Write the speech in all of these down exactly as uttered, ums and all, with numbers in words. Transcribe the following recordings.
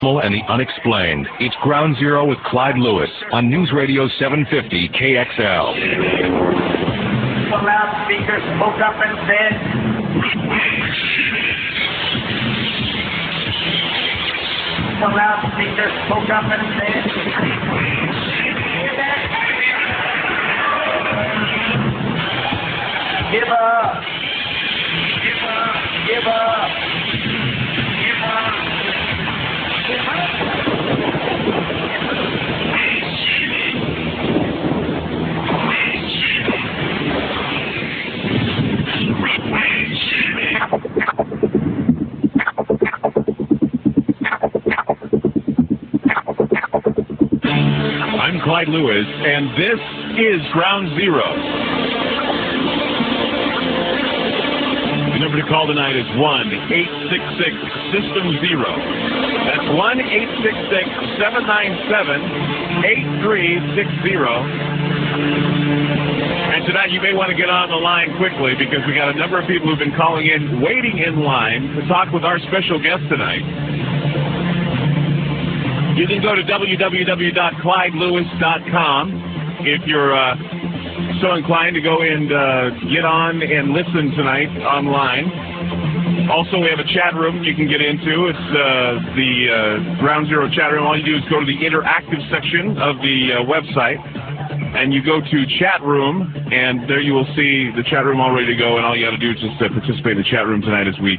And the unexplained. It's Ground Zero with Clyde Lewis on News Radio seven fifty K X L. The loudspeaker spoke up and said, the loudspeaker spoke up and said, give up, give up, give up, give up. I'm Clyde Lewis, and this is Ground Zero. The number to call tonight is one eight six six System Zero. That's one eight six six, seven nine seven, eight three six zero. And tonight you may want to get on the line quickly because we got a number of people who've been calling in, waiting in line to talk with our special guest tonight. You can go to w w w dot clyde lewis dot com if you're uh, so inclined to go and uh, get on and listen tonight online. Also, we have a chat room you can get into. It's uh, the uh, Ground Zero chat room. All you do is go to the interactive section of the uh, website, and you go to chat room, and there you will see the chat room all ready to go, and all you got to do is just uh, participate in the chat room tonight as we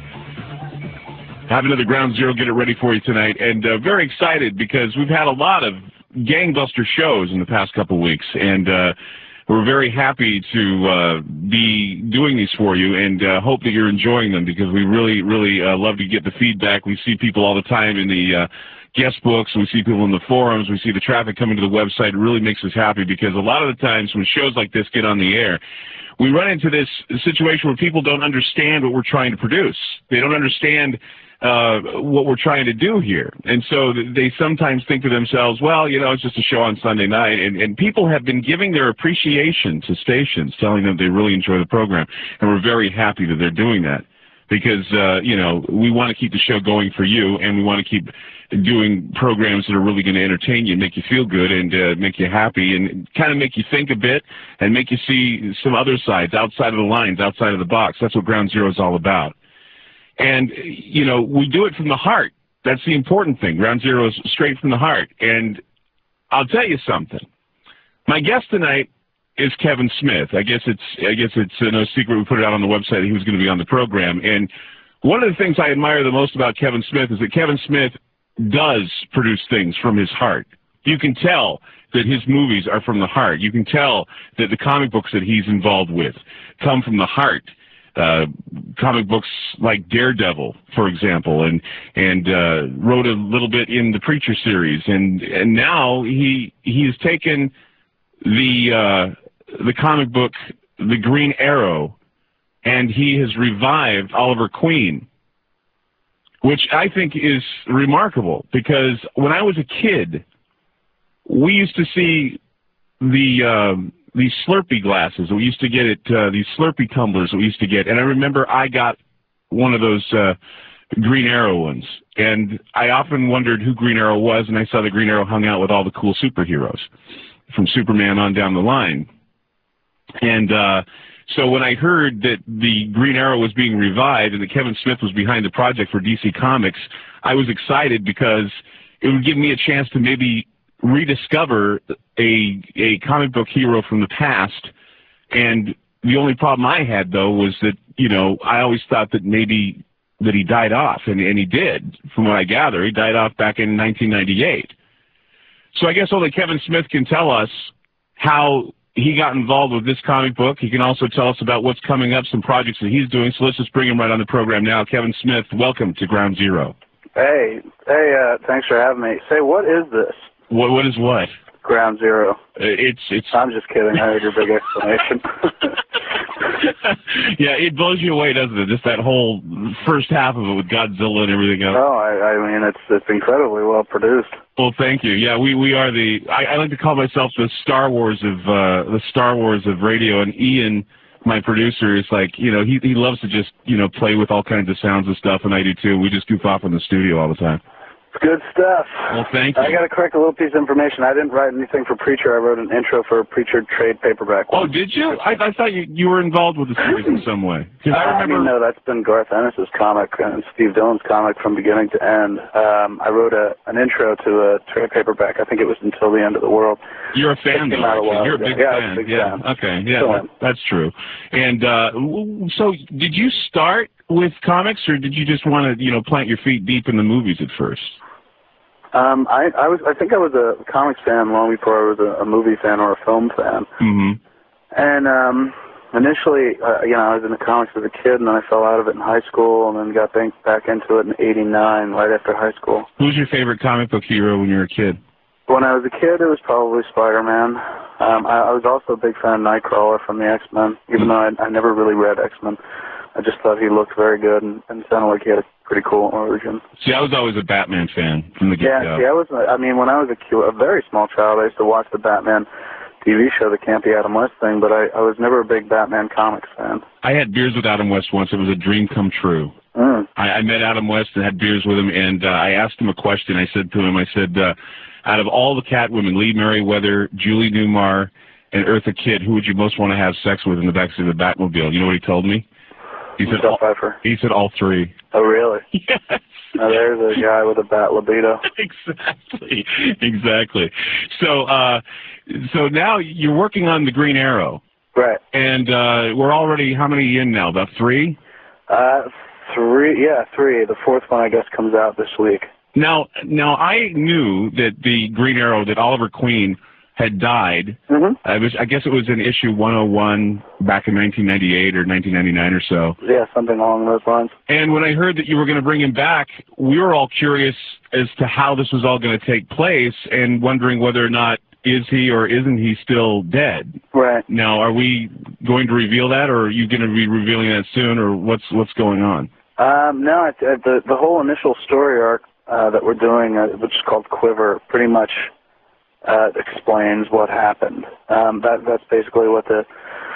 have another Ground Zero, get it ready for you tonight. And uh, very excited because we've had a lot of gangbuster shows in the past couple weeks, and uh, we're very happy to uh, be doing these for you and uh, hope that you're enjoying them because we really, really uh, love to get the feedback. We see people all the time in the uh, guest books. We see people in the forums. We see the traffic coming to the website. It really makes us happy because a lot of the times when shows like this get on the air, we run into this situation where people don't understand what we're trying to produce. They don't understand uh, what we're trying to do here. And so they sometimes think to themselves, well, you know, it's just a show on Sunday night. And, and people have been giving their appreciation to stations, telling them they really enjoy the program. And we're very happy that they're doing that because, uh, you know, we want to keep the show going for you, and we want to keep doing programs that are really going to entertain you, make you feel good, and uh, make you happy, and kind of make you think a bit, and make you see some other sides outside of the lines, outside of the box. That's what Ground Zero is all about. And, you know, we do it from the heart. That's the important thing. Ground Zero is straight from the heart. And I'll tell you something. My guest tonight is Kevin Smith. I guess it's I guess it's uh, no secret. We put it out on the website that he was going to be on the program. And one of the things I admire the most about Kevin Smith is that Kevin Smith does produce things from his heart. You can tell that his movies are from the heart. You can tell that the comic books that he's involved with come from the heart. Uh, comic books like Daredevil, for example, and and uh, wrote a little bit in the Preacher series, and and now he he has taken the uh, the comic book The Green Arrow, and he has revived Oliver Queen, which I think is remarkable because when I was a kid, we used to see the uh, these Slurpee glasses. We used to get it, uh, these Slurpee tumblers that we used to get. And I remember I got one of those uh, Green Arrow ones. And I often wondered who Green Arrow was, and I saw the Green Arrow hung out with all the cool superheroes, from Superman on down the line. And uh, so when I heard that the Green Arrow was being revived and that Kevin Smith was behind the project for D C Comics, I was excited because it would give me a chance to maybe rediscover a a comic book hero from the past. And the only problem I had, though, was that, you know, I always thought that maybe that he died off, and, and he did, from what I gather. He died off back in nineteen ninety-eight. So I guess only Kevin Smith can tell us how he got involved with this comic book. He can also tell us about what's coming up, some projects that he's doing. So let's just bring him right on the program now. Kevin Smith, welcome to Ground Zero. Hey, hey, uh, thanks for having me. Say, what is this? What what is what? Ground Zero. It's it's. I'm just kidding. I heard your big explanation. Yeah, it blows you away, doesn't it? Just that whole first half of it with Godzilla and everything else. Oh, I, I mean, it's it's incredibly well produced. Well, thank you. Yeah, we we are the. I, I like to call myself the Star Wars of uh, the Star Wars of radio. And Ian, my producer, is like, you know, he he loves to just, you know, play with all kinds of sounds and stuff, and I do too. We just goof off in the studio all the time. It's good stuff. Well, thank you. I got to correct a little piece of information. I didn't write anything for Preacher. I wrote an intro for a Preacher trade paperback. Oh, did you? I, I thought you you were involved with the series in some way. Because I remember. I mean, no, that's been Garth Ennis's comic and Steve Dillon's comic from beginning to end. Um, I wrote a an intro to a trade paperback. I think it was Until the End of the World. You're a fan, though. Actually. You're a big yeah, fan. A big yeah. fan. Okay. Yeah. That, that's true. And uh, so, did you start with comics, or did you just want to, you know, plant your feet deep in the movies at first? Um, I, I was. I think I was a comics fan long before I was a, a movie fan or a film fan. Mm-hmm. And um, initially, uh, you know, I was into comics as a kid, and then I fell out of it in high school, and then got back into it in eighty-nine, right after high school. Who was your favorite comic book hero when you were a kid? When I was a kid, it was probably Spider-Man. Um, I, I was also a big fan of Nightcrawler from the X-Men, even mm-hmm. though I, I never really read X-Men. I just thought he looked very good and, and sounded like he had a pretty cool origin. See, I was always a Batman fan from the get-go. Yeah, see, I was. I mean, when I was a, a very small child, I used to watch the Batman T V show, the Campy Adam West thing, but I, I was never a big Batman comics fan. I had beers with Adam West once. It was a dream come true. Mm. I, I met Adam West and had beers with him, and uh, I asked him a question. I said to him, I said, uh, out of all the Catwomen, Lee Merriweather, Julie Newmar, and Eartha Kitt, who would you most want to have sex with in the backseat of the Batmobile? You know what he told me? He said, all, he said all three. Oh, really? Yes. Now there's a guy with a bat libido. Exactly. Exactly. So, uh, so now you're working on the Green Arrow. Right. And uh, we're already, how many in now? About three? Uh, three, yeah, three. The fourth one, I guess, comes out this week. Now, now I knew that the Green Arrow, that Oliver Queen had died. Mm-hmm. I, was, I guess it was in issue one oh one back in nineteen ninety-eight or nineteen ninety-nine or so. Yeah, something along those lines. And when I heard that you were going to bring him back, we were all curious as to how this was all going to take place and wondering whether or not is he or isn't he still dead. Right. Now, are we going to reveal that, or are you going to be revealing that soon, or what's what's going on? Um, no, it, it, the, the whole initial story arc uh, that we're doing, uh, which is called Quiver, pretty much Uh, explains what happened. Um, that that's basically what the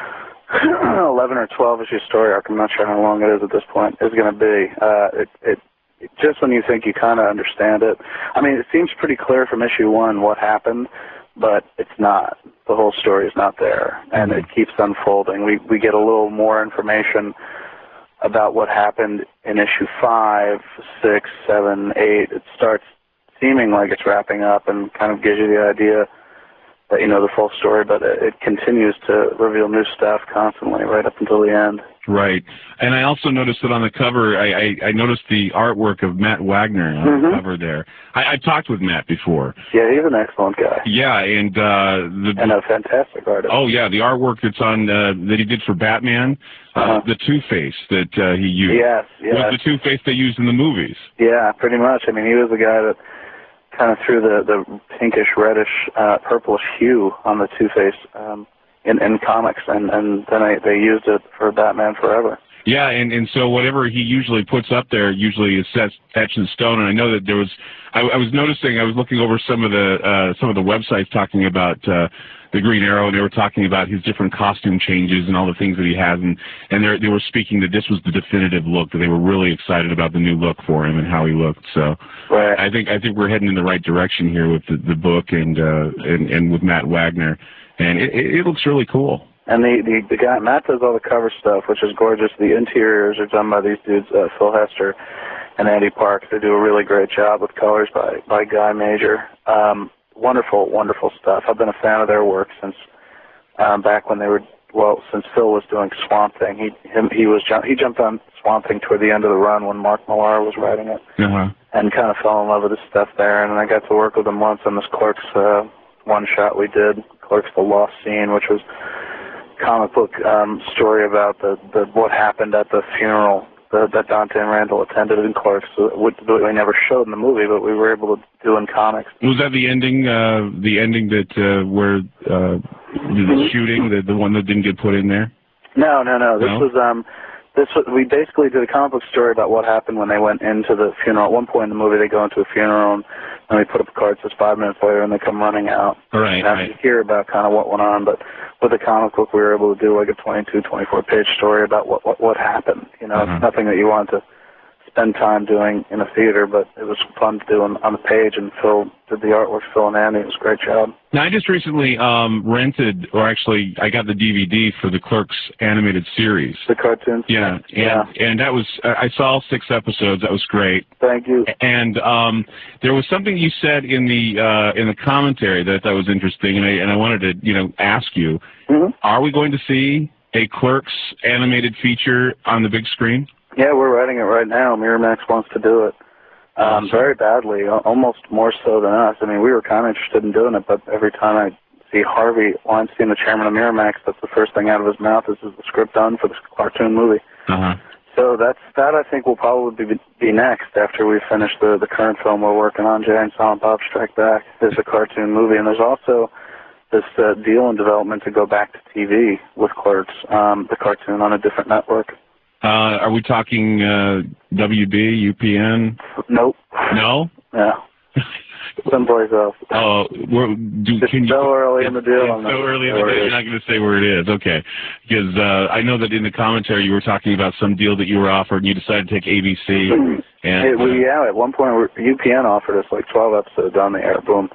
eleven or twelve issue story arc, I'm not sure how long it is at this point, is going to be. Uh, it, it, it just when you think you kind of understand it. I mean, it seems pretty clear from issue one what happened, but it's not. The whole story is not there, and it keeps unfolding. We we get a little more information about what happened in issue five, six, seven, eight. It starts seeming like it's wrapping up and kind of gives you the idea that you know the full story, but it, it continues to reveal new stuff constantly right up until the end. Right. And I also noticed that on the cover, I, I, I noticed the artwork of Matt Wagner on mm-hmm. the cover there. I, I talked with Matt before. Yeah, he's an excellent guy. Yeah, and uh, the and a fantastic artist. Oh yeah, the artwork that's on uh, that he did for Batman, uh, uh-huh. the Two-Face that uh, he used. Yes, yes. Was the Two-Face they used in the movies. Yeah, pretty much. I mean, he was the guy that kind of threw the, the pinkish, reddish, uh, purplish hue on the Two-Face um, in, in comics, and, and then I, they used it for Batman Forever. Yeah, and, and so whatever he usually puts up there usually is set, etched in stone. And I know that there was, I, I was noticing, I was looking over some of the uh, some of the websites talking about uh, the Green Arrow, and they were talking about his different costume changes and all the things that he has, and and they they were speaking that this was the definitive look, that they were really excited about the new look for him and how he looked. So right. I think I think we're heading in the right direction here with the, the book and uh, and and with Matt Wagner, and it, it looks really cool. And the, the, the guy, Matt does all the cover stuff, which is gorgeous. The interiors are done by these dudes, uh, Phil Hester and Andy Parks. They do a really great job with colors by, by Guy Major. Um, wonderful, wonderful stuff. I've been a fan of their work since um, back when they were, well, since Phil was doing Swamp Thing. He him, he was he jumped on Swamp Thing toward the end of the run when Mark Millar was writing it, uh-huh. and kind of fell in love with his stuff there. And I got to work with him once on this Clerks uh, one-shot we did, Clerks The Lost Scene, which was comic book um, story about the, the what happened at the funeral the, that Dante and Randall attended in Clerks, which we never showed in the movie, but we were able to do in comics. Was that the ending? Uh, the ending that uh, where uh, the shooting, the the one that didn't get put in there? No, no, no. This no? was um, this was, we basically did a comic book story about what happened when they went into the funeral. At one point in the movie, they go into a funeral and, and we put up a card that says five minutes later, and they come running out. Right. And right. you hear about kind of what went on, but with the comic book, we were able to do like a twenty-two, twenty-four page story about what what, what happened. You know, uh-huh. It's nothing that you want to spend time doing in a theater, but it was fun to do on, on the page, and Phil did the artwork, Phil and Andy. It was a great job. Now, I just recently um, rented, or actually, I got the D V D for the Clerks animated series. The cartoons? Yeah, and, yeah. and that was, I saw all six episodes. That was great. Thank you. And um, there was something you said in the uh, in the commentary that I thought was interesting, and I, and I wanted to, you know, ask you, mm-hmm. Are we going to see a Clerks animated feature on the big screen? Yeah, we're writing it right now. Miramax wants to do it. Um, very badly, almost more so than us. I mean, we were kind of interested in doing it, but every time I see Harvey Weinstein, the chairman of Miramax, that's the first thing out of his mouth is, is the script done for this cartoon movie. Uh-huh. So that's that. I think will probably be, be next after we finish the the current film we're working on, Jay and Silent Bob Strike Back. There's a cartoon movie, and there's also this uh, deal in development to go back to T V with Clerks, um, the cartoon on a different network. Uh, are we talking uh, W B, U P N? Nope. No? Yeah. Someplace else. Oh, we're, do, it's can so you, early in the deal. It's so early in the deal, you're not going to say where it is. Okay. Because uh, I know that in the commentary you were talking about some deal that you were offered, and you decided to take A B C. and it, we, yeah, at one point U P N offered us like twelve episodes on the air, boom.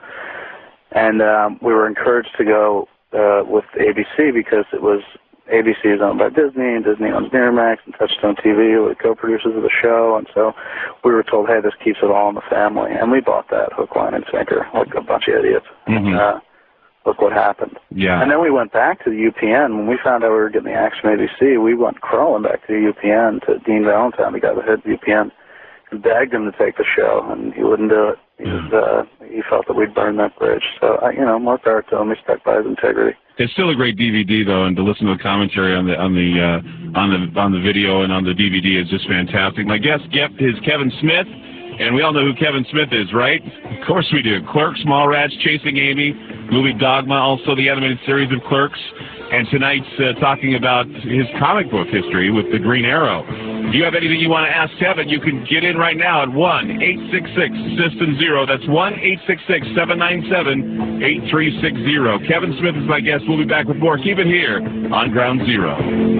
And um, we were encouraged to go uh, with A B C because it was A B C is owned by Disney, and Disney owns Miramax and Touchstone T V, were the co-producers of the show, and so we were told, hey, this keeps it all in the family, and we bought that hook, line, and sinker, like a bunch of idiots. Mm-hmm. uh, look what happened. Yeah. And then we went back to the U P N. When we found out we were getting the action A B C, we went crawling back to the U P N, to Dean Valentine, the guy that head the U P N, and begged him to take the show, and he wouldn't do it. He, was, uh, he felt that we'd burned that bridge. So, uh, you know, more power to him. He stuck by his integrity. It's still a great D V D though, and to listen to the commentary on the on the uh, on the on the video and on the D V D is just fantastic. My guest is Kevin Smith, and we all know who Kevin Smith is, right? Of course we do. Clerks, Mallrats, Chasing Amy, movie Dogma, also the animated series of Clerks, and tonight's uh, talking about his comic book history with the Green Arrow. If you have anything you want to ask Kevin, you can get in right now at one eight six six system zero. That's one eight six six seven nine seven eight three six zero. Kevin Smith is my guest. We'll be back with more. Keep it here on Ground Zero.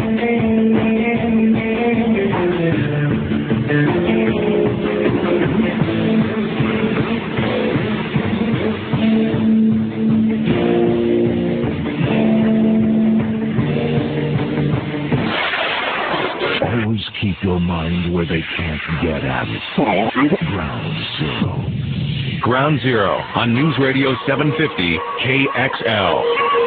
Always keep your mind where they can't get at it. Ground Zero. Ground Zero on News Radio seven fifty K X L.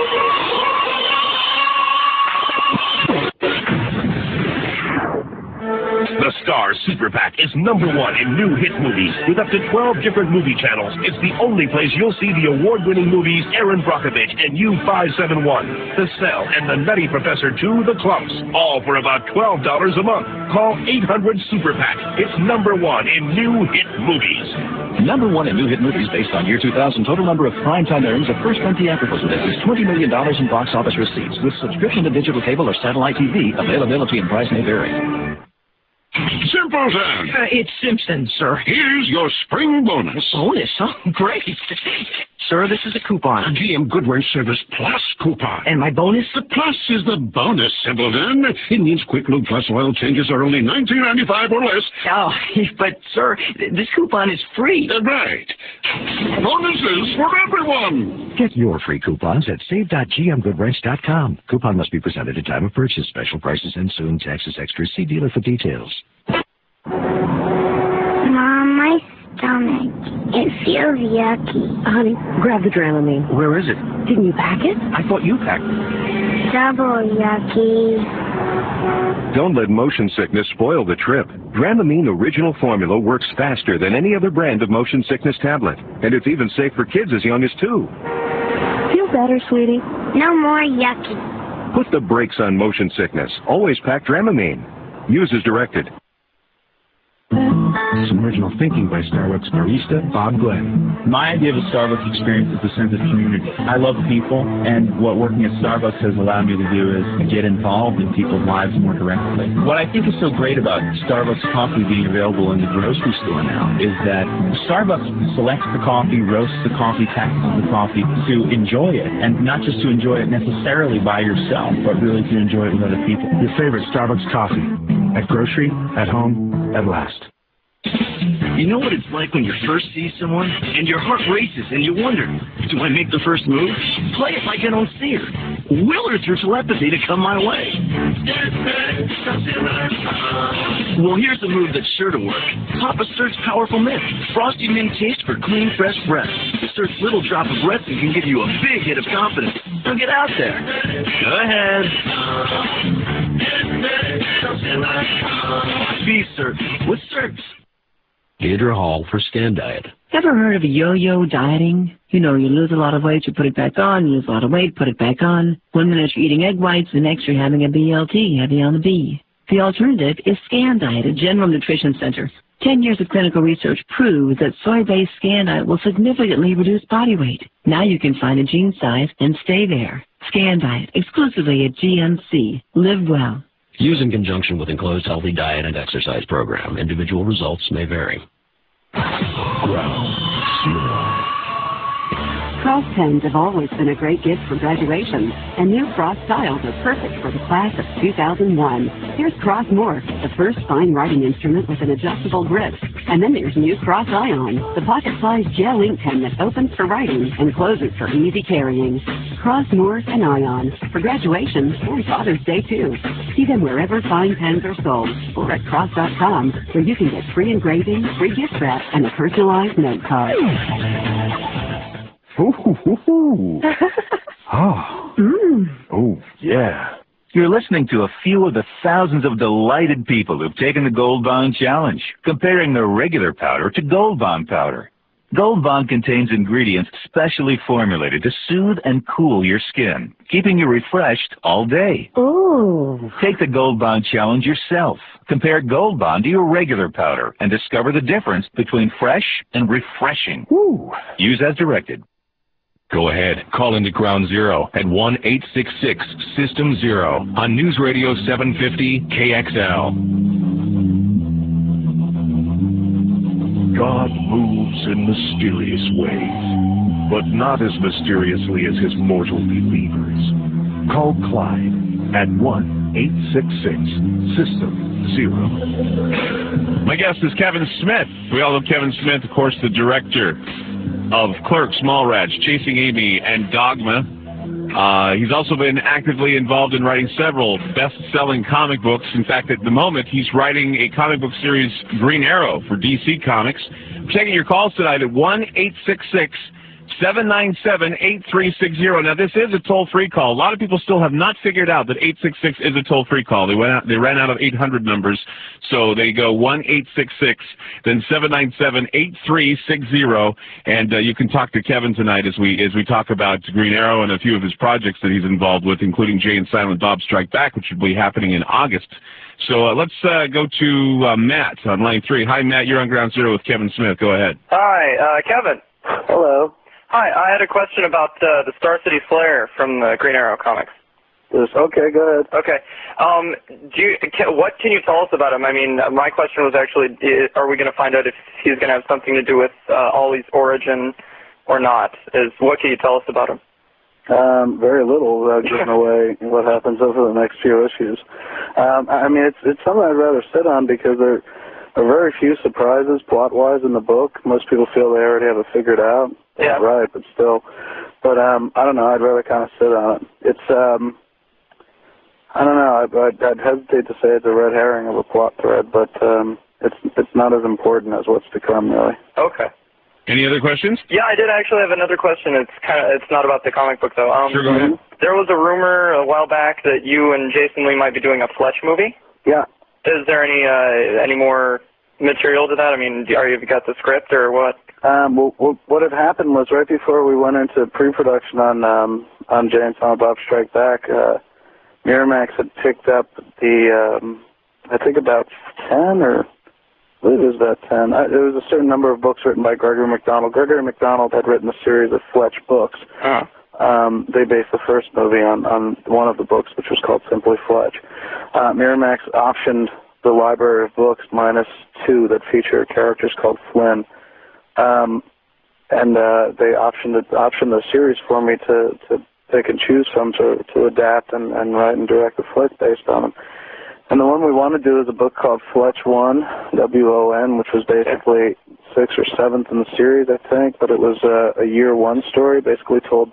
The Stars Super PAC is number one in new hit movies. With up to twelve different movie channels, it's the only place you'll see the award-winning movies Aaron Brockovich and U five seventy-one, The Cell, and The Nutty Professor two, The Clumps, all for about twelve dollars a month. Call eight hundred Super PAC. It's number one in new hit movies. Number one in new hit movies based on year two thousand. Total number of primetime earnings of first-run theatricals with at least twenty million dollars in box office receipts. With subscription to digital cable or satellite T V, availability and price may vary. Simpleton! Uh, it's Simpson, sir. Here's your spring bonus. Bonus? Oh, great. Sir, this is a coupon. A G M Goodwin Service Plus coupon. And my bonus? The Plus is the bonus, Simpleton. It means Quick Lube Plus oil changes are only nineteen ninety-five or less. Oh, but, sir, this coupon is free. Uh, right. Bonuses for everyone. Get your free coupons at save dot g m good wrench dot com. Coupon must be presented at time of purchase. Special prices and soon. Taxes extra. See dealer for details. Mom, my stomach, it feels yucky. Honey, grab the Dramamine. Where is it? Didn't you pack it? I thought you packed it. Double yucky. Don't let motion sickness spoil the trip. Dramamine original formula works faster than any other brand of motion sickness tablet. And it's even safe for kids as young as two. Feel better, sweetie? No more yucky. Put the brakes on motion sickness. Always pack Dramamine. Use as directed. Some original thinking by Starbucks barista Bob Glenn. My idea of a Starbucks experience is a sense of community. I love people, and what working at Starbucks has allowed me to do is get involved in people's lives more directly. What I think is so great about Starbucks coffee being available in the grocery store now is that Starbucks selects the coffee, roasts the coffee, packages the coffee to enjoy it, and not just to enjoy it necessarily by yourself, but really to enjoy it with other people. Your favorite Starbucks coffee. At grocery, at home, at last. You know what it's like when you first see someone and your heart races and you wonder, do I make the first move? Play it like I don't see her. Will her through telepathy to come my way. Well, here's a move that's sure to work. Pop a Surt's Powerful Mint. Frosty mint taste for clean, fresh breath. Surt's little drop of breath can give you a big hit of confidence. Now get out there. Go ahead. Be certain with Surt's. Deirdre Hall for Scan Diet. Ever heard of yo-yo dieting? You know, you lose a lot of weight, you put it back on, you lose a lot of weight, put it back on. One minute you're eating egg whites, the next you're having a B L T, heavy on the B. The alternative is Scan Diet at General Nutrition Center. Ten years of clinical research proves that soy-based Scan Diet will significantly reduce body weight. Now you can find a gene size and stay there. Scan Diet, exclusively at G N C. Live well. Use in conjunction with enclosed healthy diet and exercise program. Individual results may vary. Ground Zero. Frost pens have always been a great gift for graduation, and new Frost styles are perfect for the class of two thousand one. Here's Cross Morph, the first fine writing instrument with an adjustable grip. And then there's new Cross Ion, the pocket-sized gel ink pen that opens for writing and closes for easy carrying. Cross Morph and Ion, for graduation and Father's Day too. See them wherever fine pens are sold, or at cross dot com, where you can get free engraving, free gift wrap, and a personalized note card. Ooh, ooh, ooh. Oh. Mm. Oh, yeah. You're listening to a few of the thousands of delighted people who've taken the Gold Bond Challenge, comparing their regular powder to Gold Bond powder. Gold Bond contains ingredients specially formulated to soothe and cool your skin, keeping you refreshed all day. Ooh. Take the Gold Bond Challenge yourself. Compare Gold Bond to your regular powder and discover the difference between fresh and refreshing. Ooh. Use as directed. Go ahead. Call into Ground Zero at one eight six six System Zero on News Radio seven fifty K X L. God moves in mysterious ways, but not as mysteriously as his mortal believers. Call Clyde at one eight six six System Zero. My guest is Kevin Smith. We all know Kevin Smith, of course, the director of Clerks, Mallrats, Chasing Amy, and Dogma. Uh, he's also been actively involved in writing several best-selling comic books. In fact, at the moment, he's writing a comic book series, Green Arrow, for D C Comics. I'm taking your calls tonight at one eight six six seven nine seven eight three six zero. Now, this is a toll-free call. A lot of people still have not figured out that eight six six is a toll-free call. They went out, they ran out of eight hundred numbers, so they go one eight six six, then seven nine seven eight three six zero, and uh, you can talk to Kevin tonight as we as we talk about Green Arrow and a few of his projects that he's involved with, including Jay and Silent Bob Strike Back, which will be happening in August. So uh, let's uh, go to uh, Matt on line three. Hi, Matt. You're on Ground Zero with Kevin Smith. Go ahead. Hi, uh, Kevin. Hello. Hi, I had a question about uh, the Star City Flare from the Green Arrow comics. Yes, okay, go ahead. Okay. Um, do you, can, what can you tell us about him? I mean, my question was actually, are we going to find out if he's going to have something to do with uh, Ollie's origin or not? Is What can you tell us about him? Um, very little without giving away what happens over the next few issues. Um, I mean, it's it's something I'd rather sit on because there are very few surprises plot-wise in the book. Most people feel they already have it figured out. Yeah. Right, but still. But um, I don't know. I'd rather kind of sit on it. It's um, I don't know. I'd, I'd, I'd hesitate to say it's a red herring of a plot thread, but um, it's it's not as important as what's to come, really. Okay. Any other questions? Yeah, I did actually have another question. It's kind of it's not about the comic book though. Um, sure, go ahead. There was a rumor a while back that you and Jason Lee might be doing a Fletch movie. Yeah. Is there any uh, any more material to that? I mean, are you have you got the script or what? Um, well, what had happened was right before we went into pre-production on um, on Jay and Silent Bob Strike Back, uh, Miramax had picked up the, um, I think about ten or, I believe it was about ten. I, there was a certain number of books written by Gregory McDonald. Gregory McDonald had written a series of Fletch books. Oh. Um, they based the first movie on, on one of the books, which was called simply Fletch. Uh, Miramax optioned the library of books minus two that feature characters called Flynn. Um, and uh, they optioned it, optioned the series for me to, to pick and choose from to, to adapt and, and write and direct a flick based on them. And the one we want to do is a book called Fletch One, W O N, which was basically sixth or seventh in the series, I think, but it was uh, a year one story, basically told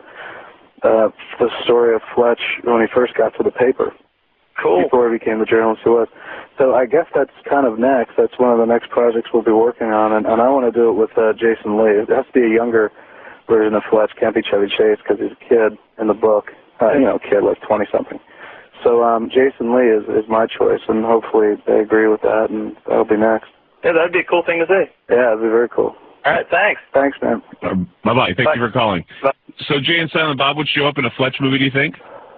uh, the story of Fletch when he first got to the paper. Cool. Before he became the journalist he was. So I guess that's kind of next. That's one of the next projects we'll be working on, and, and I want to do it with uh, Jason Lee. It has to be a younger version of Fletch. Can't be Chevy Chase because he's a kid in the book. Uh, you know, kid like twenty-something. So um, Jason Lee is, is my choice, and hopefully they agree with that, and that'll be next. Yeah, that'd be a cool thing to say. Yeah, it'd be very cool. All right, thanks. Thanks, man. Uh, bye-bye. Thank Bye. you for calling. Bye. So Jay and Silent Bob would show up in a Fletch movie, do you think?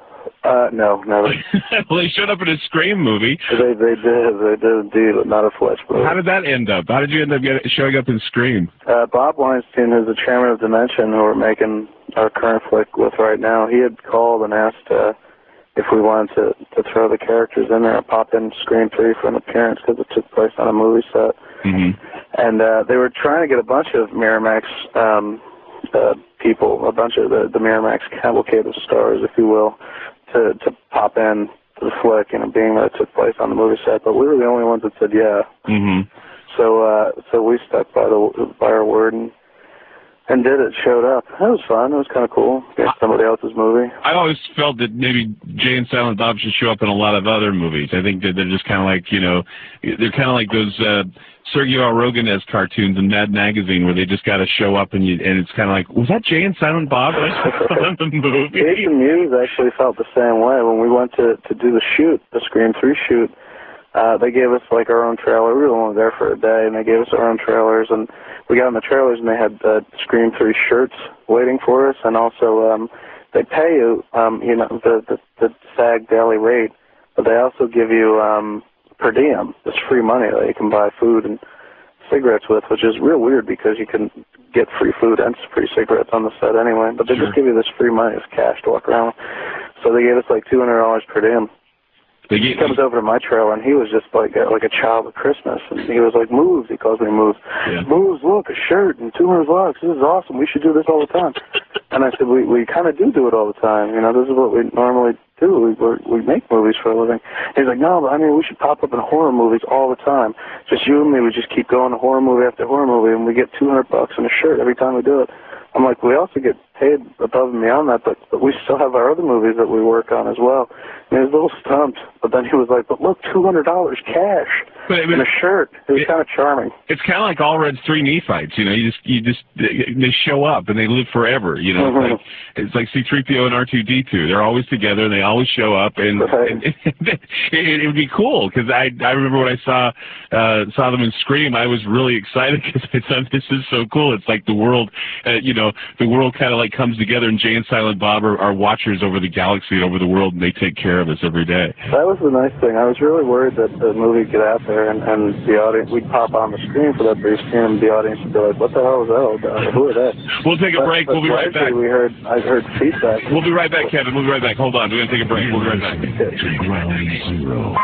Uh, no, never. Well, they showed up in a Scream movie. They they did, they did indeed, but not a Fletch movie. How did that end up? How did you end up getting, showing up in Scream? Uh, Bob Weinstein, who's the chairman of Dimension, who we're making our current flick with right now, he had called and asked uh, if we wanted to, to throw the characters in there and pop in Scream three for an appearance because it took place on a movie set. Mm-hmm. And uh, they were trying to get a bunch of Miramax um, uh, people, a bunch of the, the Miramax cavalcade of stars, if you will, to, to pop in to the flick, you know, being that it took place on the movie set. But we were the only ones that said yeah. Mm-hmm. So uh, so we stuck by the by our word and and did it, showed up. That was fun. It was kind of cool. Getting somebody else's movie. I always felt that maybe Jay and Silent Bob should show up in a lot of other movies. I think that they're just kind of like, you know, they're kind of like those uh, Sergio Aragonés cartoons in Mad Magazine where they just got to show up and you, and it's kind of like, was that Jay and Silent Bob in the movie? Jason Mewes actually felt the same way when we went to, to do the shoot, the Scream three shoot. Uh, they gave us like our own trailer. We were only there for a day, and they gave us our own trailers. And we got in the trailers, and they had uh, Scream three shirts waiting for us. And also, um, they pay you, um, you know, the, the the SAG daily rate, but they also give you um, per diem. It's free money that you can buy food and cigarettes with, which is real weird because you can get free food and free cigarettes on the set anyway. But they Sure. just give you this free money as cash to walk around with. So they gave us like two hundred dollars per diem. They He comes over to my trailer, and he was just like a, like a child of Christmas. And he was like, Moves, he calls me Moves. Yeah. Moves, look, a shirt and two hundred bucks. This is awesome. We should do this all the time. And I said, we we kind of do do it all the time. You know, this is what we normally do. We we're, we make movies for a living. He's like, no, but I mean, we should pop up in horror movies all the time. Just you and me, we just keep going to horror movie after horror movie, and we get two hundred bucks and a shirt every time we do it. I'm like, we also get paid above and beyond that, but, but we still have our other movies that we work on as well. And he was a little stumped, but then he was like, but look, two hundred dollars cash But, but and a shirt. It was it, kind of charming. It's kind of like Allred's three Nephites, you know. You just, you just, they show up and they live forever, you know. Mm-hmm. It's like it's like C three P O and R two D two. They're always together and they always show up, and, Right. and it, it, it would be cool because I, I remember when I saw, uh, saw them in Scream, I was really excited because I thought this is so cool. It's like the world, uh, you know, the world kind of like comes together, and Jay and Silent Bob are, are watchers over the galaxy and over the world, and they take care of us every day. That was the nice thing. I was really worried that the movie would get out there and, and the audience, we'd pop on the screen for that brief scene, and the audience would be like, what the hell is that all about? Who are they? We'll take a But- break. but We'll be right back. We heard, I heard feedback. We'll be right back, Kevin. We'll be right back. Hold on. We're going to take a break. We'll be right back. To Ground Zero.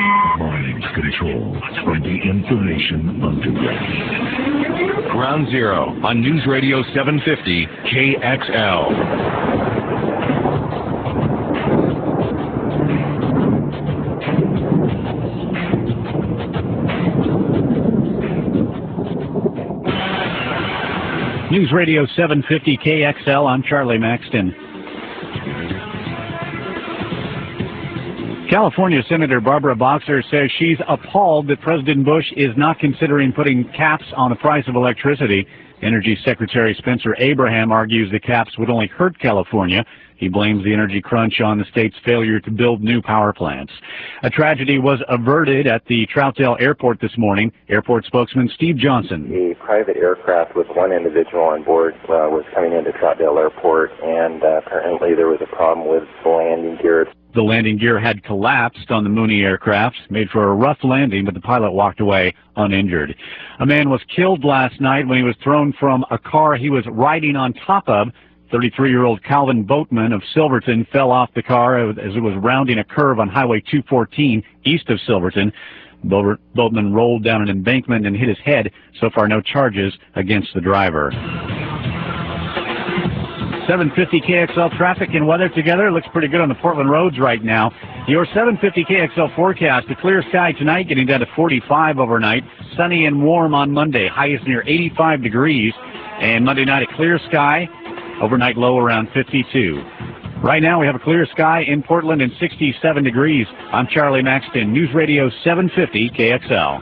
Mind control from the information underground. Ground Zero on News Radio seven fifty K X L. News Radio seven fifty K X L, I'm Charlie Maxton. California Senator Barbara Boxer says she's appalled that President Bush is not considering putting caps on the price of electricity. Energy Secretary Spencer Abraham argues the caps would only hurt California. He blames the energy crunch on the state's failure to build new power plants. A tragedy was averted at the Troutdale Airport this morning. Airport spokesman Steve Johnson. A private aircraft with one individual on board uh, was coming into Troutdale Airport, and uh, apparently there was a problem with the landing gear. The landing gear had collapsed on the Mooney aircraft, made for a rough landing, but the pilot walked away uninjured. A man was killed last night when he was thrown from a car he was riding on top of. thirty-three-year-old Calvin Boatman of Silverton fell off the car as it was rounding a curve on Highway two fourteen east of Silverton. Boatman rolled down an embankment and hit his head. So far, no charges against the driver. seven fifty K X L traffic and weather together. Looks pretty good on the Portland roads right now. Your seven fifty K X L forecast, a clear sky tonight, getting down to forty-five overnight. Sunny and warm on Monday, highest near eighty-five degrees. And Monday night, a clear sky, overnight low around fifty-two. Right now, we have a clear sky in Portland and sixty-seven degrees. I'm Charlie Maxton, News Radio seven fifty K X L.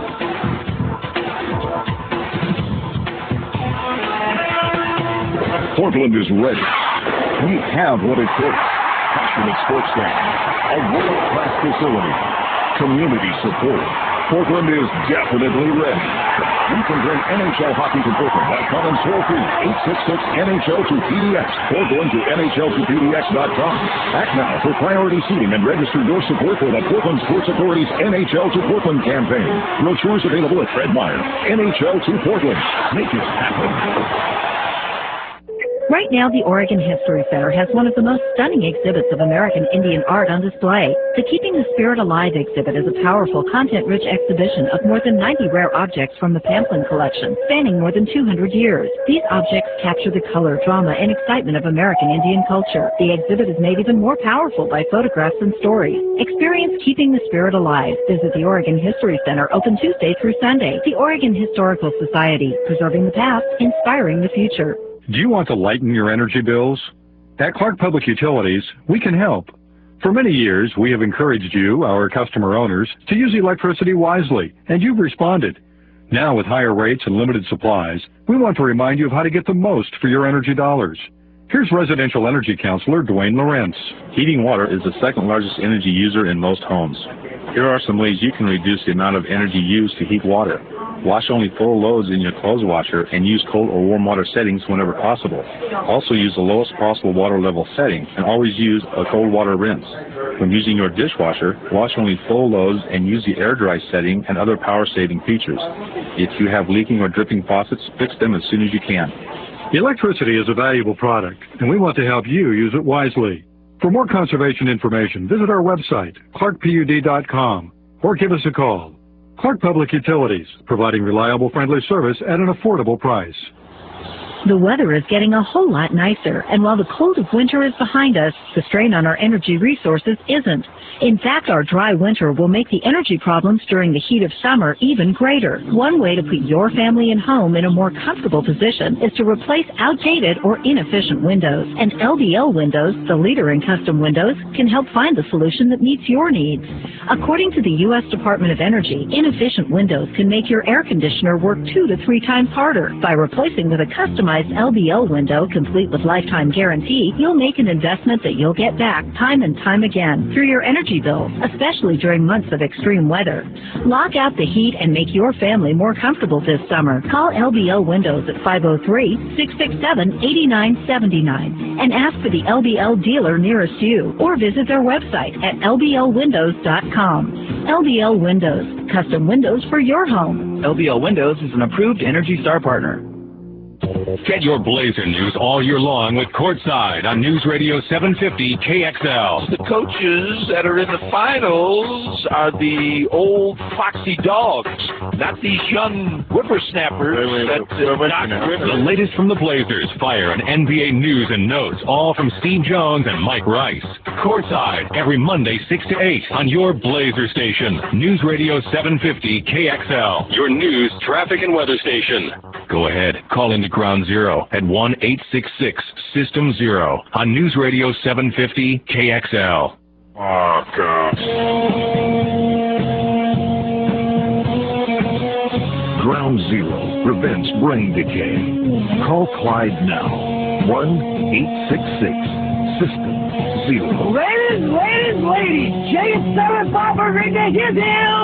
Portland is ready. We have what it takes. Passionate sports fans, a world-class facility, community support. Portland is definitely ready. You can bring N H L hockey to Portland by calling toll-free eight six six N H L to P D X or going to N H L to P D X dot com. Act now for priority seating and register your support for the Portland Sports Authority's N H L to Portland campaign. Brochures available at Fred Meyer. N H L to Portland. Make it happen. Right now, the Oregon History Center has one of the most stunning exhibits of American Indian art on display. The Keeping the Spirit Alive exhibit is a powerful, content-rich exhibition of more than ninety rare objects from the Pamplin collection, spanning more than two hundred years. These objects capture the color, drama, and excitement of American Indian culture. The exhibit is made even more powerful by photographs and stories. Experience Keeping the Spirit Alive. Visit the Oregon History Center, open Tuesday through Sunday. The Oregon Historical Society, preserving the past, inspiring the future. Do you want to lighten your energy bills? At Clark Public Utilities, we can help. For many years, we have encouraged you, our customer owners, to use electricity wisely, and you've responded. Now, with higher rates and limited supplies, we want to remind you of how to get the most for your energy dollars. Here's residential energy counselor Dwayne Lawrence. Heating water is the second largest energy user in most homes. Here are some ways you can reduce the amount of energy used to heat water. Wash only full loads in your clothes washer and use cold or warm water settings whenever possible. Also use the lowest possible water level setting and always use a cold water rinse. When using your dishwasher, wash only full loads and use the air dry setting and other power saving features. If you have leaking or dripping faucets, fix them as soon as you can. Electricity is a valuable product, and we want to help you use it wisely. For more conservation information, visit our website, clark pud dot com, or give us a call. Clark Public Utilities, providing reliable, friendly service at an affordable price. The weather is getting a whole lot nicer, and while the cold of winter is behind us, the strain on our energy resources isn't. In fact, our dry winter will make the energy problems during the heat of summer even greater. One way to put your family and home in a more comfortable position is to replace outdated or inefficient windows. And L B L Windows, the leader in custom windows, can help find the solution that meets your needs. According to the U S Department of Energy, inefficient windows can make your air conditioner work two to three times harder. By replacing with a customized L B L window, complete with lifetime guarantee, you'll make an investment that you'll get back time and time again through your energy bills, especially during months of extreme weather. Lock out the heat and make your family more comfortable this summer. Call L B L Windows at five oh three, six six seven, eight nine seven nine and ask for the L B L dealer nearest you, or visit their website at L B L windows dot com. L B L Windows, custom windows for your home. L B L Windows is an approved Energy Star partner. Get your Blazer news all year long with Courtside on News Radio seven fifty K X L. The coaches that are in the finals are the old foxy dogs, not these young whippersnappers. Wait, wait, that, uh, wait, knock wait, the latest from the Blazers, Fire, and N B A news and notes, all from Steve Jones and Mike Rice. Courtside every Monday six to eight on your Blazer station, News Radio seven fifty K X L, your news, traffic, and weather station. Go ahead, call into Ground Zero at one eight six six System Zero on News Radio seven fifty K X L. Oh, God. Ground Zero prevents brain decay. Call Clyde now. one eight six six System Zero. Ladies, ladies, ladies, Jay and Sarah Papa ring the his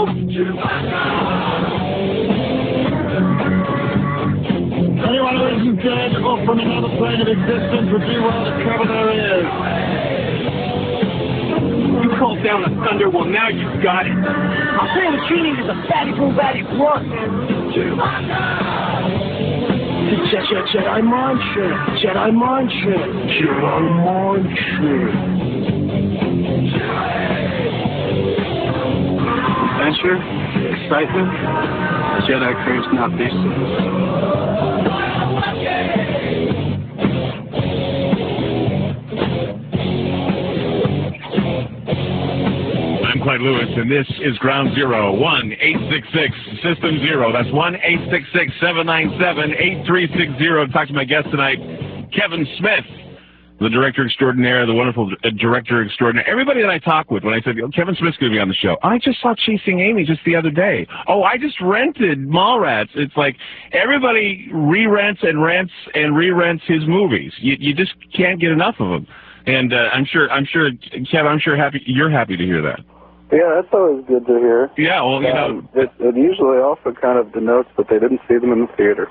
Anyone who isn't dead or from another plane of existence would be well the trouble there is. You called down the thunder, well now you got it. I'll say what you need is a fatty boo batty blunt. Jedi, Jedi mind trick. Jedi mind trick. Jedi mind trick. Adventure, excitement, the Jedi craves not basic. Clyde Lewis, and this is Ground Zero, one eight six six System Zero. That's one eight six six seven nine seven eight three six zero. Talk to my guest tonight, Kevin Smith, the director extraordinaire, the wonderful uh, director extraordinaire. Everybody that I talk with, when I said, oh, Kevin Smith's going to be on the show, I just saw Chasing Amy just the other day. Oh, I just rented Mallrats. It's like everybody re-rents and rents and re-rents his movies. You, you just can't get enough of them. And uh, I'm sure, I'm sure, Kevin, I'm sure happy you're happy to hear that. Yeah, that's always good to hear. Yeah, well, you know, um, it, it usually also kind of denotes that they didn't see them in the theater.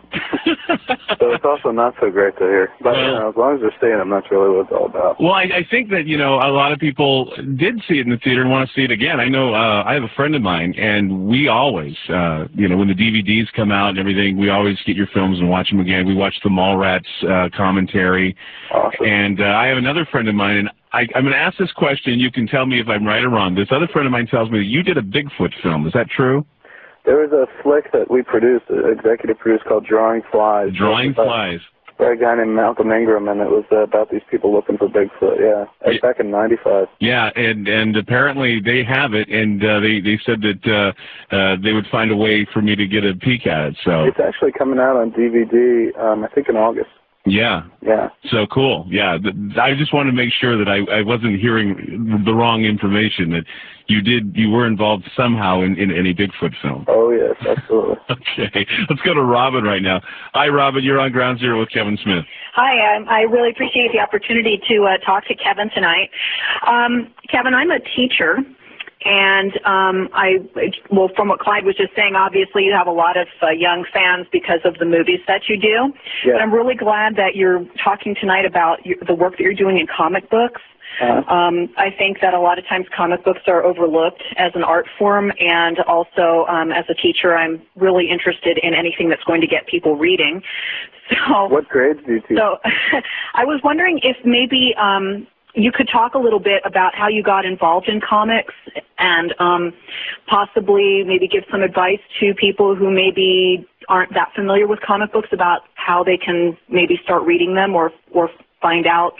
So it's also not so great to hear. But well, you know, as long as they're seeing them, that's really what it's all about. Well, I, I think that, you know, a lot of people did see it in the theater and want to see it again. I know uh, I have a friend of mine, and we always, uh, you know, when the D V Ds come out and everything, we always get your films and watch them again. We watch the Mallrats uh, commentary. Awesome. And uh, I have another friend of mine, and I, I'm going to ask this question. You can tell me if I'm right or wrong. This other friend of mine tells me that you did a Bigfoot film. Is that true? There was a flick that we produced, uh, executive produced, called Drawing Flies. Drawing Flies. By a guy named Malcolm Ingram, and it was uh, about these people looking for Bigfoot. Yeah, yeah. Back in ninety-five. Yeah, and and apparently they have it, and uh, they they said that uh, uh, they would find a way for me to get a peek at it. So it's actually coming out on D V D. Um, I think in August. Yeah. Yeah. So cool. Yeah. I just wanted to make sure that I, I wasn't hearing the wrong information, that you did, you were involved somehow in, in any Bigfoot film. Oh, yes, absolutely. Okay. Let's go to Robin right now. Hi, Robin. You're on Ground Zero with Kevin Smith. Hi. Um, I really appreciate the opportunity to uh, talk to Kevin tonight. Um, Kevin, I'm a teacher. And um, I, well, from what Clyde was just saying, obviously you have a lot of uh, young fans because of the movies that you do. Yeah. But I'm really glad that you're talking tonight about your, the work that you're doing in comic books. Uh-huh. Um, I think that a lot of times comic books are overlooked as an art form, and also um, as a teacher, I'm really interested in anything that's going to get people reading. So, what grades do you teach? So I was wondering if maybe um, you could talk a little bit about how you got involved in comics, and um, possibly maybe give some advice to people who maybe aren't that familiar with comic books about how they can maybe start reading them, or or find out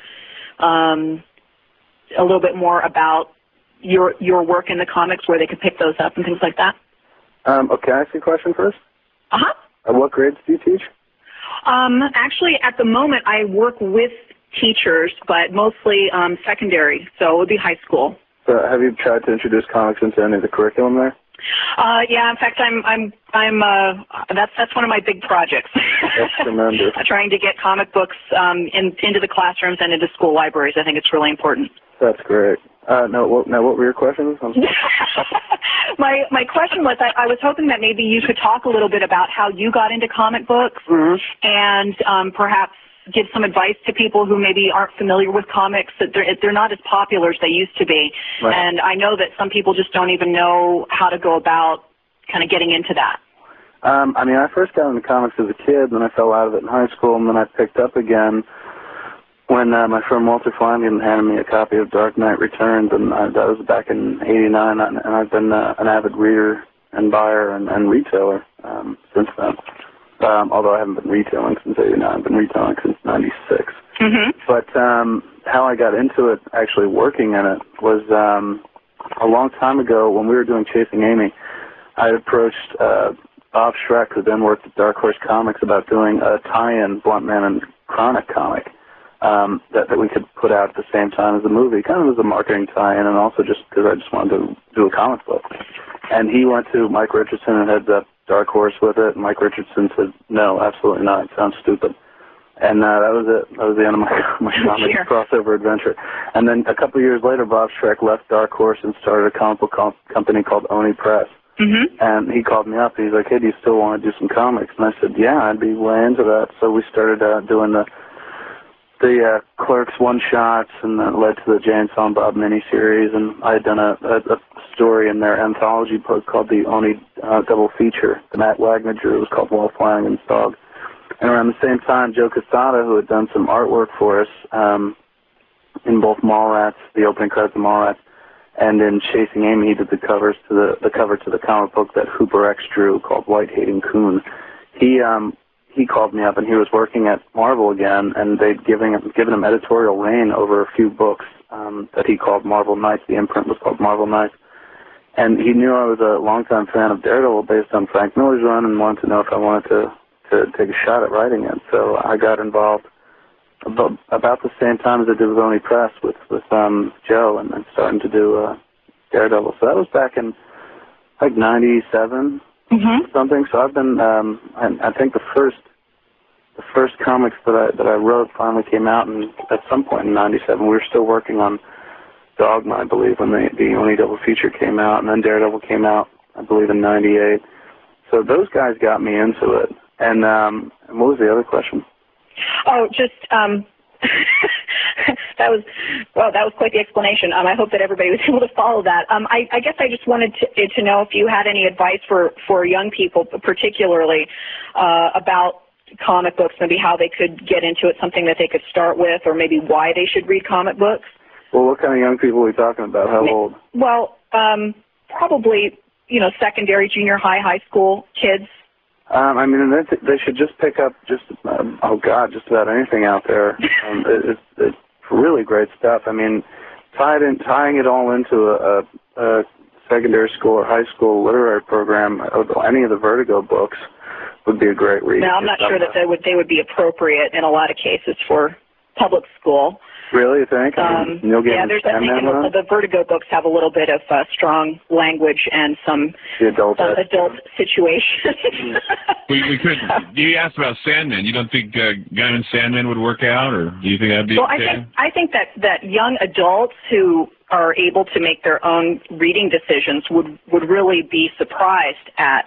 um, a little bit more about your your work in the comics, where they can pick those up and things like that. Um, okay, can I ask you a question first? Uh-huh. Uh, what grades do you teach? Um, actually, at the moment, I work with teachers, but mostly um, secondary, so it would be high school. So have you tried to introduce comics into any of the curriculum there? Uh, yeah, in fact, I'm, I'm, I'm, uh, that's, that's one of my big projects. That's tremendous. Trying to get comic books, um, in, into the classrooms and into school libraries. I think it's really important. That's great. Uh, no, what, now what were your questions? my, my question was, I, I was hoping that maybe you could talk a little bit about how you got into comic books, mm-hmm. and, um, perhaps give some advice to people who maybe aren't familiar with comics, that they're, they're not as popular as they used to be. Right. And I know that some people just don't even know how to go about kind of getting into that. Um, I mean, I first got into comics as a kid, then I fell out of it in high school, and then I picked up again when uh, my friend Walter Flanagan handed me a copy of Dark Knight Returns, and I, that was back in eighty-nine, and I've been uh, an avid reader and buyer and, and retailer um, since then. Um, although I haven't been retailing since eighty-nine, I've been retailing since ninety-six. Mm-hmm. But um, how I got into it, actually working in it, was um, a long time ago when we were doing Chasing Amy. I approached uh, Bob Schreck, who then worked at Dark Horse Comics, about doing a tie-in Blunt Man and Chronic comic um, that, that we could put out at the same time as the movie, kind of as a marketing tie-in, and also just because I just wanted to do a comic book. And he went to Mike Richardson and heads up Dark Horse with it. Mike Richardson said, no, absolutely not. It sounds stupid. And uh, that was it. That was the end of my, my comic sure. crossover adventure. And then a couple of years later, Bob Schreck left Dark Horse and started a comic book co- company called Oni Press. Mm-hmm. And he called me up, and he's like, hey, do you still want to do some comics? And I said, yeah, I'd be way into that. So we started uh, doing the the uh, Clerks one-shots, and that led to the Jay and Silent Bob miniseries. And I had done a, a, a story in their anthology book called the Oni uh, Double Feature. The Matt Wagner drew. It was called Walt Flanagan's Dog. And around the same time, Joe Quesada, who had done some artwork for us um, in both Mallrats, the opening credits of Mallrats, and in Chasing Amy, he did the covers to the the cover to the comic book that Hooper X drew called White Hating Coon. He um he called me up, and he was working at Marvel again, and they'd given him given him editorial reign over a few books um, that he called Marvel Knights. The imprint was called Marvel Knights, and he knew I was a longtime fan of Daredevil based on Frank Miller's run, and wanted to know if I wanted to to take a shot at writing it. So I got involved about, about the same time as I did with Oni Press with with um, Joe, and, and starting to do uh, Daredevil. So that was back in like ninety-seven, mm-hmm. something. So I've been, um, I, I think the first the first comics that I that I wrote finally came out, and at some point in ninety-seven, we were still working on Dogma, I believe, when the the Oni double feature came out, and then Daredevil came out, I believe, in ninety-eight. So those guys got me into it. And um, what was the other question? Oh, just um, that was well, that was quite the explanation. Um, I hope that everybody was able to follow that. Um, I, I guess I just wanted to, to know if you had any advice for for young people, particularly uh, about comic books, maybe how they could get into it, something that they could start with, or maybe why they should read comic books. Well, what kind of young people are we talking about? How old? Well, um, probably you know, secondary, junior high, high school kids. Um, I mean, they, they should just pick up just, um, oh, God, just about anything out there. Um, it, it's, it's really great stuff. I mean, tied in, tying it all into a, a, a secondary school or high school literary program, any of the Vertigo books would be a great read. Now, I'm not sure that they would, they would be appropriate in a lot of cases for public school. Really, you think? Um, Neil yeah, there's, I think the, the Vertigo books have a little bit of uh, strong language and some, adult, some adult situations. we, we could. You asked about Sandman. You don't think uh, Gaiman's Sandman would work out, or do you think that'd be well, okay? I think I think that that young adults who are able to make their own reading decisions would would really be surprised at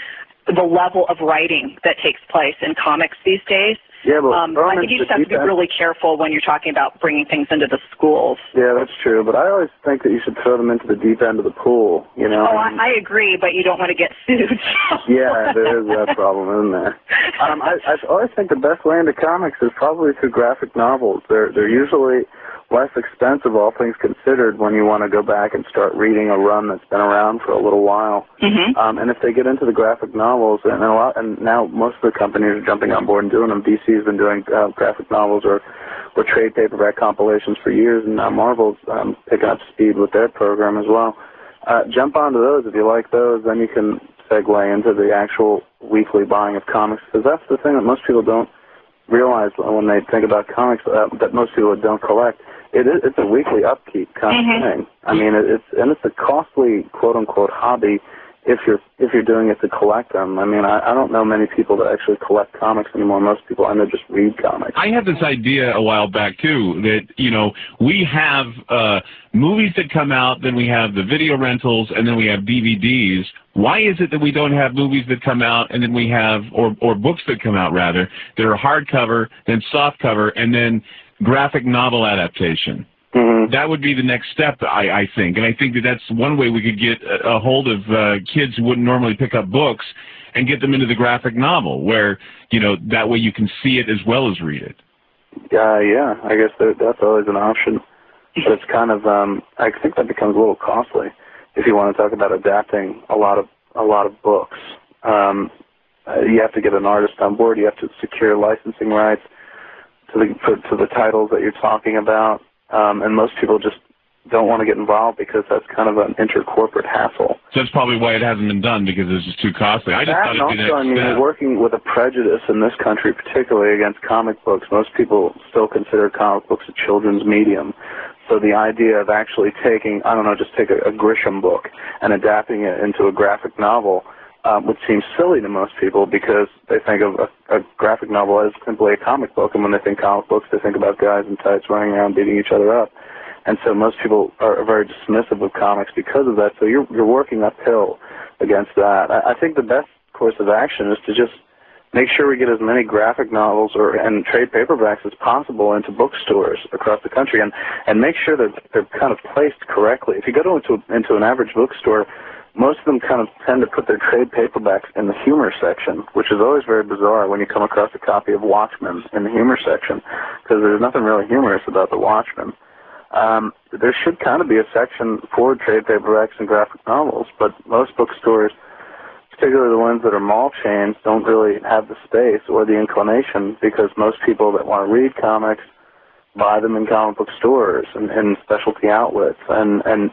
the level of writing that takes place in comics these days. Yeah, but um, I think you just have to be really careful when you're talking about bringing things into the schools. Yeah, that's true. But I always think that you should throw them into the deep end of the pool. You know. Oh, I, I agree, but you don't want to get sued. Yeah, there is that problem, isn't there? Um, I, I always think the best way into comics is probably through graphic novels. They're they're usually less expensive, all things considered, when you want to go back and start reading a run that's been around for a little while. Mm-hmm. Um, and if they get into the graphic novels, and a lot, and now most of the companies are jumping on board and doing them. D C has been doing uh, graphic novels or, or trade paperback compilations for years, and now Marvel's um, picking up speed with their program as well. Uh, jump onto those if you like those, then you can segue into the actual weekly buying of comics, because that's the thing that most people don't realize when they think about comics, uh, that most people don't collect. It is, it's a weekly upkeep kind mm-hmm. of thing. I mean, it, it's and it's a costly quote unquote hobby if you're if you're doing it to collect them. I mean, I, I don't know many people that actually collect comics anymore. Most people I know just read comics. I had this idea a while back too that you know we have uh, movies that come out, then we have the video rentals, and then we have D V Ds. Why is it that we don't have movies that come out, and then we have or or books that come out rather that are hardcover, then softcover, and then graphic novel adaptation? Mm-hmm. That would be the next step, I, I think. And I think that that's one way we could get a, a hold of uh, kids who wouldn't normally pick up books and get them into the graphic novel, where, you know, that way you can see it as well as read it. Yeah, yeah. I guess that, that's always an option. But it's kind of, um, I think that becomes a little costly if you want to talk about adapting a lot of a lot of books. Um, uh, you have to get an artist on board. You have to secure licensing rights to the for, to the titles that you're talking about, um, and most people just don't want to get involved because that's kind of an inter-corporate hassle. So that's probably why it hasn't been done, because it's just too costly. I just that, thought it'd be the also, next I mean, step. working with a prejudice in this country, particularly against comic books, most people still consider comic books a children's medium. So the idea of actually taking, I don't know, just take a, a Grisham book and adapting it into a graphic novel Um, would seem silly to most people, because they think of a, a graphic novel as simply a comic book, and when they think comic books, they think about guys in tights running around beating each other up. And so most people are very dismissive of comics because of that. So you're you're working uphill against that. I, I think the best course of action is to just make sure we get as many graphic novels or and trade paperbacks as possible into bookstores across the country, and and make sure that they're kind of placed correctly. If you go to into into an average bookstore, most of them kind of tend to put their trade paperbacks in the humor section, which is always very bizarre when you come across a copy of Watchmen in the humor section, because there's nothing really humorous about the Watchmen. Um, there should kind of be a section for trade paperbacks and graphic novels, but most bookstores, particularly the ones that are mall chains, don't really have the space or the inclination, because most people that want to read comics buy them in comic book stores and, and specialty outlets, and, and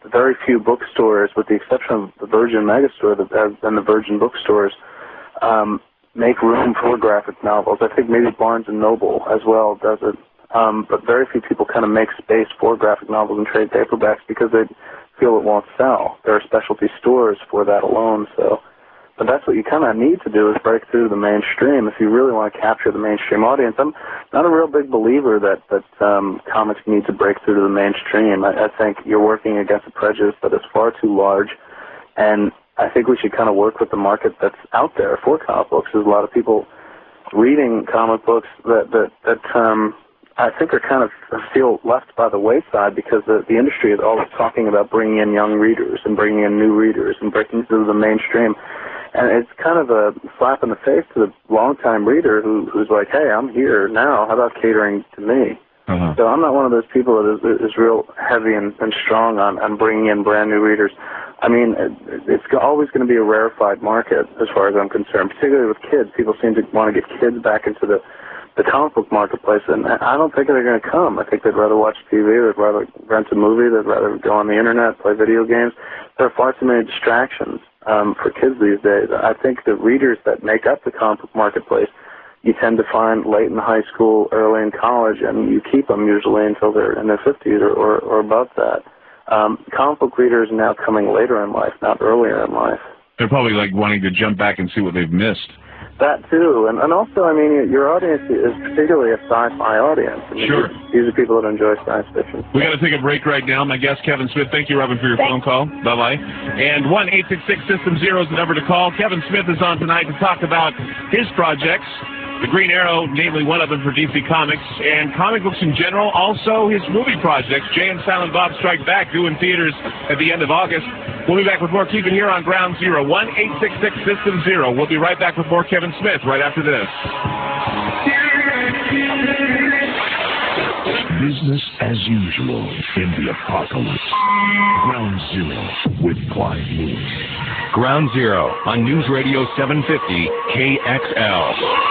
very few bookstores, with the exception of the Virgin Megastore and the Virgin bookstores, um, make room for graphic novels. I think maybe Barnes and Noble as well does it. Um, but very few people kind of make space for graphic novels and trade paperbacks because they feel it won't sell. There are specialty stores for that alone. So, but that's what you kind of need to do, is break through the mainstream if you really want to capture the mainstream audience. I'm not a real big believer that that um, comics need to break through to the mainstream. I, I think you're working against a prejudice that is far too large, and I think we should kind of work with the market that's out there for comic books. There's a lot of people reading comic books that that that um, I think are kind of feel left by the wayside because the the industry is always talking about bringing in young readers and bringing in new readers and breaking through the mainstream. And it's kind of a slap in the face to the longtime reader who who's like, hey, I'm here now. How about catering to me? Uh-huh. So I'm not one of those people that is, is real heavy and, and strong on, on bringing in brand new readers. I mean, it, it's always going to be a rarefied market as far as I'm concerned, particularly with kids. People seem to want to get kids back into the, the comic book marketplace, and I don't think they're going to come. I think they'd rather watch T V, they'd rather rent a movie, they'd rather go on the internet, play video games. There are far too many distractions um, for kids these days. I think the readers that make up the comic book marketplace you tend to find late in high school, early in college, and you keep them usually until they're in their fifties or, or, or above that. Um, comic book readers are now coming later in life, not earlier in life. They're probably like wanting to jump back and see what they've missed. That too, and, and also, I mean, your audience is particularly a sci-fi audience. I mean, sure. These are people that enjoy science fiction. We got to take a break right now. My guest, Kevin Smith. Thank you, Robin, for your Thanks. phone call. Bye-bye. And one eight six six System Zero is the number to call. Kevin Smith is on tonight to talk about his projects. The Green Arrow, namely one of them for D C Comics, and comic books in general, also his movie projects, Jay and Silent Bob Strike Back, due in theaters at the end of August. We'll be back with more. Keep it here on Ground Zero, one eight six six System Zero. We'll be right back with more Kevin Smith right after this. Business as usual in the apocalypse. Ground Zero with Clyde Lewis. Ground Zero on News Radio seven fifty K X L.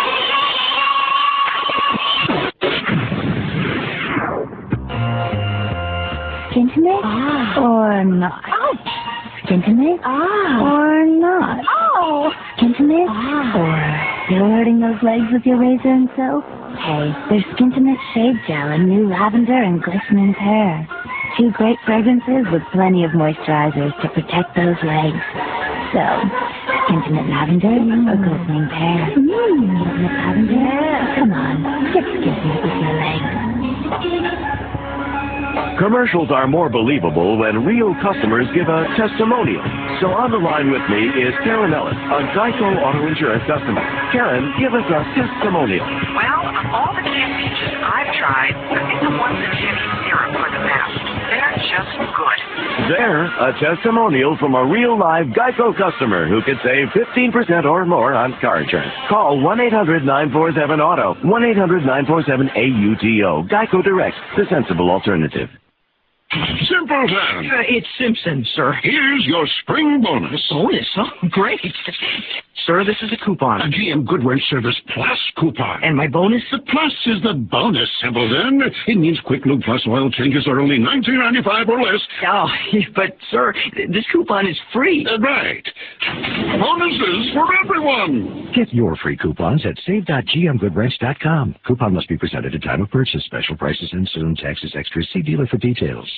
Intimate ah. or not? Ouch. Intimate ah. or not? Oh. Intimate ah. or you're alerting those legs with your razor and soap? Hey, there's Skintimate Shave Gel and new lavender and glistening pear. Two great fragrances with plenty of moisturizers to protect those legs. So, Skintimate Lavender mm. or glistening pear? Mm. Skintimate Lavender? Yeah. Come on, get Skintimate with your legs. Commercials are more believable when real customers give a testimonial. So on the line with me is Karen Ellis, a Geico Auto Insurance customer. Karen, give us a testimonial. Well, of all the championships I've tried, I think the ones that have used syrup for the best. They're just good. There, a testimonial from a real live Geico customer who could save fifteen percent or more on car insurance. Call one eight hundred nine four seven auto, one eight hundred nine four seven A U T O. Geico Direct, the sensible alternative. Simple then. Uh, it's Simpson, sir. Here's your spring bonus. Bonus, huh? Great. Sir, this is a coupon. A G M Goodwrench Service Plus coupon. And my bonus? The plus is the bonus symbol then. It means Quick Lube Plus oil changes are only nineteen ninety-five or less. Oh, but sir, this coupon is free. Uh, right. Bonuses for everyone. Get your free coupons at save dot g m good wrench dot com. Coupon must be presented at time of purchase. Special prices and soon. Taxes extra. See dealer for details.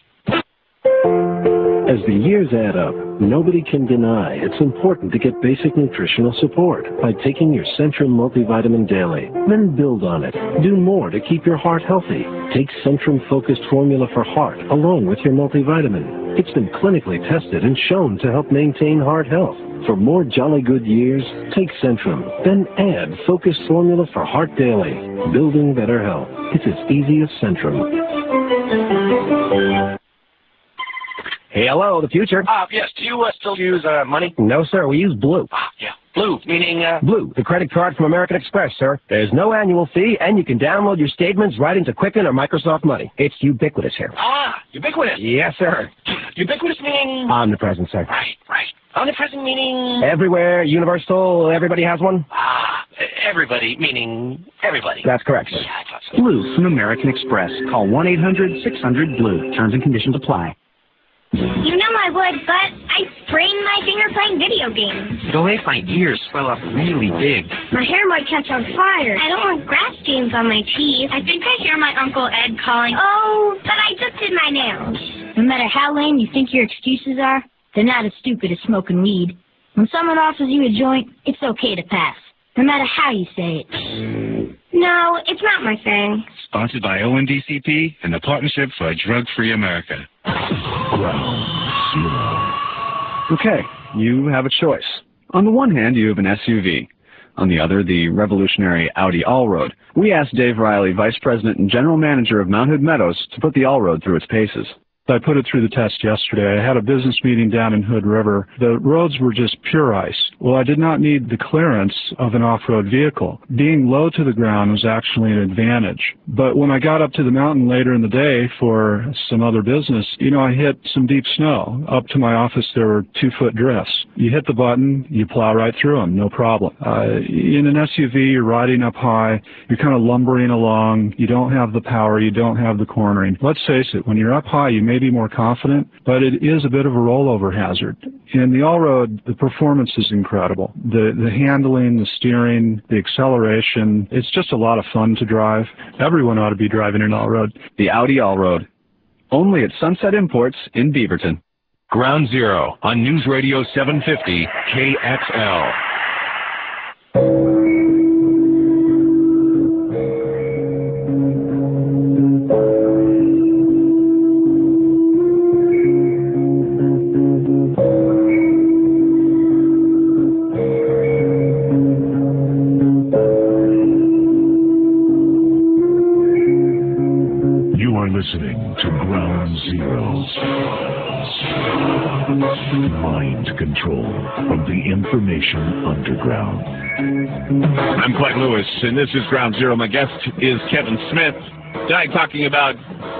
As the years add up, nobody can deny it's important to get basic nutritional support by taking your Centrum multivitamin daily. Then build on it. Do more to keep your heart healthy. Take Centrum Focused Formula for Heart along with your multivitamin. It's been clinically tested and shown to help maintain heart health. For more jolly good years, take Centrum. Then add Focused Formula for Heart Daily. Building better health. It's as easy as Centrum. Hey, hello, the future. Uh, yes, do you uh, still use uh, money? No, sir, we use Blue. Ah, yeah. Blue, meaning... Uh... Blue, the credit card from American Express, sir. There's no annual fee, and you can download your statements right into Quicken or Microsoft Money. It's ubiquitous here. Ah, ubiquitous. Yes, sir. Ubiquitous meaning... Omnipresent, sir. Right, right. Omnipresent meaning... Everywhere, universal, everybody has one? Ah, everybody, meaning everybody. That's correct, sir. Yeah, I thought so. Blue from American Express. Call one eight hundred six hundred blue. Terms and conditions apply. You know I would, but I sprained my finger playing video games. It'll make my ears swell up really big. My hair might catch on fire. I don't want grass stains on my teeth. I think I hear my Uncle Ed calling, oh, but I just did my nails. No matter how lame you think your excuses are, they're not as stupid as smoking weed. When someone offers you a joint, it's okay to pass, no matter how you say it. No, it's not my thing. Sponsored by O N D C P and the Partnership for a Drug-Free America. Okay, you have a choice. On the one hand, you have an S U V. On the other, the revolutionary Audi Allroad. We asked Dave Riley, Vice President and General Manager of Mount Hood Meadows, to put the Allroad through its paces. I put it through the test yesterday. I had a business meeting down in Hood River. The roads were just pure ice. Well, I did not need the clearance of an off-road vehicle. Being low to the ground was actually an advantage. But when I got up to the mountain later in the day for some other business, you know, I hit some deep snow. Up to my office, there were two-foot drifts. You hit the button, you plow right through them, no problem. Uh, in an S U V, you're riding up high, you're kind of lumbering along, you don't have the power, you don't have the cornering. Let's face it, when you're up high, you may be more confident, but it is a bit of a rollover hazard. In the Allroad, the performance is incredible. The the handling, the steering, the acceleration, it's just a lot of fun to drive. Everyone ought to be driving an Allroad. The Audi Allroad. Only at Sunset Imports in Beaverton. Ground Zero on News Radio seven fifty K X L. Listening to Ground Zero. Mind control of the information underground. I'm Clyde Lewis, and this is Ground Zero. My guest is Kevin Smith. Tonight talking about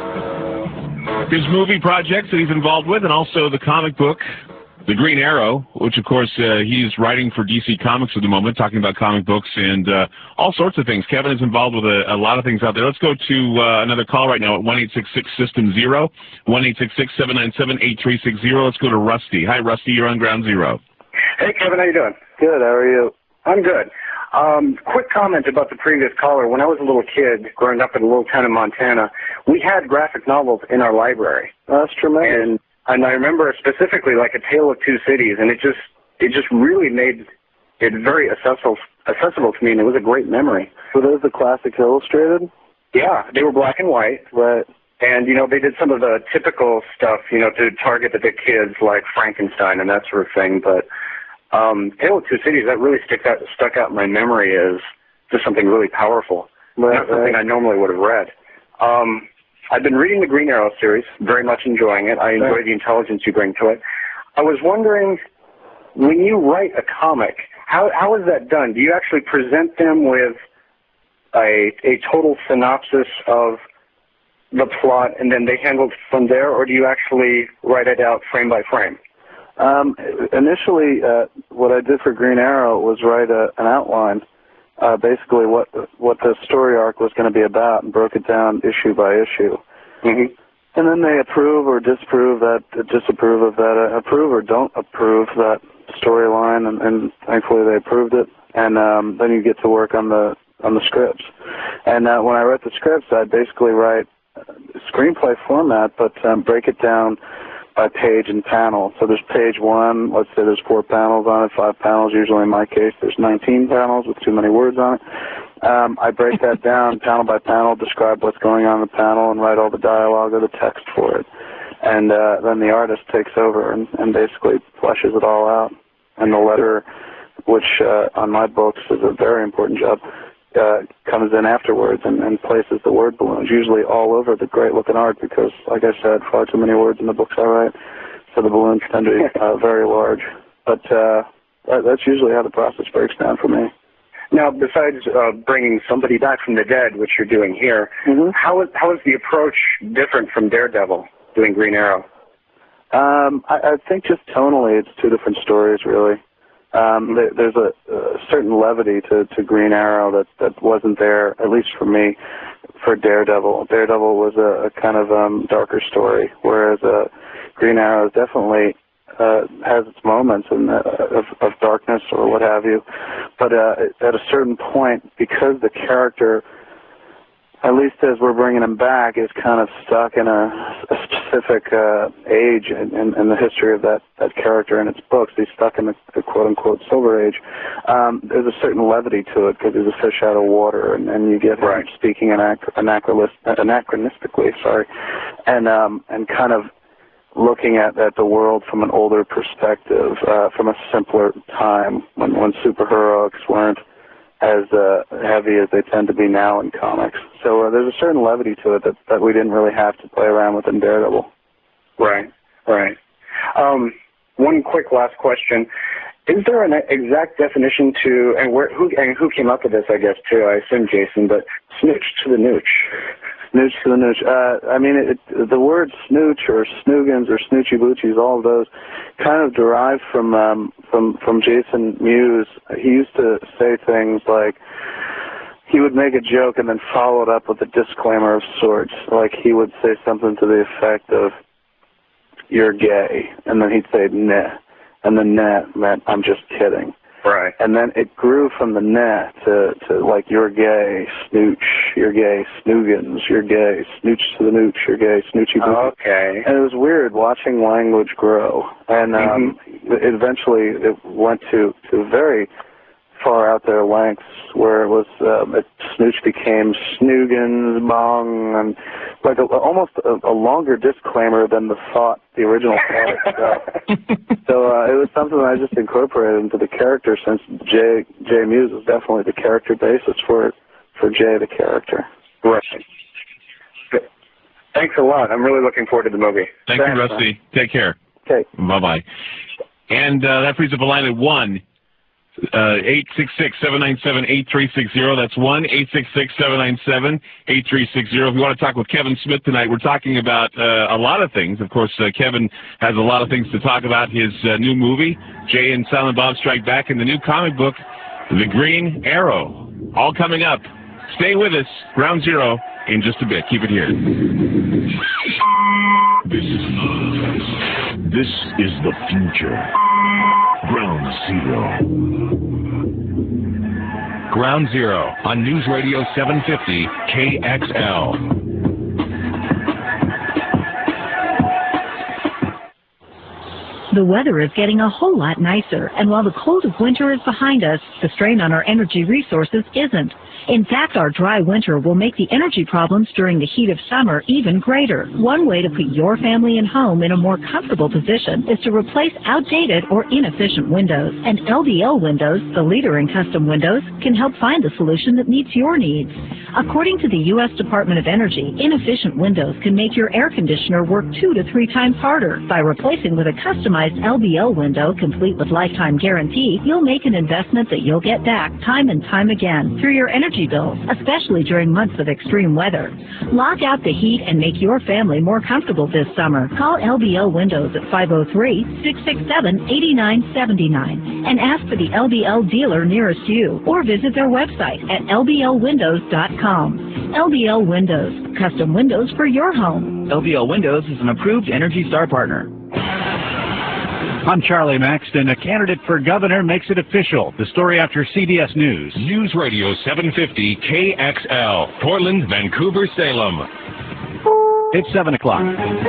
his movie projects that he's involved with, and also the comic book, The Green Arrow, which, of course, uh, he's writing for D C Comics at the moment, talking about comic books and uh, all sorts of things. Kevin is involved with a, a lot of things out there. Let's go to uh, another call right now at one eight six six System Zero, one eight six six, seven nine seven, eight three six zero. Let's go to Rusty. Hi, Rusty. You're on Ground Zero. Hey, Kevin. How you doing? Good. How are you? I'm good. Um, quick comment about the previous caller. When I was a little kid, growing up in a little town in Montana, we had graphic novels in our library. That's tremendous. And And I remember specifically like A Tale of Two Cities, and it just it just really made it very accessible accessible to me, and it was a great memory. Were those the classics illustrated? Yeah, they were black and white. Right. And, you know, they did some of the typical stuff, you know, to target the big kids like Frankenstein and that sort of thing. But um, Tale of Two Cities, that really stuck out, stuck out in my memory as just something really powerful. Right, Not something right. I normally would have read. Um I've been reading the Green Arrow series, very much enjoying it. I enjoy the intelligence you bring to it. I was wondering, when you write a comic, how how is that done? Do you actually present them with a a total synopsis of the plot and then they handle it from there, or do you actually write it out frame by frame? Um, initially, uh, what I did for Green Arrow was write a, an outline. Uh, basically what what the story arc was going to be about, and broke it down issue by issue. Mm-hmm. And then they approve or disapprove that, disapprove of that, uh, approve or don't approve that storyline, and, and thankfully they approved it. And um, then you get to work on the on the scripts. And uh, when I write the scripts, I basically write screenplay format, but um, break it down by page and panel. So there's page one, let's say there's four panels on it, five panels usually in my case. There's nineteen panels with too many words on it. Um, I break that down panel by panel, describe what's going on in the panel, and write all the dialogue or the text for it. And uh, then the artist takes over and, and basically fleshes it all out. And the letter, which uh, on my books is a very important job, Uh, comes in afterwards and, and places the word balloons, usually all over the great-looking art because, like I said, far too many words in the books I write, so the balloons tend to be uh, very large. But uh, that, that's usually how the process breaks down for me. Now, besides uh, bringing somebody back from the dead, which you're doing here, mm-hmm. how is how is the approach different from Daredevil doing Green Arrow? Um, I, I think just tonally it's two different stories, really. Um, there, there's a, a certain levity to, to Green Arrow that, that wasn't there, at least for me, for Daredevil. Daredevil was a, a kind of um, darker story, whereas uh, Green Arrow definitely uh, has its moments in, uh, of, of darkness or what have you. But uh, at a certain point, because the character, at least as we're bringing him back, is kind of stuck in a, a specific uh, age in, in, in the history of that, that character in its books. He's stuck in the, the quote-unquote Silver Age. Um, there's a certain levity to it because he's a fish out of water, and, and you get him right. speaking anach- anachronist- anachronistically, sorry, and um, and kind of looking at, at the world from an older perspective, uh, from a simpler time when, when superheroics weren't as uh, heavy as they tend to be now in comics. So uh, there's a certain levity to it that, that we didn't really have to play around with in Daredevil. Right, right. Um, one quick last question. Is there an exact definition to, and where, who, and who came up with this, I guess, too, I assume Jason, but snooch to the nooch? Snooch to the nooch. Uh, I mean, it, it, the word snooch or snoogans or snoochy boochies, all of those kind of derive from um, from from Jason Mewes. He used to say things like, he would make a joke and then follow it up with a disclaimer of sorts. Like he would say something to the effect of, "You're gay," and then he'd say, "Nah," and the "nah" meant, "I'm just kidding." Right. And then it grew from the "nah" to, to like, "You're gay, snooch, you're gay, snoogans, you're gay, snooch to the nooch, you're gay, snoochy boochies." Oh, okay. And it was weird watching language grow. And um, mm-hmm. it eventually it went to, to very far out there lengths where it was, um, it, snooch became snoogans, bong, and like a, almost a, a longer disclaimer than the thought, the original thought itself. So uh, it was something that I just incorporated into the character, since Jay, Jay Mewes is definitely the character basis for for Jay the character. Right. Thanks a lot. I'm really looking forward to the movie. Thank Thanks, you, Rusty. Man. Take care. Okay. Bye-bye. And uh, that frees up a line at one. Uh, eight six six, seven nine seven, eight three six zero. That's one eight six six, seven nine seven, eight three six zero. If you want to talk with Kevin Smith tonight, we're talking about uh, a lot of things. Of course, uh, Kevin has a lot of things to talk about. His uh, new movie, Jay and Silent Bob Strike Back, and the new comic book, The Green Arrow. All coming up. Stay with us. Ground Zero in just a bit. Keep it here. This is this is the future. Ground Zero. Ground Zero on News Radio seven fifty K X L. The weather is getting a whole lot nicer, and while the cold of winter is behind us, the strain on our energy resources isn't. In fact, our dry winter will make the energy problems during the heat of summer even greater. One way to put your family and home in a more comfortable position is to replace outdated or inefficient windows. And L B L Windows, the leader in custom windows, can help find the solution that meets your needs. According to the U S Department of Energy, inefficient windows can make your air conditioner work two to three times harder. By replacing with a customized L B L window, complete with lifetime guarantee, you'll make an investment that you'll get back time and time again through your energy bills, especially during months of extreme weather. Lock out the heat and make your family more comfortable this summer. Call L B L Windows at five oh three, six six seven, eight nine seven nine and ask for the L B L dealer nearest you, or visit their website at L B L windows dot com. L B L Windows, custom windows for your home. L B L Windows is an approved Energy Star partner. I'm Charlie Maxton. A candidate for governor makes it official. The story after C B S News. News Radio seven fifty K X L, Portland, Vancouver, Salem. It's seven o'clock.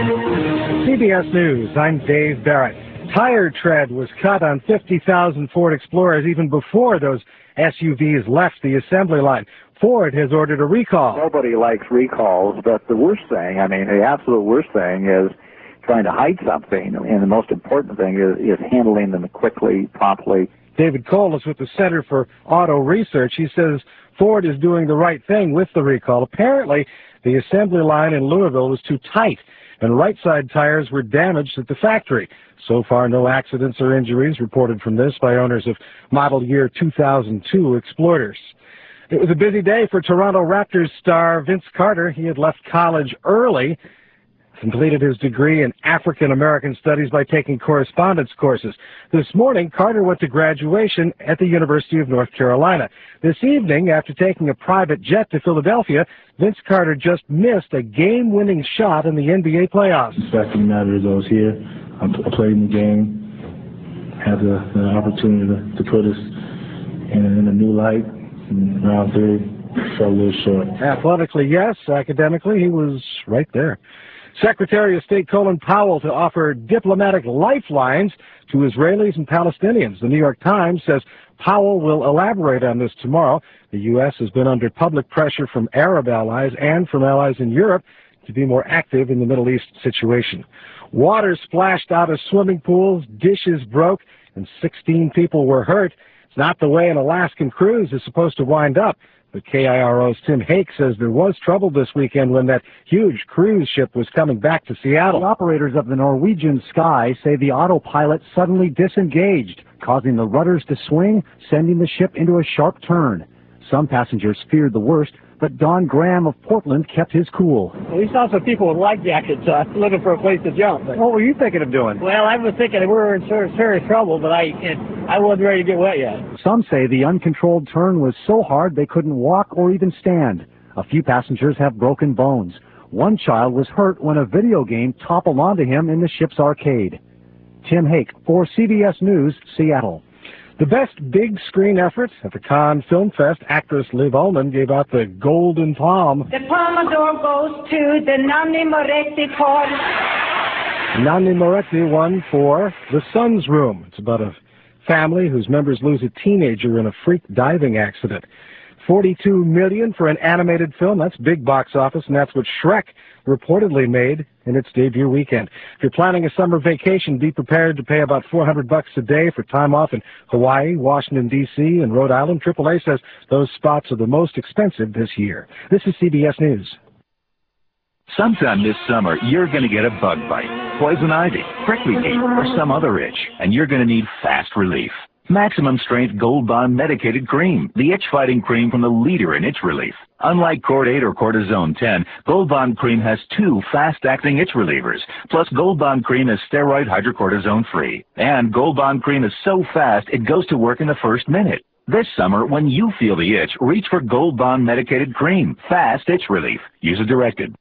C B S News, I'm Dave Barrett. Tire tread was cut on fifty thousand Ford Explorers even before those S U Vs left the assembly line. Ford has ordered a recall. Nobody likes recalls, but the worst thing, I mean, the absolute worst thing is trying to hide something, and the most important thing is, is handling them quickly, promptly. David Cole is with the Center for Auto Research. He says Ford is doing the right thing with the recall. Apparently, the assembly line in Louisville was too tight, and right-side tires were damaged at the factory. So far, no accidents or injuries reported from this by owners of model year two thousand two Explorers. It was a busy day for Toronto Raptors star Vince Carter. He had left college early completed his degree in African American Studies by taking correspondence courses. This morning, Carter went to graduation at the University of North Carolina. This evening, after taking a private jet to Philadelphia, Vince Carter just missed a game-winning shot in the N B A playoffs. The fact of the matter is I was here, I, I played in the game, had the, the opportunity to, to put us in, in a new light in round three. Fell a little short. Athletically, yes. Academically, he was right there. Secretary of State Colin Powell to offer diplomatic lifelines to Israelis and Palestinians. The New York Times says Powell will elaborate on this tomorrow. The U S has been under public pressure from Arab allies and from allies in Europe to be more active in the Middle East situation. Water splashed out of swimming pools, dishes broke, and sixteen people were hurt. It's not the way an Alaskan cruise is supposed to wind up. But K I R O's Tim Hake says there was trouble this weekend when that huge cruise ship was coming back to Seattle. The operators of the Norwegian Sky say the autopilot suddenly disengaged, causing the rudders to swing, sending the ship into a sharp turn. Some passengers feared the worst, but Don Graham of Portland kept his cool. We saw some people with life jackets uh, looking for a place to jump. But, what were you thinking of doing? Well, I was thinking we were in serious, serious trouble, but I it, I wasn't ready to get wet yet. Some say the uncontrolled turn was so hard they couldn't walk or even stand. A few passengers have broken bones. One child was hurt when a video game toppled onto him in the ship's arcade. Tim Hake for C B S News, Seattle. The best big screen effort at the Cannes Film Fest, actress Liv Ullmann gave out the Golden Palm. The Palme d'Or goes to the Nanni Moretti for... Nanni Moretti won for The Sun's Room. It's about a family whose members lose a teenager in a freak diving accident. forty-two million dollars for an animated film. That's big box office, and that's what Shrek reportedly made in its debut weekend. If you're planning a summer vacation, be prepared to pay about four hundred bucks a day for time off in Hawaii, Washington, D C, and Rhode Island. triple A says those spots are the most expensive this year. This is C B S News. Sometime this summer, you're going to get a bug bite, poison ivy, prickly heat, or some other itch, and you're going to need fast relief. Maximum Strength Gold Bond Medicated Cream, the itch-fighting cream from the leader in itch relief. Unlike Cordate or Cortisone ten, Gold Bond Cream has two fast-acting itch relievers. Plus, Gold Bond Cream is steroid hydrocortisone-free. And Gold Bond Cream is so fast, it goes to work in the first minute. This summer, when you feel the itch, reach for Gold Bond Medicated Cream. Fast itch relief. Use as directed.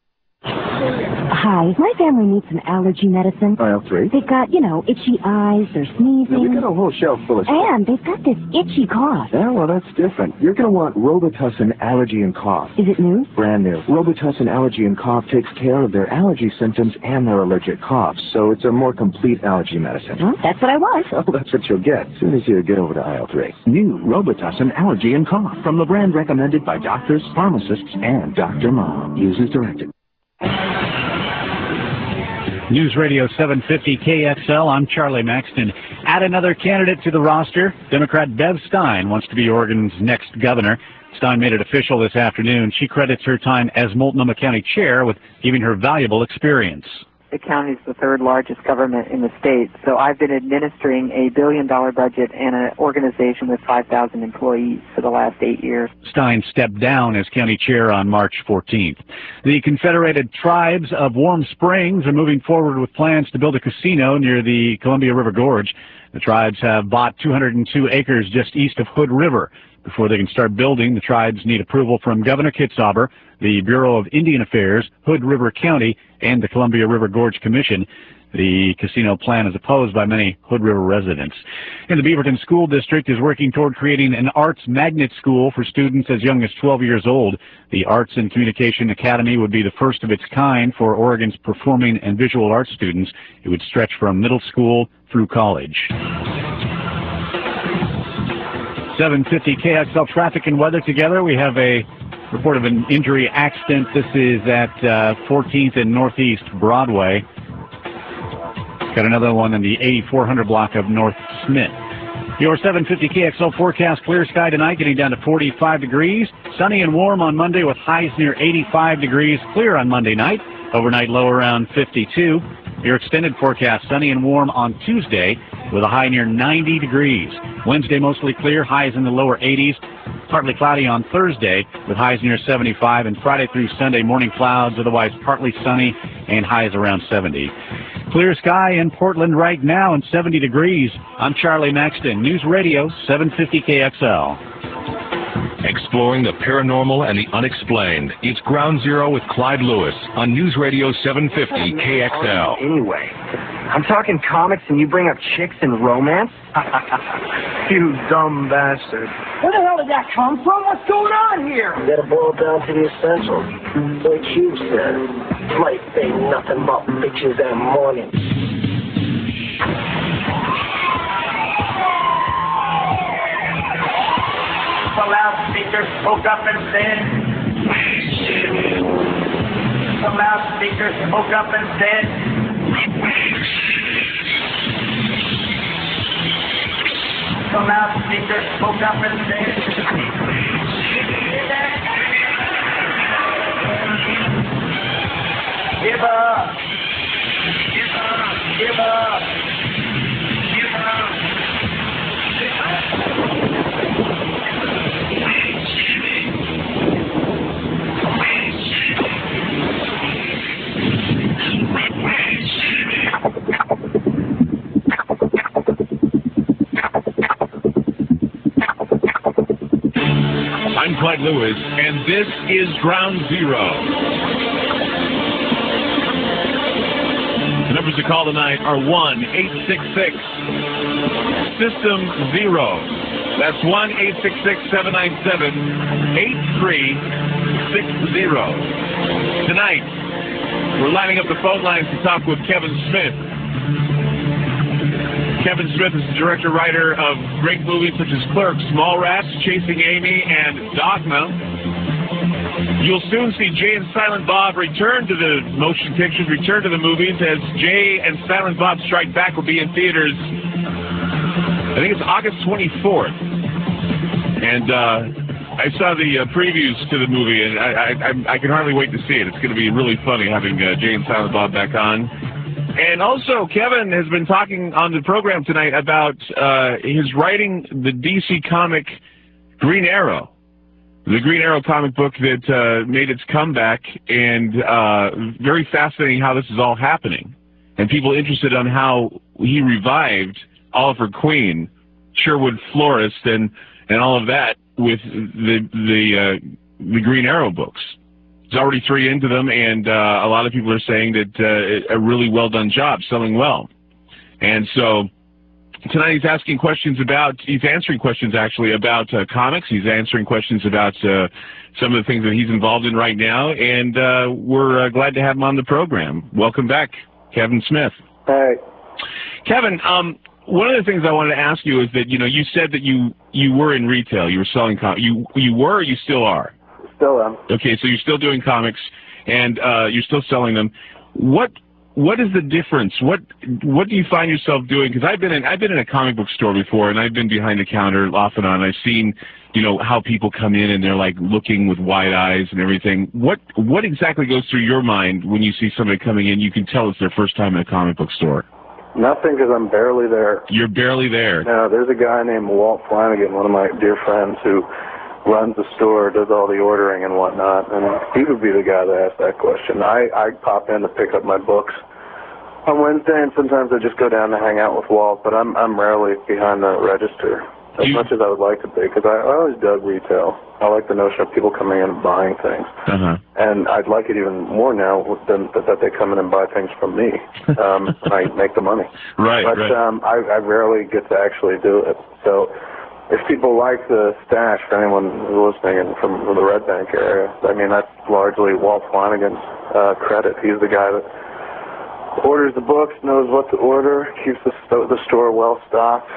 Hi, my family needs some allergy medicine. Aisle three. They've got, you know, itchy eyes, they're sneezing. No, we've got a whole shelf full of stuff. And they've got this itchy cough. Yeah, well, that's different. You're going to want Robitussin Allergy and Cough. Is it new? Brand new. Robitussin Allergy and Cough takes care of their allergy symptoms and their allergic coughs, so it's a more complete allergy medicine. Well, that's what I want. Well, that's what you'll get as soon as you get over to aisle three. New Robitussin Allergy and Cough from the brand recommended by doctors, pharmacists, and Doctor Mom. Use as directed. News Radio seven fifty K X L, I'm Charlie Maxton. Add another candidate to the roster. Democrat Bev Stein wants to be Oregon's next governor. Stein made it official this afternoon. She credits her time as Multnomah County chair with giving her valuable experience. The county is the third largest government in the state, so I've been administering a billion-dollar budget and an organization with five thousand employees for the last eight years. Stein stepped down as county chair on March fourteenth. The Confederated Tribes of Warm Springs are moving forward with plans to build a casino near the Columbia River Gorge. The tribes have bought two hundred two acres just east of Hood River. Before they can start building, the tribes need approval from Governor Kitzhaber, the Bureau of Indian Affairs, Hood River County, and the Columbia River Gorge Commission. The casino plan is opposed by many Hood River residents. And the Beaverton School District is working toward creating an arts magnet school for students as young as twelve years old. The Arts and Communication Academy would be the first of its kind for Oregon's performing and visual arts students. It would stretch from middle school through college. seven fifty K X L traffic and weather together. We have a report of an injury accident. This is at uh, fourteenth and Northeast Broadway. Got another one in the eighty-four hundred block of North Smith. Your seven fifty K X L forecast: clear sky tonight, getting down to forty-five degrees. Sunny and warm on Monday with highs near eighty-five degrees. Clear on Monday night. Overnight low around fifty-two. Your extended forecast: sunny and warm on Tuesday with a high near ninety degrees. Wednesday mostly clear, highs in the lower eighties. Partly cloudy on Thursday with highs near seventy-five. And Friday through Sunday, morning clouds, otherwise partly sunny and highs around seventy. Clear sky in Portland right now and seventy degrees. I'm Charlie Maxton, News Radio seven fifty K X L. Exploring the paranormal and the unexplained. It's Ground Zero with Clyde Lewis on News Radio seven fifty K X L. Anyway, I'm talking comics and you bring up chicks and romance? You dumb bastard. Where the hell did that come from? What's going on here? You gotta boil it down to the essentials. Like Hugh said, life ain't nothing but bitches and morning. The loudspeaker spoke up and said, the loudspeaker spoke up and said, the loudspeaker spoke up and said, give up, give up, give up, give up. I'm Clyde Lewis, and this is Ground Zero. The numbers to call tonight are one eight six six System Zero. That's one eight six six, seven nine seven, eight three six zero. Tonight, we're lining up the phone lines to talk with Kevin Smith. Kevin Smith is the director-writer of great movies such as Clerks, Mallrats, Chasing Amy, and Dogma. You'll soon see Jay and Silent Bob return to the motion pictures, return to the movies, as Jay and Silent Bob Strike Back will be in theaters, I think it's August twenty-fourth. And uh, I saw the uh, previews to the movie, and I, I, I can hardly wait to see it. It's going to be really funny having uh, Jay and Silent Bob back on. And also, Kevin has been talking on the program tonight about uh, his writing the D C comic Green Arrow, the Green Arrow comic book that uh, made its comeback, and uh, very fascinating how this is all happening. And people interested on how he revived Oliver Queen, Sherwood Florist, and, and all of that with the, the, uh, the Green Arrow books. There's already three into them, and uh, a lot of people are saying that uh, a really well-done job, selling well. And so tonight he's asking questions about, he's answering questions actually about uh, comics. He's answering questions about uh, some of the things that he's involved in right now, and uh, we're uh, glad to have him on the program. Welcome back, Kevin Smith. Hey. Kevin, um, one of the things I wanted to ask you is that, you know, you said that you, you were in retail, you were selling comics. You, you were or you still are? Still am. Okay, so you're still doing comics, and uh, you're still selling them. What what is the difference? What what do you find yourself doing? Because I've been in I've been in a comic book store before, and I've been behind the counter off and on. I've seen, you know, how people come in and they're like looking with wide eyes and everything. What what exactly goes through your mind when you see somebody coming in? You can tell it's their first time in a comic book store. Nothing, because I'm barely there. You're barely there. No, there's a guy named Walt Flanagan, one of my dear friends, who runs the store, does all the ordering and whatnot, and he would be the guy to ask that question. I, I pop in to pick up my books on Wednesday, and sometimes I just go down to hang out with Walt, but I'm I'm rarely behind the register, as you, much as I would like to be, because I, I always dug retail. I like the notion of people coming in and buying things. Uh-huh. And I'd like it even more now than that they come in and buy things from me, um, and I make the money. Right, but right. Um, I, I rarely get to actually do it, so if people like the stash, for anyone who's listening and from, from the Red Bank area, I mean, that's largely Walt Flanagan's uh, credit. He's the guy that orders the books, knows what to order, keeps the, sto the store well stocked.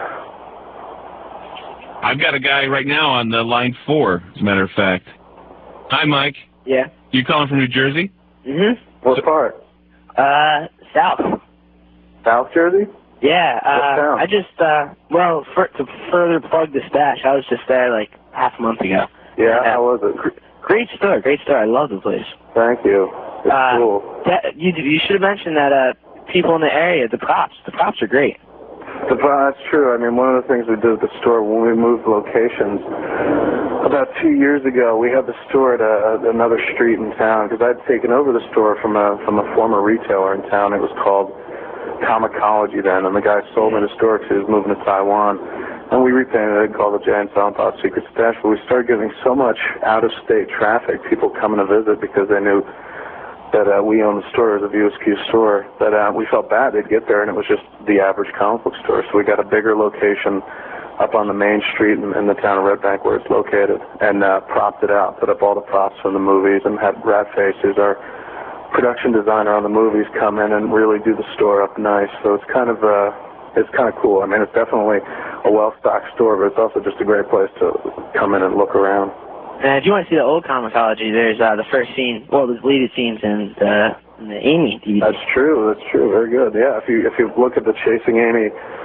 I've got a guy right now on the line four, as a matter of fact. Hi, Mike. Yeah. You calling from New Jersey? Mm-hmm. What part? Uh, South. South Jersey? Yeah, uh, I just, uh, well, for, to further plug the stash, I was just there like half a month ago. Yeah, uh, how was it? Great store, great store. I love the place. Thank you. It's uh, cool. That, you, you should have mentioned that uh, people in the area, the props, the props are great. The, that's true. I mean, one of the things we did at the store when we moved locations about two years ago, we had the store at a, another street in town because I'd taken over the store from a from a former retailer in town. It was called Comicology then, and the guy sold me the store because he was moving to Taiwan. And we repainted it, called the Jay and Silent Bob Secret Stash, but we started getting so much out-of-state traffic, people coming to visit because they knew that uh, we owned the store as a View Askew store, that uh, we felt bad they'd get there and it was just the average comic book store. So we got a bigger location up on the main street in, in the town of Red Bank where it's located, and uh, propped it out, put up all the props from the movies, and had Ratface, who's our production designer on the movies, come in and really do the store up nice. So it's kind of uh, it's kind of cool. I mean, it's definitely a well-stocked store, but it's also just a great place to come in and look around. And if you want to see the old Comicology, there's uh, the first scene, well, the deleted scenes in the, in the Amy D V D. That's true. That's true. Very good. Yeah. If you if you look at the Chasing Amy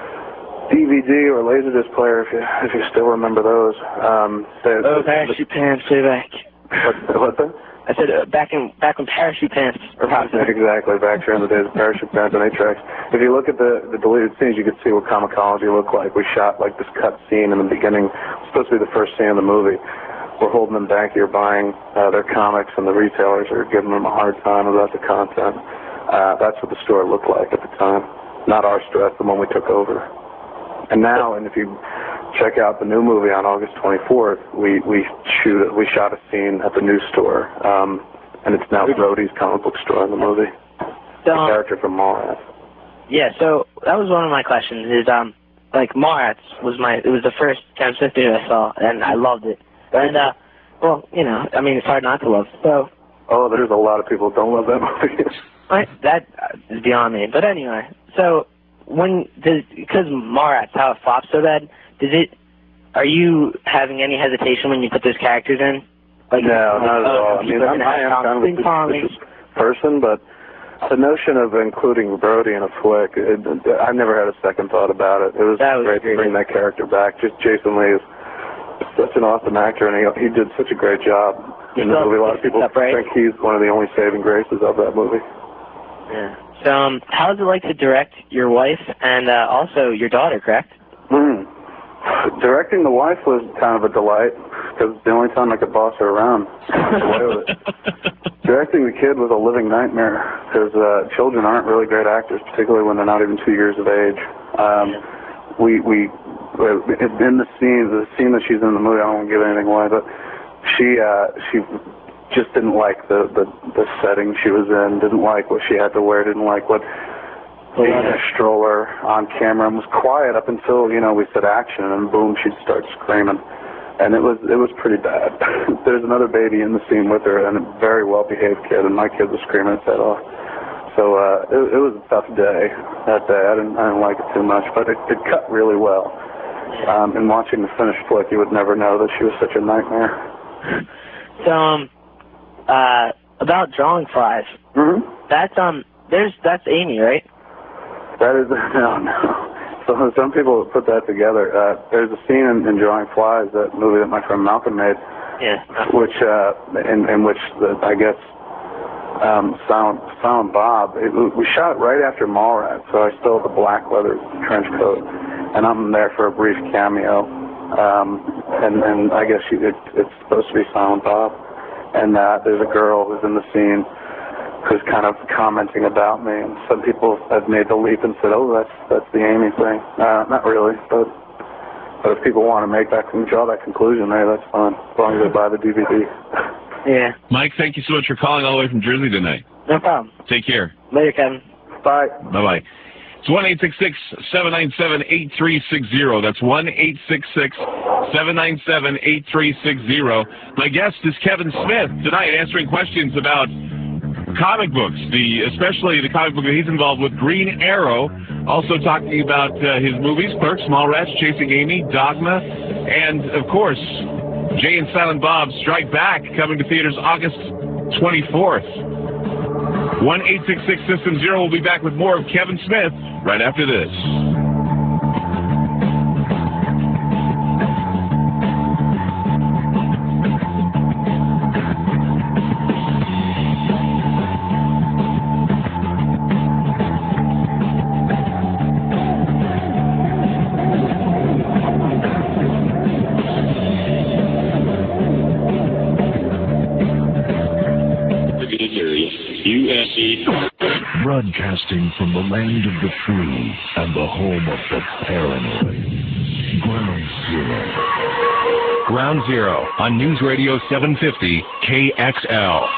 D V D or Laserdisc player, if you if you still remember those, um, oh, parachute pants, way back. What, what's that? I said uh, back in back when parachute pants were popular. Exactly. Back during the days of parachute pants and eight-tracks. If you look at the the deleted scenes, you could see what Comicology looked like. We shot like this cut scene in the beginning. It's supposed to be the first scene of the movie. We're holding them back here buying uh, their comics, and the retailers are giving them a hard time about the content. Uh, that's what the store looked like at the time. Not our store, that's the one we took over. And now, and if you check out the new movie on August twenty-fourth, we we shoot we shot a scene at the new store, um, and it's now Rhodey's comic book store in the movie. So, the character from Mallrats. Yeah, so that was one of my questions. Is um like Mallrats was my it was the first Kevin Smith video I saw, and I loved it. And, uh, well, you know, I mean, it's hard not to love. So. Oh, there's a lot of people who don't love that movie. I, that is beyond me. But anyway, so when, does, because Mallrats, how it flops so bad, does it, are you having any hesitation when you put those characters in? Like, no, not at all. I mean, I'm, I am kind of a suspicious person, but the notion of including Brody in a flick, it, it, I never had a second thought about it. It was, was great to bring that character back. Just Jason Lee is such an awesome actor, and he, he did such a great job in the movie. A lot of people think he's one of the only saving graces of that movie. Yeah. So, um, how is it like to direct your wife and uh, also your daughter, correct? Hmm. Directing the wife was kind of a delight, because it's the only time I could boss her around. Directing the kid was a living nightmare, because uh, children aren't really great actors, particularly when they're not even two years of age. Um, we we in the scene, the scene that she's in the movie, I don't want to give anything away, but she uh, she just didn't like the, the the setting she was in, didn't like what she had to wear, didn't like what being in a stroller on camera, and was quiet up until, you know, we said action, and boom, she'd start screaming, and it was it was pretty bad. There's another baby in the scene with her, and a very well behaved kid, and my kid was screaming his head off. So uh, it, it was a tough day that day. I didn't, I didn't like it too much, but it, it cut really well. Um, and watching the finished flick, you would never know that she was such a nightmare. So, um, uh, about drawing flies. Mm-hmm. That's um, there's that's Amy, right? That is no, no. So some people put that together. Uh, there's a scene in, in Drawing Flies, that movie that my friend Malcolm made, yeah, which uh, in, in which the, I guess. Um, Silent, Silent Bob, it, we shot right after Mallrats, so I still have the black leather trench coat, and I'm there for a brief cameo, um, and, and I guess she, it, it's supposed to be Silent Bob, and uh, there's a girl who's in the scene who's kind of commenting about me, and some people have made the leap and said, oh, that's that's the Amy thing. Uh, not really, but but if people want to make that, draw that conclusion, hey, that's fine, as long as they buy the D V D. Yeah. Mike, thank you so much for calling all the way from Jersey tonight. No problem. Take care. Later, Kevin. Bye. Bye-bye. It's one eight six six, seven nine seven, eight three six zero. That's one eight six six, seven nine seven, eight three six zero. My guest is Kevin Smith tonight, answering questions about comic books, the especially the comic book that he's involved with, Green Arrow. Also talking about uh, his movies, Clerks, Mallrats, Chasing Amy, Dogma, and, of course, Jay and Silent Bob Strike Back, coming to theaters August twenty-fourth. one eight six six, System Zero will be back with more of Kevin Smith right after this. Broadcasting from the land of the free and the home of the paranoid. Ground Zero. Ground Zero on News Radio seven fifty K X L.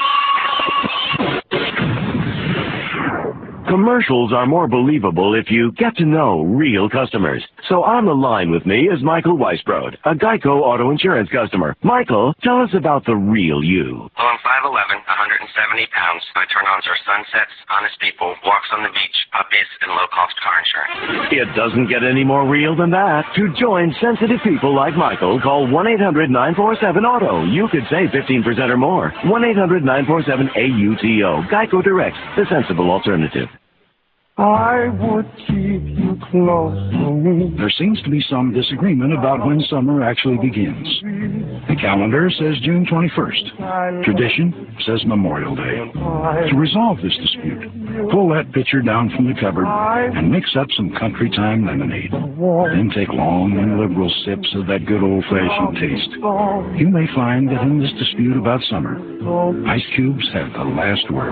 Commercials are more believable if you get to know real customers. So on the line with me is Michael Weisbrod, a Geico auto insurance customer. Michael, tell us about the real you. Well, I'm five eleven, one hundred seventy pounds. My turn-ons are sunsets, honest people, walks on the beach, puppies, and low-cost car insurance. It doesn't get any more real than that. To join sensitive people like Michael, call one eight hundred nine four seven auto. You could save fifteen percent or more. one eight hundred nine four seven A U T O. Geico Direct, the sensible alternative. I would keep you close to me. There seems to be some disagreement about when summer actually begins. The calendar says June twenty-first. Tradition says Memorial Day. To resolve this dispute, pull that pitcher down from the cupboard and mix up some country time lemonade. Then take long and liberal sips of that good old-fashioned taste. You may find that in this dispute about summer, ice cubes have the last word.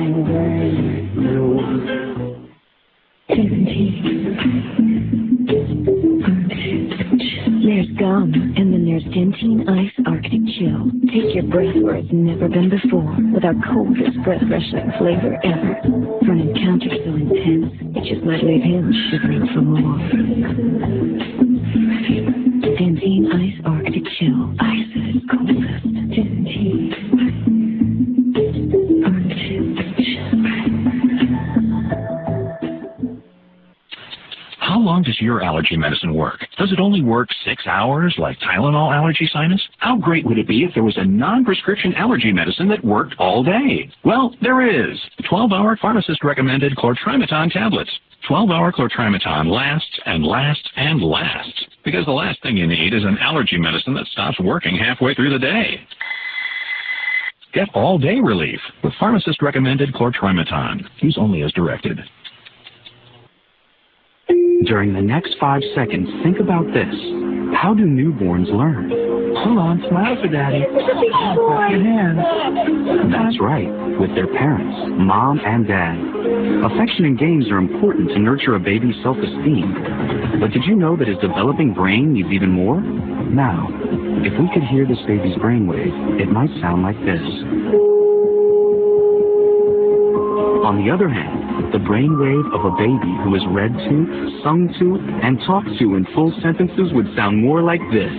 There's gum, and then there's Dentyne Ice Arctic Chill. Take your breath where it's never been before, with our coldest breath-freshening flavor ever. For an encounter so intense, it just might leave him shivering for more. Dentyne Ice Arctic Chill. Ice at its coldest. Dentyne Arctic Chill. How long does your allergy medicine work? Does it only work six hours like Tylenol allergy sinus? How great would it be if there was a non-prescription allergy medicine that worked all day? Well, there is. twelve-hour pharmacist-recommended Chlortrimeton tablets. twelve-hour Chlortrimeton lasts and lasts and lasts. Because the last thing you need is an allergy medicine that stops working halfway through the day. Get all-day relief with pharmacist-recommended Chlortrimeton. Use only as directed. During the next five seconds, think about this. How do newborns learn? Hold on, smile for Daddy. Clap your hands. That's right, with their parents, Mom and Dad. Affection and games are important to nurture a baby's self-esteem. But did you know that his developing brain needs even more? Now, if we could hear this baby's brainwave, it might sound like this. On the other hand, the brainwave of a baby who is read to, sung to, and talked to in full sentences would sound more like this.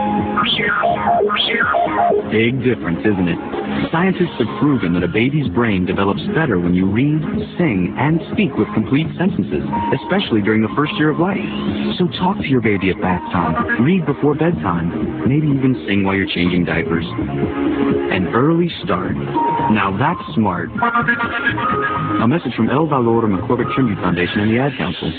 Big difference, isn't it? Scientists have proven that a baby's brain develops better when you read, sing, and speak with complete sentences, especially during the first year of life. So talk to your baby at bath time, read before bedtime, maybe even sing while you're changing diapers. An early start. Now that's smart. A message from El Valor and McCormick Tribute Foundation and the Ad Council.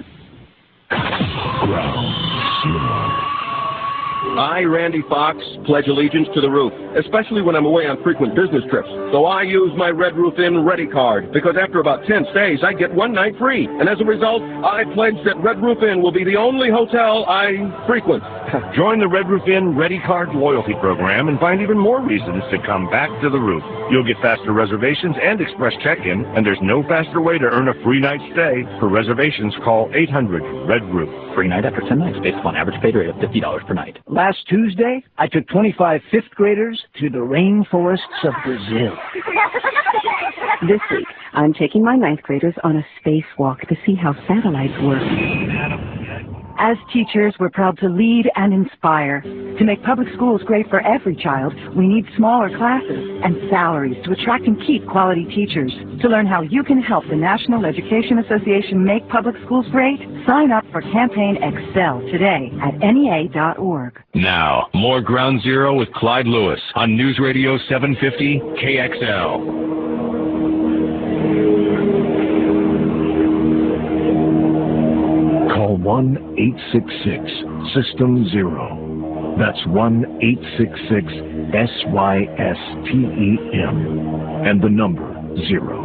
Ground Zero. I, Randy Fox, pledge allegiance to the roof, especially when I'm away on frequent business trips. So I use my Red Roof Inn Ready card, because after about ten stays, I get one night free. And as a result, I pledge that Red Roof Inn will be the only hotel I frequent. Join the Red Roof Inn Ready Card loyalty program and find even more reasons to come back to the roof. You'll get faster reservations and express check-in, and there's no faster way to earn a free night stay. For reservations, call eight hundred Red Roof. Free night after ten nights based upon average pay rate of fifty dollars per night. Last Tuesday, I took twenty-five fifth graders to the rainforests of Brazil. This week, I'm taking my ninth graders on a spacewalk to see how satellites work. As teachers, we're proud to lead and inspire. To make public schools great for every child, we need smaller classes and salaries to attract and keep quality teachers. To learn how you can help the National Education Association make public schools great, sign up for Campaign Excel today at N E A dot org. Now, more Ground Zero with Clyde Lewis on News Radio seven fifty K X L. Call one eight six six System Zero. That's one eight six six S Y S T E M. And the number zero.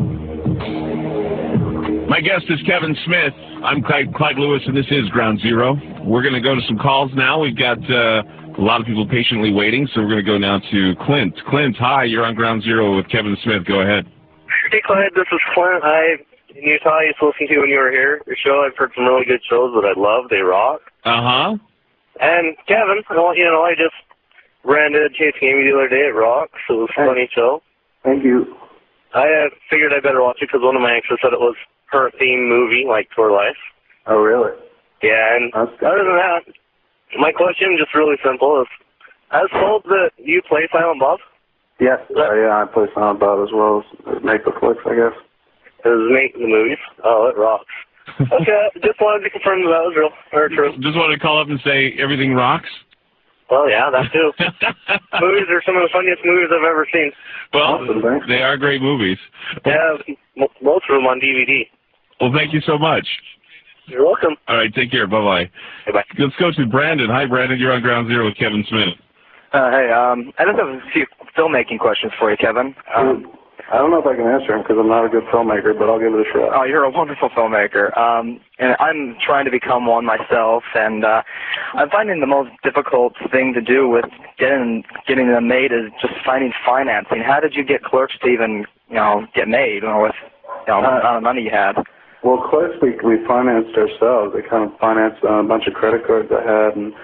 My guest is Kevin Smith. I'm Clyde, Clyde Lewis, and this is Ground Zero. We're going to go to some calls now. We've got uh, a lot of people patiently waiting, so we're going to go now to Clint. Clint, hi, you're on Ground Zero with Kevin Smith. Go ahead. Hey, Clyde, this is Clint. I, in Utah, I used to listen to you when you were here. Your show, I've heard some really good shows that I love. They rock. Uh-huh. And Kevin, I want you to know I just rented Chasing Amy the other day. It rocks. It was a funny show. Thank you. I uh, figured I better watch it because one of my extras said it was her theme movie, like Tour Life. Oh, really? Yeah, and other than that, my question, just really simple, is, I was told that you play Silent Bob? Yes, uh, yeah, I play Silent Bob as well as make the flicks, I guess. It was making the movies? Oh, it rocks. Okay, just wanted to confirm that that was real, or true. Just wanted to call up and say everything rocks? Well, yeah, that too. Movies are some of the funniest movies I've ever seen. Well, awesome, they are great movies. Yeah, most of them on D V D. Well, thank you so much. You're welcome. All right, take care. Bye-bye. Bye-bye. Let's go to Brandon. Hi, Brandon. You're on Ground Zero with Kevin Smith. Uh, hey, um, I just have a few filmmaking questions for you, Kevin. Um, I don't know if I can answer them because I'm not a good filmmaker, but I'll give it a shot. Oh, you're a wonderful filmmaker. Um, and I'm trying to become one myself, and uh, I'm finding the most difficult thing to do with getting getting them made is just finding financing. How did you get Clerks to even, you know, get made, or with, you know, the amount of money you had? Well, Clerks, we, we financed ourselves. We kind of financed uh, a bunch of credit cards I had and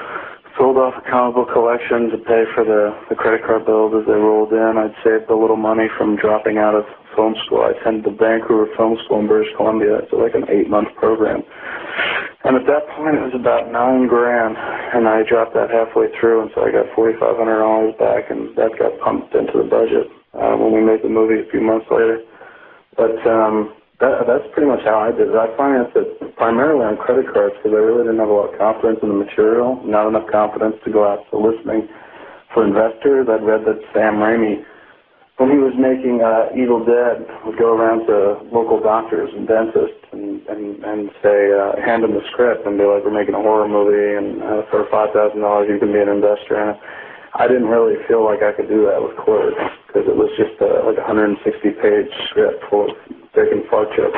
sold off a comic book collection to pay for the, the credit card bills as they rolled in. I'd saved a little money from dropping out of film school. I attended the Vancouver Film School in British Columbia. It's like an eight-month program. And at that point, it was about nine grand, and I dropped that halfway through, and so I got forty-five hundred dollars back, and that got pumped into the budget uh, when we made the movie a few months later. But um, that, that's pretty much how I did it. I financed it primarily on credit cards because I really didn't have a lot of confidence in the material, not enough confidence to go out to listening for investors. I'd read that Sam Raimi, when he was making uh, Evil Dead, would go around to local doctors and dentists and, and, and say, uh, hand them the script and be like, we're making a horror movie, and uh, for five thousand dollars you can be an investor in it. I didn't really feel like I could do that with Clerks because it was just uh, like a one hundred sixty page script full of dick and fart jokes.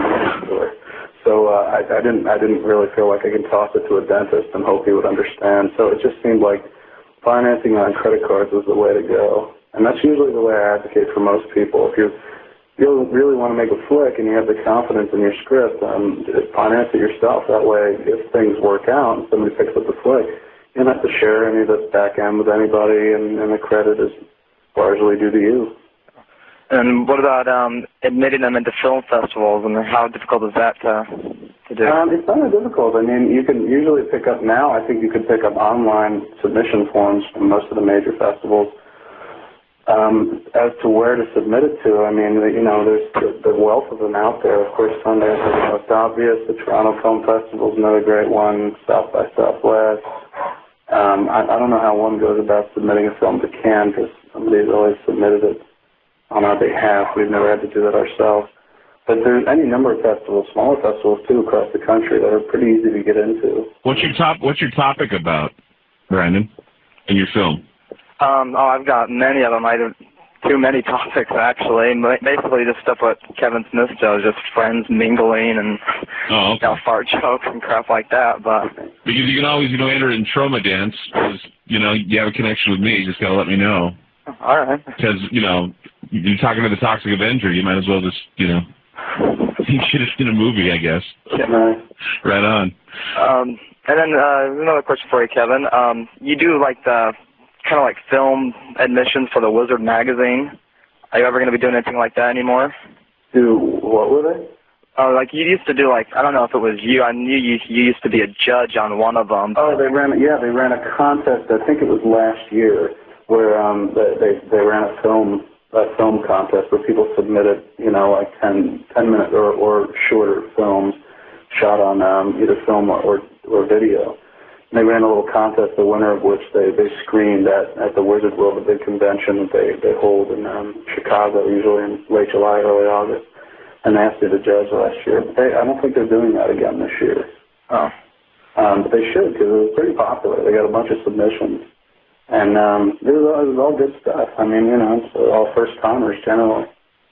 So uh, I, I didn't I didn't really feel like I could toss it to a dentist and hope he would understand. So it just seemed like financing on credit cards was the way to go. And that's usually the way I advocate for most people. If you you really want to make a flick and you have the confidence in your script, um, finance it yourself. That way, if things work out and somebody picks up the flick, you don't have to share any of the back end with anybody, and, and the credit is largely due to you. And what about um, admitting them into film festivals, and how difficult is that to, to do? Um, it's not that difficult. I mean, you can usually pick up now, I think you could pick up online submission forms from most of the major festivals. Um, as to where to submit it to, I mean, you know, there's the, the wealth of them out there. Of course, Sundance is the most obvious. The Toronto Film Festival is another great one. South by Southwest. Um, I, I don't know how one goes about submitting a film to Cannes because somebody's always submitted it on our behalf. We've never had to do that ourselves. But there's any number of festivals, smaller festivals too, across the country that are pretty easy to get into. What's your top? What's your topic about, Brandon, in your film? Um, oh, I've got many of them. I don't, too many topics, actually. Basically, just stuff what Kevin Smith does, just friends mingling and oh, okay. you know, fart jokes and crap like that. But because you can always, you know, enter in Trauma Dance because, you know, you have a connection with me. You just got to let me know. All right. Because, you know, you're talking to the Toxic Avenger. You might as well just, you know, you should have seen a movie, I guess. Yeah. Right on. Um, and then uh, another question for you, Kevin. Um, you do like the kind of like film admissions for the Wizard magazine. Are you ever going to be doing anything like that anymore? Do what were they? Oh, like you used to do like, I don't know if it was you, I knew you, you used to be a judge on one of them. Oh, they ran, yeah, they ran a contest, I think it was last year, where um, they, they, they ran a film a film contest where people submitted, you know, like ten, ten minute or, or shorter films shot on um, either film or, or, or video. And they ran a little contest, the winner of which they, they screened at, at the Wizard World, a big convention that they, they hold in um, Chicago, usually in late July, early August. And they asked me to judge last year. But they, I don't think they're doing that again this year. Oh. Um, but they should, because it was pretty popular. They got a bunch of submissions. And um, it, was all, it was all good stuff. I mean, you know, it's all first-timers generally.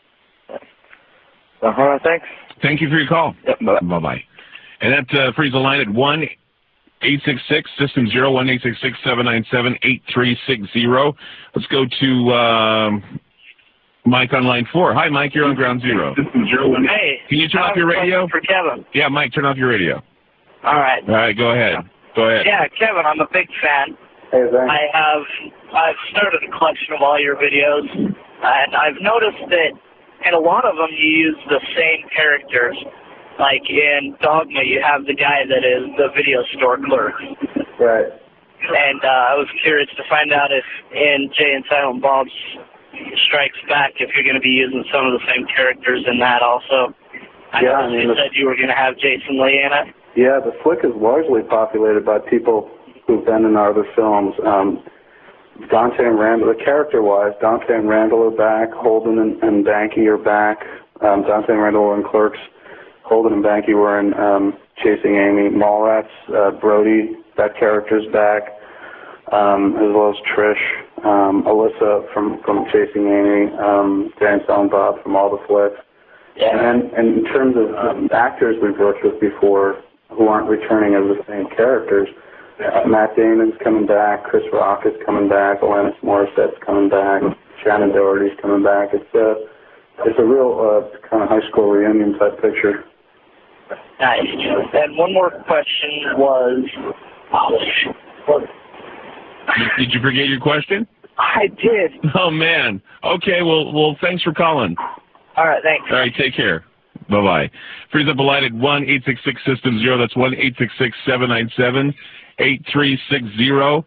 All right, thanks. Thank you for your call. Yep, bye-bye. Bye-bye. And that uh, frees the line at one eight six six, system zero, one eight six six, seven nine seven, eight three six zero. Let's go to um, Mike on line four. Hi, Mike. You're on Ground Zero. Hey. Can you turn off your radio? For Kevin. Yeah, Mike, turn off your radio. All right. All right, go ahead. Go ahead. Yeah, Kevin, I'm a big fan. Hey, thanks. I have I've started a collection of all your videos, and I've noticed that in a lot of them you use the same characters. Like in Dogma, you have the guy that is the video store clerk. Right. And uh, I was curious to find out if in Jay and Silent Bob's Strikes Back, if you're going to be using some of the same characters in that also. I yeah, know I mean, you the, said you were going to have Jason Lee in it. Yeah, the flick is largely populated by people who've been in our other films. Um, Dante and Randall, the character-wise, Dante and Randall are back. Holden and, and Banky are back. Um, Dante and Randall are in Clerks. Holden and Banky were in um, Chasing Amy. Mallrats, uh, Brody, that character's back, um, as well as Trish. Um, Alyssa from, from Chasing Amy. Um, Dan Silent Bob from all the flicks. Yeah. And, and in terms of um, actors we've worked with before who aren't returning as the same characters, uh, Matt Damon's coming back, Chris Rock is coming back, Alanis Morissette's coming back, Shannon Doherty's coming back. It's a, it's a real uh, kind of high school reunion type picture. Nice. And one more question was, oh, Did you forget your question? I did. Oh, man. Okay, well, well, thanks for calling. All right, thanks. All right, take care. Bye-bye. Freeze up a light at one eight six six system zero. That's one eight six six, seven nine seven, eight three six zero.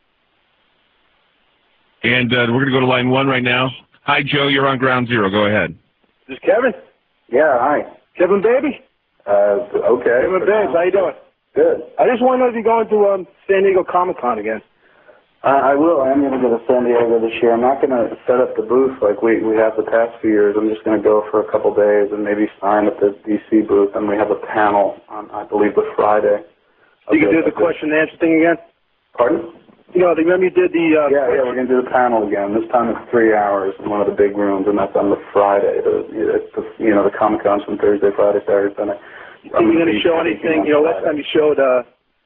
And uh, we're going to go to line one right now. Hi, Joe. You're on Ground Zero. Go ahead. This is Kevin? Yeah, hi. Kevin Baby? Uh, okay. Kevin Babes, how you doing? Good. I just want to know if you're going to um, San Diego Comic-Con again. Uh, I will. I am going to go to San Diego this year. I'm not going to set up the booth like we, we have the past few years. I'm just going to go for a couple days and maybe sign at the D C booth, and we have a panel on, I believe, the Friday. You can do the question and answer thing again? Pardon? You know, remember you did the... Uh, yeah, yeah, we're going to do the panel again. This time it's three hours in one of the big rooms, and that's on the Friday. The, it's the, you know, the Comic-Con's from Thursday, Friday, Saturday, Sunday. Are you going to show anything? You know, last time you showed uh,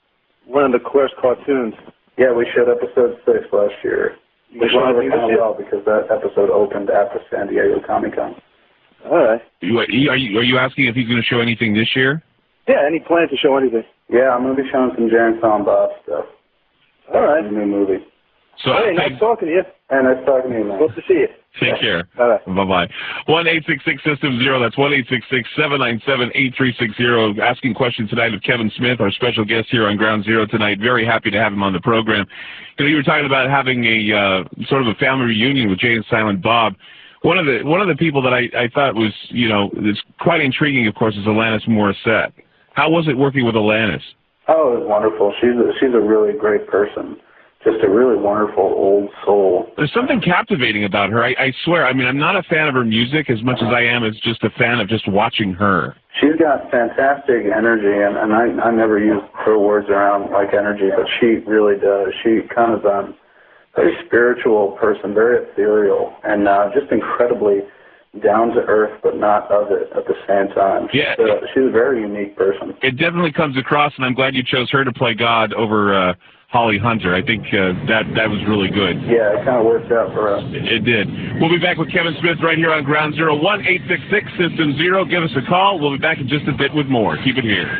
one of the Clerks cartoons. Yeah, we showed episode six last year. We showed it kind of well because that episode opened at the San Diego Comic-Con. All right. You, are you are you asking if he's going to show anything this year? Yeah, any plan to show anything? Yeah, I'm going to be showing some Jay and Silent Bob stuff. All right. A new movie. So, hey, nice talking to you. And nice talking to you, man. Good to see you. Take care. Bye-bye. Bye-bye. one eight six six system zero. That's one eight six six, seven nine seven, eight three six zero. Asking questions tonight of Kevin Smith, our special guest here on Ground Zero tonight. Very happy to have him on the program. You know, you were talking about having a uh, sort of a family reunion with Jay and Silent Bob. One of the one of the people that I, I thought was, you know, is quite intriguing, of course, is Alanis Morissette. How was it working with Alanis? Oh, it was wonderful. She's a, she's a really great person. Just a really wonderful old soul. There's something captivating about her. I, I swear. I mean, I'm not a fan of her music as much as I am as just a fan of just watching her. She's got fantastic energy, and, and I, I never use her words around like energy, but she really does. She kind of um, very spiritual person, very ethereal, and uh, just incredibly down to earth, but not of it at the same time. Yeah, she's, uh, she's a very unique person. It definitely comes across, and I'm glad you chose her to play God over uh, Holly Hunter. I think uh, that that was really good. Yeah, it kind of worked out for us. It, it did. We'll be back with Kevin Smith right here on Ground Zero. one eight six six system zero. Give us a call. We'll be back in just a bit with more. Keep it here.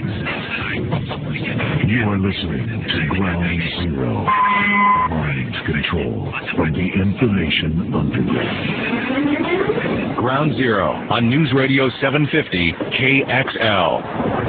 You are listening to Ground Zero. Mind control from the information underground. Ground Zero on News Radio seven fifty K X L.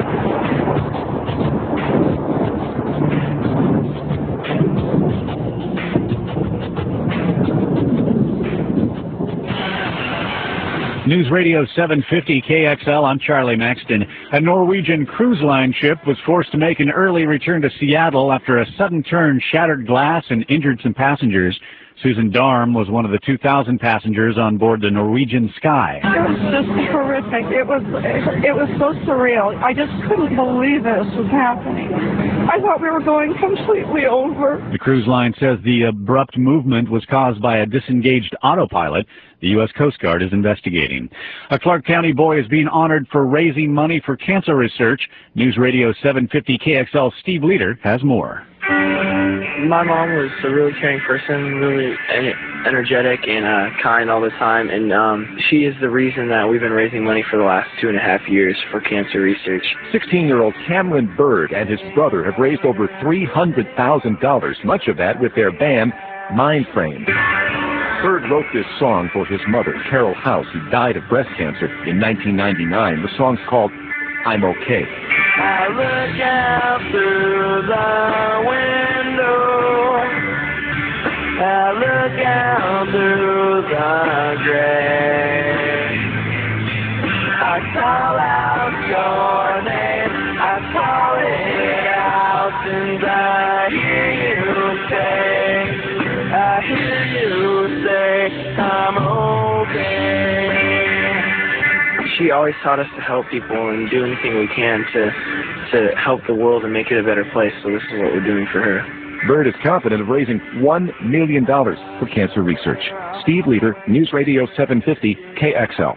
News Radio seven fifty K X L, I'm Charlie Maxton. A Norwegian cruise line ship was forced to make an early return to Seattle after a sudden turn shattered glass and injured some passengers. Susan Darm was one of the two thousand passengers on board the Norwegian Sky. It was just horrific. It was it was so surreal. I just couldn't believe this was happening. I thought we were going completely over. The cruise line says the abrupt movement was caused by a disengaged autopilot. The U S Coast Guard is investigating. A Clark County boy is being honored for raising money for cancer research. News Radio seven fifty K X L Steve Leader has more. My mom was a really caring person, really en- energetic and uh, kind all the time, and um, she is the reason that we've been raising money for the last two and a half years for cancer research. sixteen-year-old Cameron Bird and his brother have raised over three hundred thousand dollars, much of that with their band, Mindframe. Bird wrote this song for his mother, Carol House, who died of breast cancer in nineteen ninety-nine. The song's called I'm Okay. I look out through the window, I look out through the gray, I call out your name, I call it out, and I hear you say, I hear you say, I'm okay. She always taught us to help people and do anything we can to to help the world and make it a better place, so this is what we're doing for her. Bird is confident of raising one million dollars for cancer research. Steve Leader, News Radio seven fifty K X L.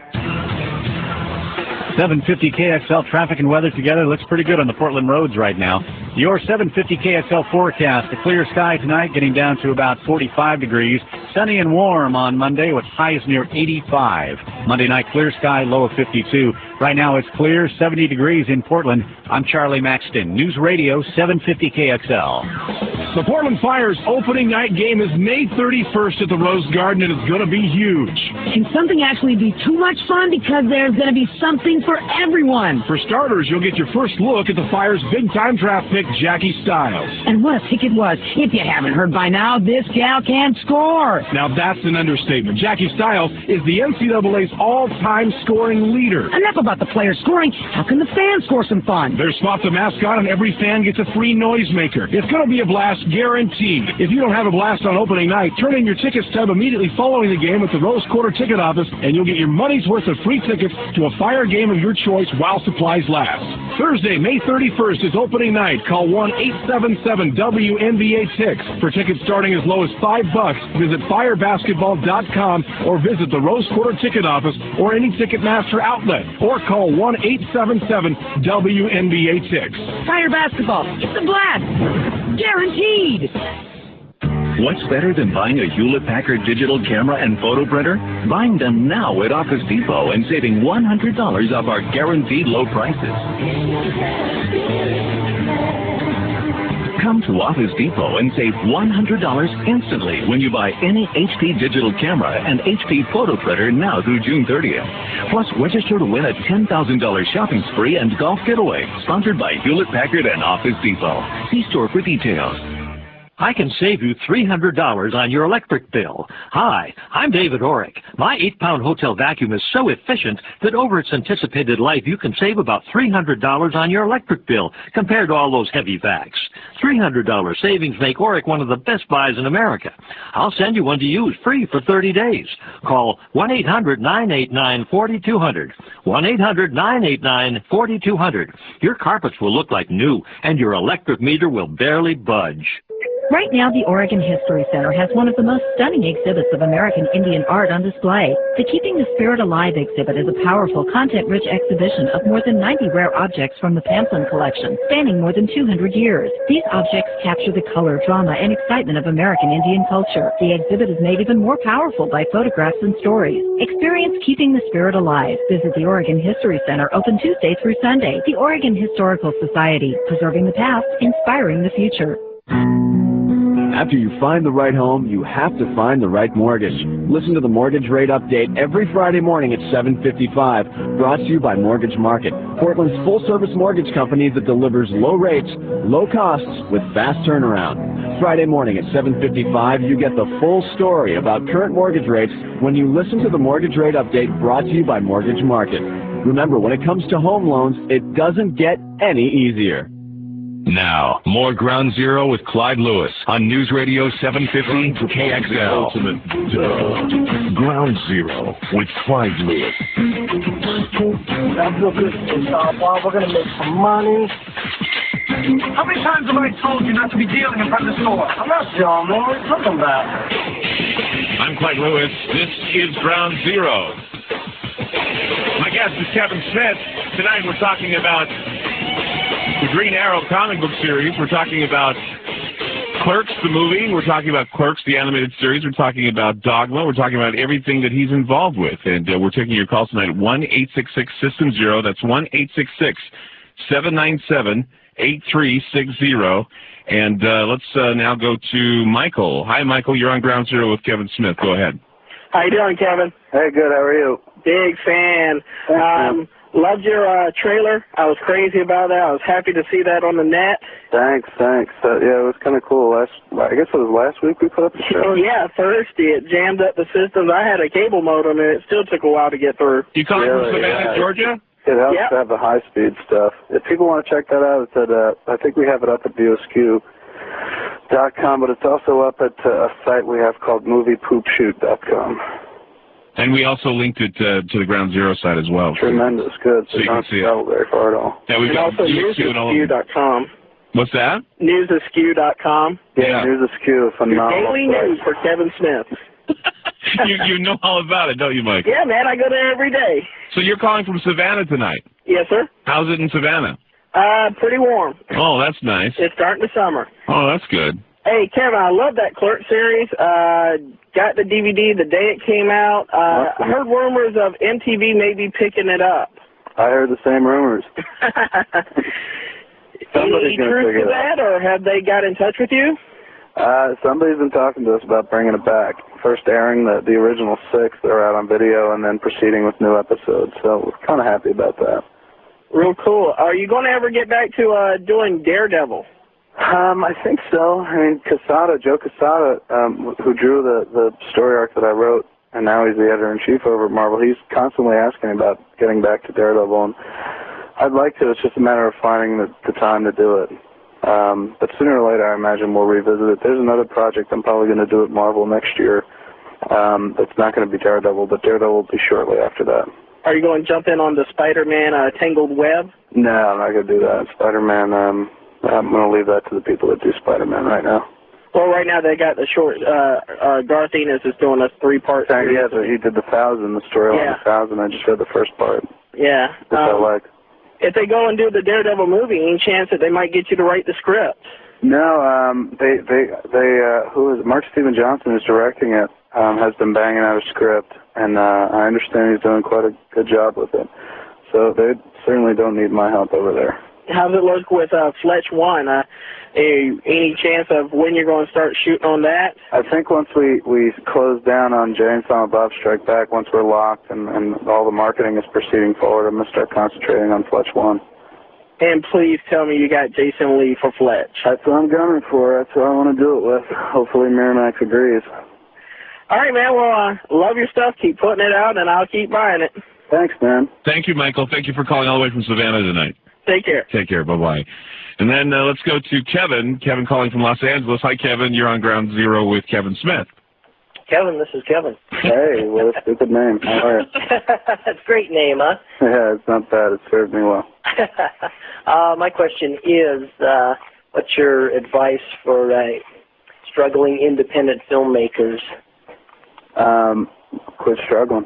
seven fifty K X L traffic and weather together looks pretty good on the Portland roads right now. Your seven fifty K X L forecast, a clear sky tonight getting down to about forty-five degrees. Sunny and warm on Monday with highs near eighty-five. Monday night clear sky, low of fifty-two. Right now it's clear, seventy degrees in Portland. I'm Charlie Maxton, News Radio seven fifty K X L. The Portland Fire's opening night game is May thirty-first at the Rose Garden, and it's going to be huge. Can something actually be too much fun? Because there's going to be something for everyone. For starters, you'll get your first look at the Fire's big-time draft pick, Jackie Stiles. And what a pick it was. If you haven't heard by now, this gal can score. Now that's an understatement. Jackie Stiles is the N C double A's all-time scoring leader. Enough about the players scoring. How can the fans score some fun? There's Spot the Mascot, and every fan gets a free noisemaker. It's going to be a blast, guaranteed. If you don't have a blast on opening night, turn in your ticket stub immediately following the game at the Rose Quarter Ticket Office, and you'll get your money's worth of free tickets to a Fire game of your choice while supplies last. Thursday, May thirty-first is opening night. Call one eight seven seven W N B A T I C K for tickets starting as low as five bucks. Visit fire basketball dot com or visit the Rose Quarter Ticket Office or any Ticketmaster outlet, or call one eight seven seven W N B A T I C K. Fire basketball. It's a blast. Guaranteed. What's better than buying a Hewlett-Packard digital camera and photo printer? Buying them now at Office Depot and saving one hundred dollars off our guaranteed low prices. Come to Office Depot and save one hundred dollars instantly when you buy any H P digital camera and H P photo printer now through June thirtieth. Plus, register to win a ten thousand dollars shopping spree and golf getaway, sponsored by Hewlett-Packard and Office Depot. See store for details. I can save you three hundred dollars on your electric bill. Hi, I'm David Orick. My eight-pound hotel vacuum is so efficient that over its anticipated life, you can save about three hundred dollars on your electric bill compared to all those heavy vacs. three hundred dollars savings make Orick one of the best buys in America. I'll send you one to use free for thirty days. Call one eight hundred nine eight nine four two zero zero. one eight hundred nine eight nine four two zero zero. Your carpets will look like new, and your electric meter will barely budge. Right now, the Oregon History Center has one of the most stunning exhibits of American Indian art on display. The Keeping the Spirit Alive exhibit is a powerful, content-rich exhibition of more than ninety rare objects from the Pamplin collection, spanning more than two hundred years. These objects capture the color, drama, and excitement of American Indian culture. The exhibit is made even more powerful by photographs and stories. Experience Keeping the Spirit Alive. Visit the Oregon History Center, open Tuesday through Sunday. The Oregon Historical Society, preserving the past, inspiring the future. After you find the right home, you have to find the right mortgage. Listen to the Mortgage Rate Update every Friday morning at seven fifty-five, brought to you by Mortgage Market, Portland's full-service mortgage company that delivers low rates, low costs, with fast turnaround. Friday morning at seven fifty-five, you get the full story about current mortgage rates when you listen to the Mortgage Rate Update brought to you by Mortgage Market. Remember, when it comes to home loans, it doesn't get any easier. Now, more Ground Zero with Clyde Lewis on News Radio seven fifty K X L. Ultimate duh. Ground Zero with Clyde Lewis. That's real good. Uh, Bob, we're going to make some money. How many times have I told you not to be dealing in front of the store? I'm not John, man. What are you talking about? I'm Clyde Lewis. This is Ground Zero. My guest is Kevin Smith. Tonight we're talking about the Green Arrow comic book series. We're talking about Clerks, the movie. We're talking about Clerks, the animated series. We're talking about Dogma. We're talking about everything that he's involved with. And uh, we're taking your calls tonight at one eight six six system zero. That's one eight six six seven nine seven eight three six zero. And uh, let's uh, now go to Michael. Hi, Michael. You're on Ground Zero with Kevin Smith. Go ahead. How you doing, Kevin? Hey, good. How are you? Big fan. Um, loved your uh, trailer. I was crazy about that. I was happy to see that on the net. Thanks, thanks. Uh, yeah, it was kind of cool. Last, I guess it was last week we put up the show. Yeah, Thursday. It jammed up the systems. I had a cable modem, and it still took a while to get through. You calling Really, from Savannah, yeah. Georgia? It helps Yep. to have the high-speed stuff. If people want to check that out, it's at, uh, I think we have it up at V O S Q dot com, but it's also up at uh, a site we have called movie poop shoot dot com. And we also linked it uh, to the Ground Zero site as well. Tremendous, good. So you can see it. Not very far at all. Yeah, we've And got also News news and all of askew them. dot com. What's that? news askew dot com. Yeah, News Askew, phenomenal. Daily news for Kevin Smith. you, you know all about it, don't you, Mike? Yeah, man, I go there every day. So you're calling from Savannah tonight. Yes, sir. How's it in Savannah? Uh, pretty warm. Oh, that's nice. It's starting to summer. Oh, that's good. Hey, Kevin, I love that Clerk series. Uh, got the D V D the day it came out. Uh, I heard rumors of M T V maybe picking it up. I heard the same rumors. Any gonna truth figure to it out. that, or have they got in touch with you? Uh, somebody's been talking to us about bringing it back. First airing the, the original six that are out on video, and then proceeding with new episodes. So we're kind of happy about that. Real cool. Are you going to ever get back to uh, doing Daredevil? Um, I think so. I mean, Quesada, Joe Quesada, um, who drew the, the story arc that I wrote, and now he's the editor-in-chief over at Marvel, he's constantly asking about getting back to Daredevil, and I'd like to. It's just a matter of finding the, the time to do it. Um, but sooner or later, I imagine we'll revisit it. There's another project I'm probably going to do at Marvel next year. Um, it's not going to be Daredevil, but Daredevil will be shortly after that. Are you going to jump in on the Spider-Man uh, Tangled Web? No, I'm not going to do that. Spider-Man, um, I'm going to leave that to the people that do Spider-Man right now. Well, right now they got the short, uh, uh, Garth Ennis is doing a three-part series. Yeah, so he did the Thousand, the story on Yeah. the Thousand. I just read the first part, Yeah. which I Um, like. if they go and do the Daredevil movie, any chance that they might get you to write the script? No, um, they, they, they, uh, who is it? Mark Steven Johnson, who's directing it, um, has been banging out a script, and uh, I understand he's doing quite a good job with it. So they certainly don't need my help over there. How's it look with uh, Fletch One? Uh, a, any chance of when you're going to start shooting on that? I think once we, we close down on Jay and Silent Bob Strike Back, once we're locked and, and all the marketing is proceeding forward, I'm going to start concentrating on Fletch One. And please tell me you got Jason Lee for Fletch. That's what I'm gunning for. That's what I want to do it with. Hopefully Miramax agrees. All right, man. Well, uh, love your stuff. Keep putting it out, and I'll keep buying it. Thanks, man. Thank you, Michael. Thank you for calling all the way from Savannah tonight. Take care. Take care. Bye-bye. And then uh, let's go to Kevin. Kevin calling from Los Angeles. Hi, Kevin. You're on Ground Zero with Kevin Smith. Kevin, this is Kevin. Hey, what a stupid name. How are you? That's a great name, huh? Yeah, it's not bad. It served me well. uh, my question is, uh, what's your advice for uh, struggling independent filmmakers? Um, quit struggling.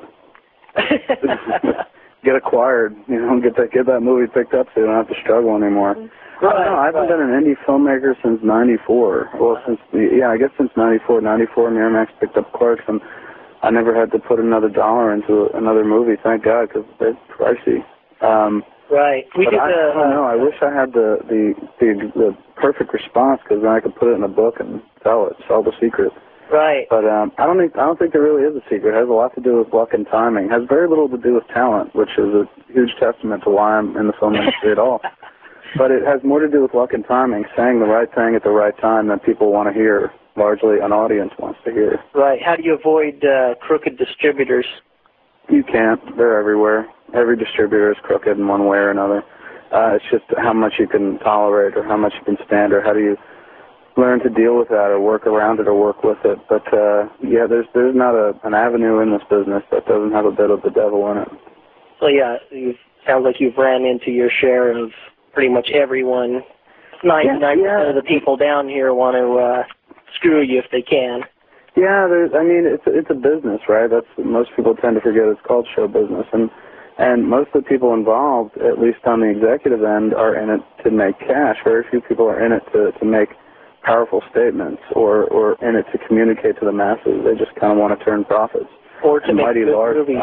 Get acquired. You know, get that get that movie picked up so you don't have to struggle anymore. Right, I don't know. I haven't right. been an indie filmmaker since ninety-four. Well, since the, yeah, I guess since ninety-four. ninety-four, Miramax picked up Clerks, and I never had to put another dollar into another movie. Thank God, because they're pricey. Um, Right. We but did I, the, I don't know. I wish I had the the the, the perfect response, because then I could put it in a book and sell it, sell the secret. Right. But um, I don't think I don't think there really is a secret. It has a lot to do with luck and timing. It has very little to do with talent, which is a huge testament to why I'm in the film industry at all. But it has more to do with luck and timing, saying the right thing at the right time that people want to hear, largely an audience wants to hear. Right. How do you avoid uh, crooked distributors? You can't. They're everywhere. Every distributor is crooked in one way or another. Uh, it's just how much you can tolerate or how much you can stand, or how do you learn to deal with that or work around it or work with it. But, uh, yeah, there's there's not a, an avenue in this business that doesn't have a bit of the devil in it. So, yeah, you sounds like you've ran into your share of pretty much everyone. ninety-nine percent Yeah, yeah. of the people down here want to uh, screw you if they can. Yeah, there's, I mean, it's it's a business, right? That's most people tend to forget. It's called show business, and and most of the people involved, at least on the executive end, are in it to make cash. Very few people are in it to to make powerful statements or, or in it to communicate to the masses. They just kind of want to turn profits. Or to and make mighty good large movies,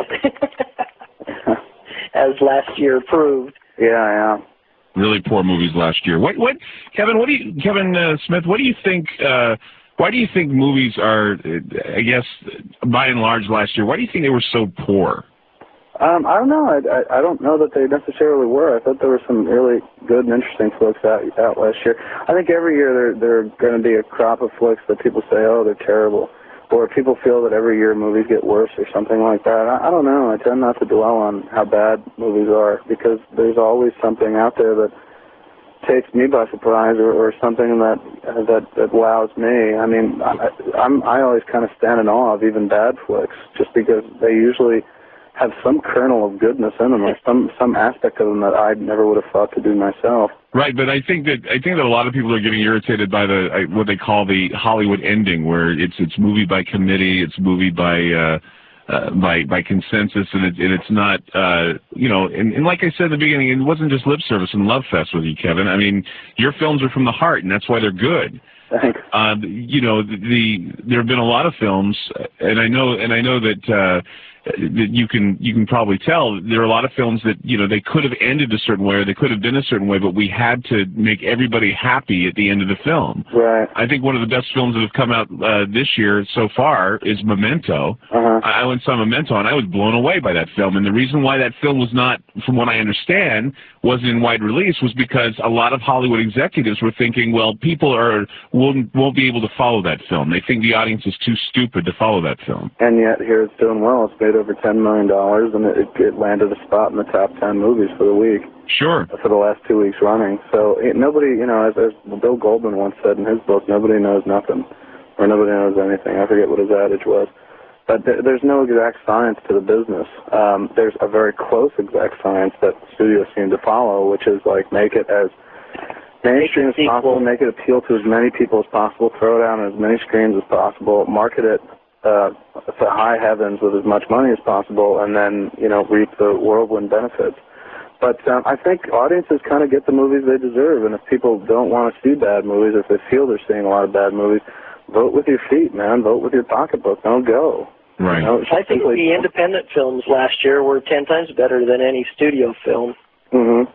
profits. as last year proved. Yeah, yeah. Really poor movies last year. What, what, Kevin? What do you, Kevin uh, Smith? What do you think? Uh, why do you think movies are? I guess by and large last year. Why do you think they were so poor? Um, I don't know. I, I, I don't know that they necessarily were. I thought there were some really good and interesting flicks out, out last year. I think every year there there are going to be a crop of flicks that people say, oh, they're terrible, or people feel that every year movies get worse or something like that. I, I don't know. I tend not to dwell on how bad movies are because there's always something out there that takes me by surprise or, or something that uh, that that wows me. I mean, I, I'm I always kind of stand in awe of even bad flicks just because they usually have some kernel of goodness in them, or some some aspect of them that I never would have thought to do myself. Right, but I think that I think that a lot of people are getting irritated by the uh, what they call the Hollywood ending, where it's it's movie by committee, it's movie by uh, uh, by by consensus, and, it, and it's not uh, you know. And, and like I said in the beginning, it wasn't just lip service and love fest with you, Kevin. I mean, your films are from the heart, and that's why they're good. Thanks. Uh, you know, the, the there have been a lot of films, and I know and I know that. Uh, that you can you can probably tell there are a lot of films that you know they could have ended a certain way or they could have been a certain way, but we had to make everybody happy at the end of the film. Right. I think one of the best films that have come out uh, this year so far is Memento. Uh-huh. I, I went and saw Memento and I was blown away by that film. And the reason why that film was not, from what I understand, wasn't in wide release was because a lot of Hollywood executives were thinking, well, people are won't won't be able to follow that film. They think the audience is too stupid to follow that film. And yet here it's doing well. It's made over ten million dollars, and it, it landed a spot in the top ten movies for the week. Sure. For the last two weeks running. So it, nobody, you know, as, as Bill Goldman once said in his book, nobody knows nothing, or nobody knows anything. I forget what his adage was. But th there's no exact science to the business. Um, there's a very close exact science that studios seem to follow, which is like make it as mainstream as possible, make it appeal to as many people as possible, throw it out on as many screens as possible, market it uh, to high heavens with as much money as possible, and then, you know, reap the whirlwind benefits. But um, I think audiences kind of get the movies they deserve, and if people don't want to see bad movies, if they feel they're seeing a lot of bad movies, vote with your feet, man. Vote with your pocketbook. Don't go. Right. You know, I think simply, the independent films last year were ten times better than any studio film. Mm-hmm.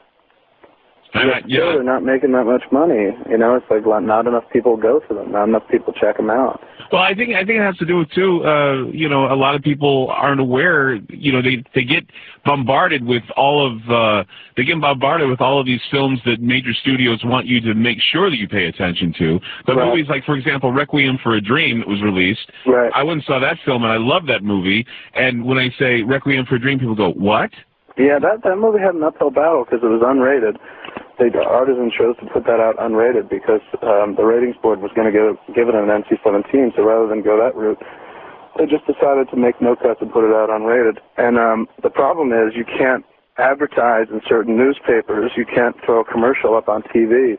Yeah, yeah. They're not making that much money. You know, it's like not enough people go to them. Not enough people check them out. Well, I think I think it has to do with too. Uh, you know, a lot of people aren't aware. You know, they they get bombarded with all of uh, they get bombarded with all of these films that major studios want you to make sure that you pay attention to. But right. movies like, for example, Requiem for a Dream that was released. Right. I went and saw that film, and I love that movie. And when I say Requiem for a Dream, people go, "What?" Yeah, that that movie had an uphill battle because it was unrated. The Artisan chose to put that out unrated because um, the ratings board was going to give, give it an N C seventeen, so rather than go that route, they just decided to make no cuts and put it out unrated. And um, the problem is you can't advertise in certain newspapers, you can't throw a commercial up on T V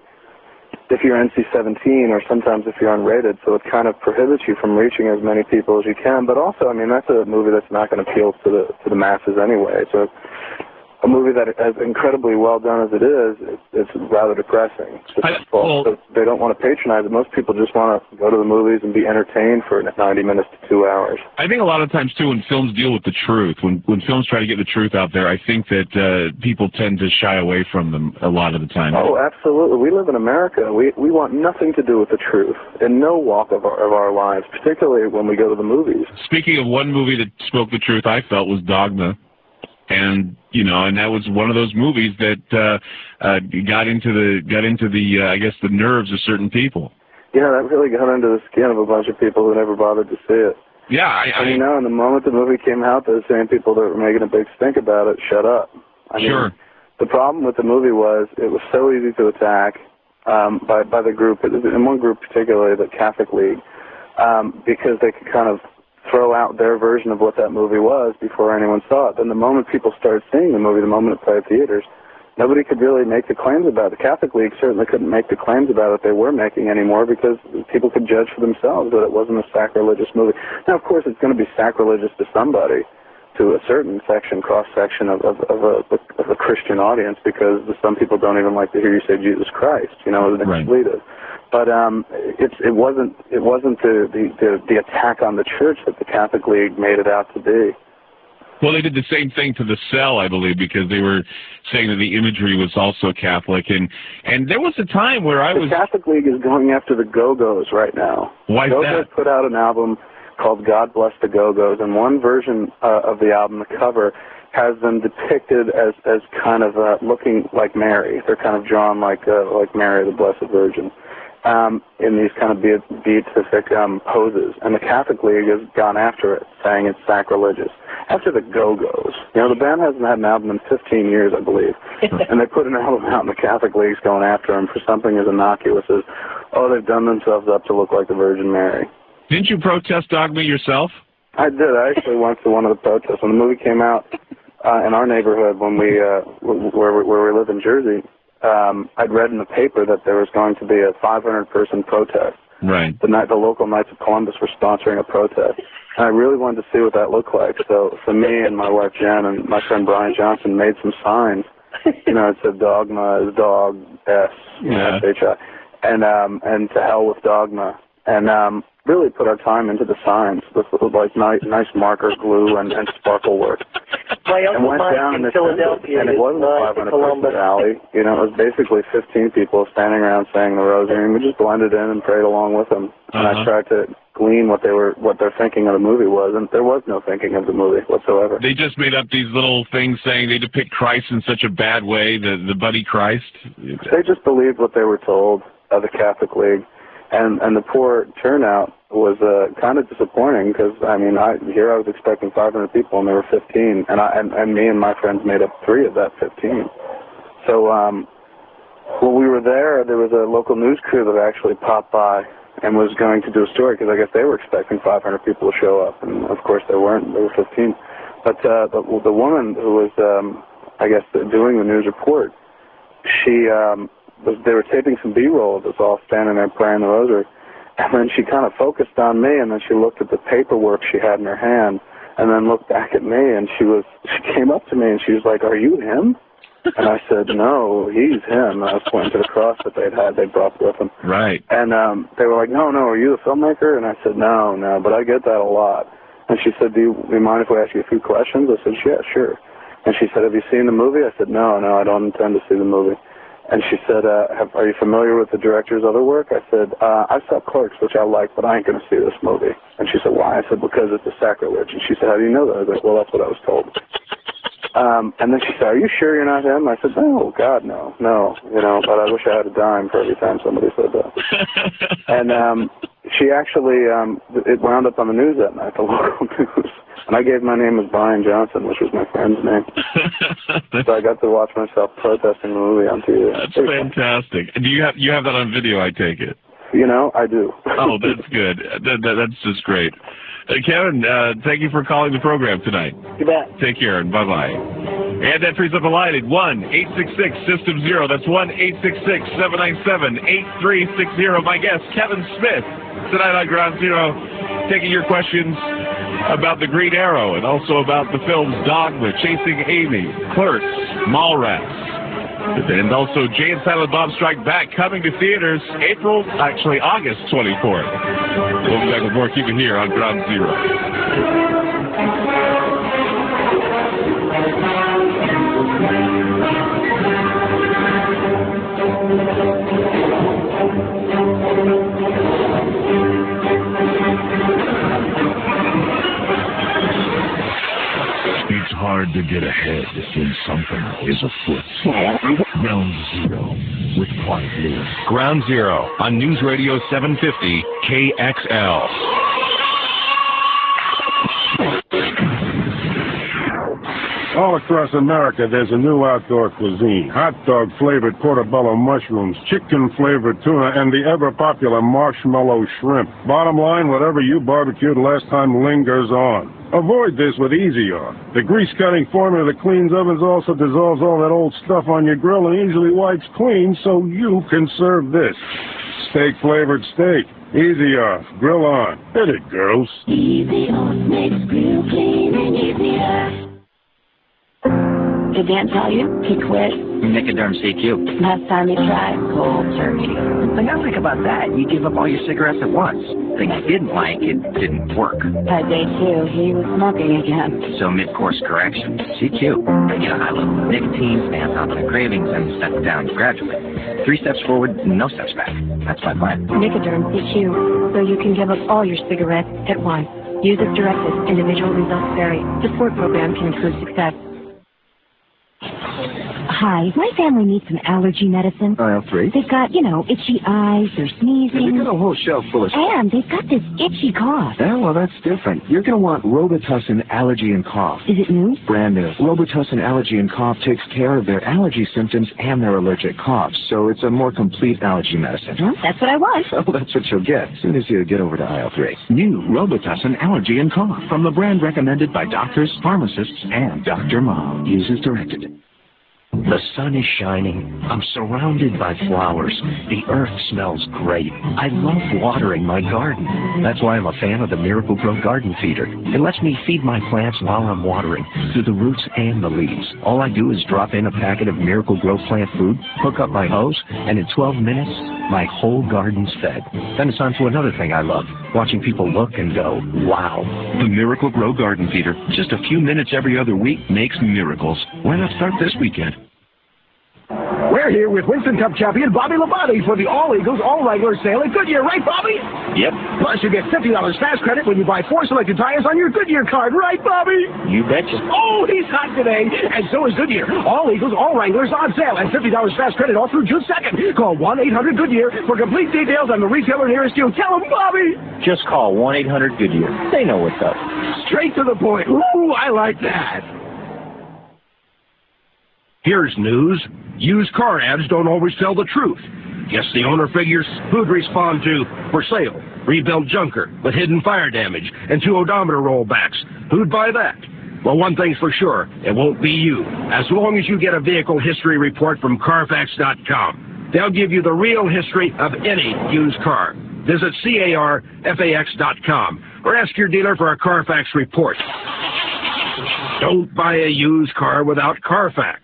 if you're N C seventeen or sometimes if you're unrated, so it kind of prohibits you from reaching as many people as you can. But also, I mean, that's a movie that's not going to appeal to the, to the masses anyway, so a movie that, as incredibly well done as it is, it, it's rather depressing. I, well, so they don't want to patronize it. Most people just want to go to the movies and be entertained for ninety minutes to two hours. I think a lot of times, too, when films deal with the truth, when when films try to get the truth out there, I think that uh, people tend to shy away from them a lot of the time. Oh, absolutely. We live in America. We we want nothing to do with the truth in no walk of our, of our lives, particularly when we go to the movies. Speaking of one movie that spoke the truth, I felt was Dogma. And you know, and that was one of those movies that uh, uh, got into the got into the uh, I guess the nerves of certain people. Yeah, that really got under the skin of a bunch of people who never bothered to see it. Yeah, I, I and, you know, in the moment the movie came out, those same people that were making a big stink about it shut up. I mean, sure. The problem with the movie was it was so easy to attack um, by by the group, in one group particularly, the Catholic League, um, because they could kind of throw out their version of what that movie was before anyone saw it. Then the moment people started seeing the movie, the moment it played at theaters, nobody could really make the claims about it. The Catholic League certainly couldn't make the claims about it they were making anymore because people could judge for themselves that it wasn't a sacrilegious movie. Now, of course, it's going to be sacrilegious to somebody, to a certain section, cross-section of, of, of, a, of a Christian audience, because some people don't even like to hear you say Jesus Christ, you know, as an right. expletive. But um, it's it wasn't it wasn't the, the the the attack on the church that the Catholic League made it out to be. Well, they did the same thing to the Cell, I believe, because they were saying that the imagery was also Catholic, and and there was a time where I the was. The Catholic League is going after the Go-Go's right now. Why is Go-Go's that? put out an album called God Bless the Go-Go's, and one version uh, of the album, the cover, has them depicted as as kind of uh, looking like Mary. They're kind of drawn like uh, like Mary, the Blessed Virgin, um, in these kind of be- beatific um, poses. And the Catholic League has gone after it, saying it's sacrilegious. After the Go-Go's. You know, the band hasn't had an album in fifteen years, I believe. And they put an album out and the Catholic League's going after them for something as innocuous as, oh, they've done themselves up to look like the Virgin Mary. Didn't you protest Dogma yourself? I did. I actually went to one of the protests. When the movie came out uh, in our neighborhood, when we, uh, where, we, where we live in Jersey, um, I'd read in the paper that there was going to be a five hundred person protest. Right. The, night, the local Knights of Columbus were sponsoring a protest. And I really wanted to see what that looked like. So, so me and my wife Jen and my friend Brian Johnson made some signs. You know, it said Dogma is dog S, you know, S H I, and um, and to hell with Dogma. And um, really put our time into the signs with, with like nice, nice marker glue and, and sparkle work. My and uncle went Mike down in and Philadelphia, and it wasn't a five hundred person rally. You know, it was basically fifteen people standing around saying the rosary, and we just blended in and prayed along with them. And Uh-huh. I tried to glean what they were, what their thinking of the movie was, and there was no thinking of the movie whatsoever. They just made up these little things saying they depict Christ in such a bad way, the the Buddy Christ. They just believed what they were told of the Catholic League, and and the poor turnout was uh, kind of disappointing because I mean, I here I was expecting five hundred people and there were fifteen, and I and, and me and my friends made up three of that fifteen. So um, when we were there, there was a local news crew that actually popped by and was going to do a story because I guess they were expecting five hundred people to show up, and of course there weren't. There were fifteen. But uh, the, the woman who was, um, I guess, doing the news report, she um, was. They were taping some B-roll of us all standing there praying the rosary, and then she kind of focused on me, and then she looked at the paperwork she had in her hand, and then looked back at me, and she was. She came up to me and she was like, "Are you him?" And I said, "No, he's him." And I was pointing to the cross that they'd had, they brought with them. Right. And um, they were like, "No, no, are you the filmmaker?" And I said, "No, no, but I get that a lot." And she said, do you, do you mind if we ask you a few questions? I said, "Yeah, sure." And she said, "Have you seen the movie?" I said, "No, no, I don't intend to see the movie." And she said, uh, have, "Are you familiar with the director's other work?" I said, uh, "I saw Clerks, which I like, but I ain't going to see this movie." And she said, "Why?" I said, "Because it's a sacrilege." And she said, "How do you know that?" I was like, "Well, that's what I was told." Um, and then she said, "Are you sure you're not him?" I said, "No, God, no, no, you know, but I wish I had a dime for every time somebody said that." And um, she actually, um, it wound up on the news that night, the local news. And I gave my name as Brian Johnson, which was my friend's name. So I got to watch myself protesting the movie on T V. That's fantastic. Do you have you have that on video? I take it. You know, I do. Oh, that's good. That, that, that's just great. Uh, Kevin, uh, thank you for calling the program tonight. You bet. Take care and bye-bye. And that frees up a line at one eight six six system zero. That's one eight six six seven nine seven eight three six zero. My guest, Kevin Smith, tonight on Ground Zero, taking your questions about the Green Arrow and also about the films Dogma, Chasing Amy, Clerks, Mallrats. And also Jay and Silent Bob Strike Back, coming to theaters April, actually August twenty-fourth. We'll be back with more. Keep it here on Ground Zero. It's hard to get ahead when something is afoot. Ground Zero with Clyde Lewis. Ground Zero on News Radio seven fifty K X L. All across America, there's a new outdoor cuisine. Hot dog-flavored portobello mushrooms, chicken-flavored tuna, and the ever-popular marshmallow shrimp. Bottom line, whatever you barbecued last time lingers on. Avoid this with Easy On. The grease-cutting formula that cleans ovens also dissolves all that old stuff on your grill and easily wipes clean so you can serve this. Steak-flavored steak. Easy On. Grill on. Hit it, girls. Easy On makes grill cleaning easier. Did Dan tell you he quit? Nicoderm C Q. Last time you tried, cold turkey. The thing I like about that, you give up all your cigarettes at once. The thing I didn't like, it didn't work. By day two, he was smoking again. So mid-course correction, C Q. Get a high level of nicotine, stay on top of the cravings, and step down gradually. Three steps forward, no steps back. That's my plan. Nicoderm C Q, so you can give up all your cigarettes at once. Use as directed. Individual results vary. The support program can improve success. Hi, my family needs some allergy medicine. I L three. They've got, you know, itchy eyes, they're sneezing. They've got a whole shelf full of stuff. And they've got this itchy cough. Yeah, well, that's different. You're going to want Robitussin Allergy and Cough. Is it new? Brand new. Robitussin Allergy and Cough takes care of their allergy symptoms and their allergic coughs, so it's a more complete allergy medicine. Well, that's what I want. Well, that's what you'll get as soon as you get over to I L three. New Robitussin Allergy and Cough from the brand recommended by doctors, pharmacists, and Doctor Mom. Use as directed. The sun is shining. I'm surrounded by flowers. The earth smells great. I love watering my garden. That's why I'm a fan of the Miracle-Gro Garden Feeder. It lets me feed my plants while I'm watering, through the roots and the leaves. All I do is drop in a packet of Miracle-Gro plant food, hook up my hose, and in twelve minutes, my whole garden's fed. Then it's on to another thing I love, watching people look and go, wow. The Miracle-Gro Garden Feeder, just a few minutes every other week, makes miracles. Why not start this weekend? We're here with Winston Cup champion Bobby Labonte for the All Eagles All Wranglers sale at Goodyear, right, Bobby? Yep. Plus, you get fifty dollars fast credit when you buy four selected tires on your Goodyear card, right, Bobby? You betcha. Oh, he's hot today, and so is Goodyear. All Eagles All Wranglers on sale and fifty dollars fast credit all through June second. Call one eight hundred Goodyear for complete details on the retailer nearest you. Tell them, Bobby! Just call one eight hundred Goodyear. They know what's up. Straight to the point. Ooh, I like that. Here's news. Used car ads don't always tell the truth. Guess the owner figures who'd respond to for sale, rebuilt junker with hidden fire damage and two odometer rollbacks. Who'd buy that? Well, one thing's for sure, it won't be you, as long as you get a vehicle history report from Carfax dot com. They'll give you the real history of any used car. Visit Carfax dot com or ask your dealer for a Carfax report. Don't buy a used car without Carfax.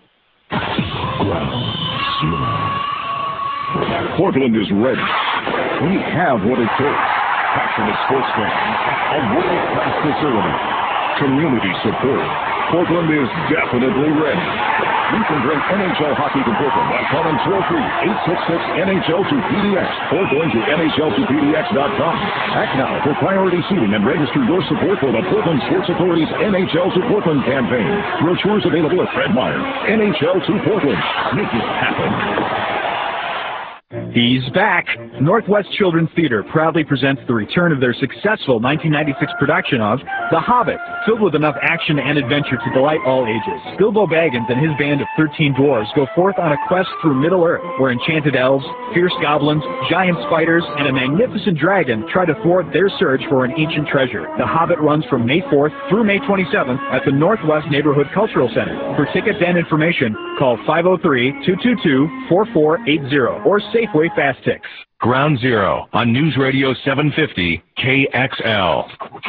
Portland is ready. We have what it takes. Passionate sports fans, a world-class facility, community support. Portland is definitely ready. You can bring N H L hockey to Portland by calling toll-free eight six six N H L two P D X or going to N H L two P D X dot com. Act now for priority seating and register your support for the Portland Sports Authority's N H L to Portland campaign. Brochures available at Fred Meyer. N H L to Portland. Make it happen. He's back. Northwest Children's Theater proudly presents the return of their successful nineteen ninety-six production of The Hobbit, filled with enough action and adventure to delight all ages. Bilbo Baggins and his band of thirteen dwarves go forth on a quest through Middle-earth, where enchanted elves, fierce goblins, giant spiders, and a magnificent dragon try to thwart their search for an ancient treasure. The Hobbit runs from May fourth through May twenty-seventh at the Northwest Neighborhood Cultural Center. For tickets and information, call five oh three, two two two, four four eight zero or Safeway Fast Ticks. Ground Zero on News Radio seven fifty K X L.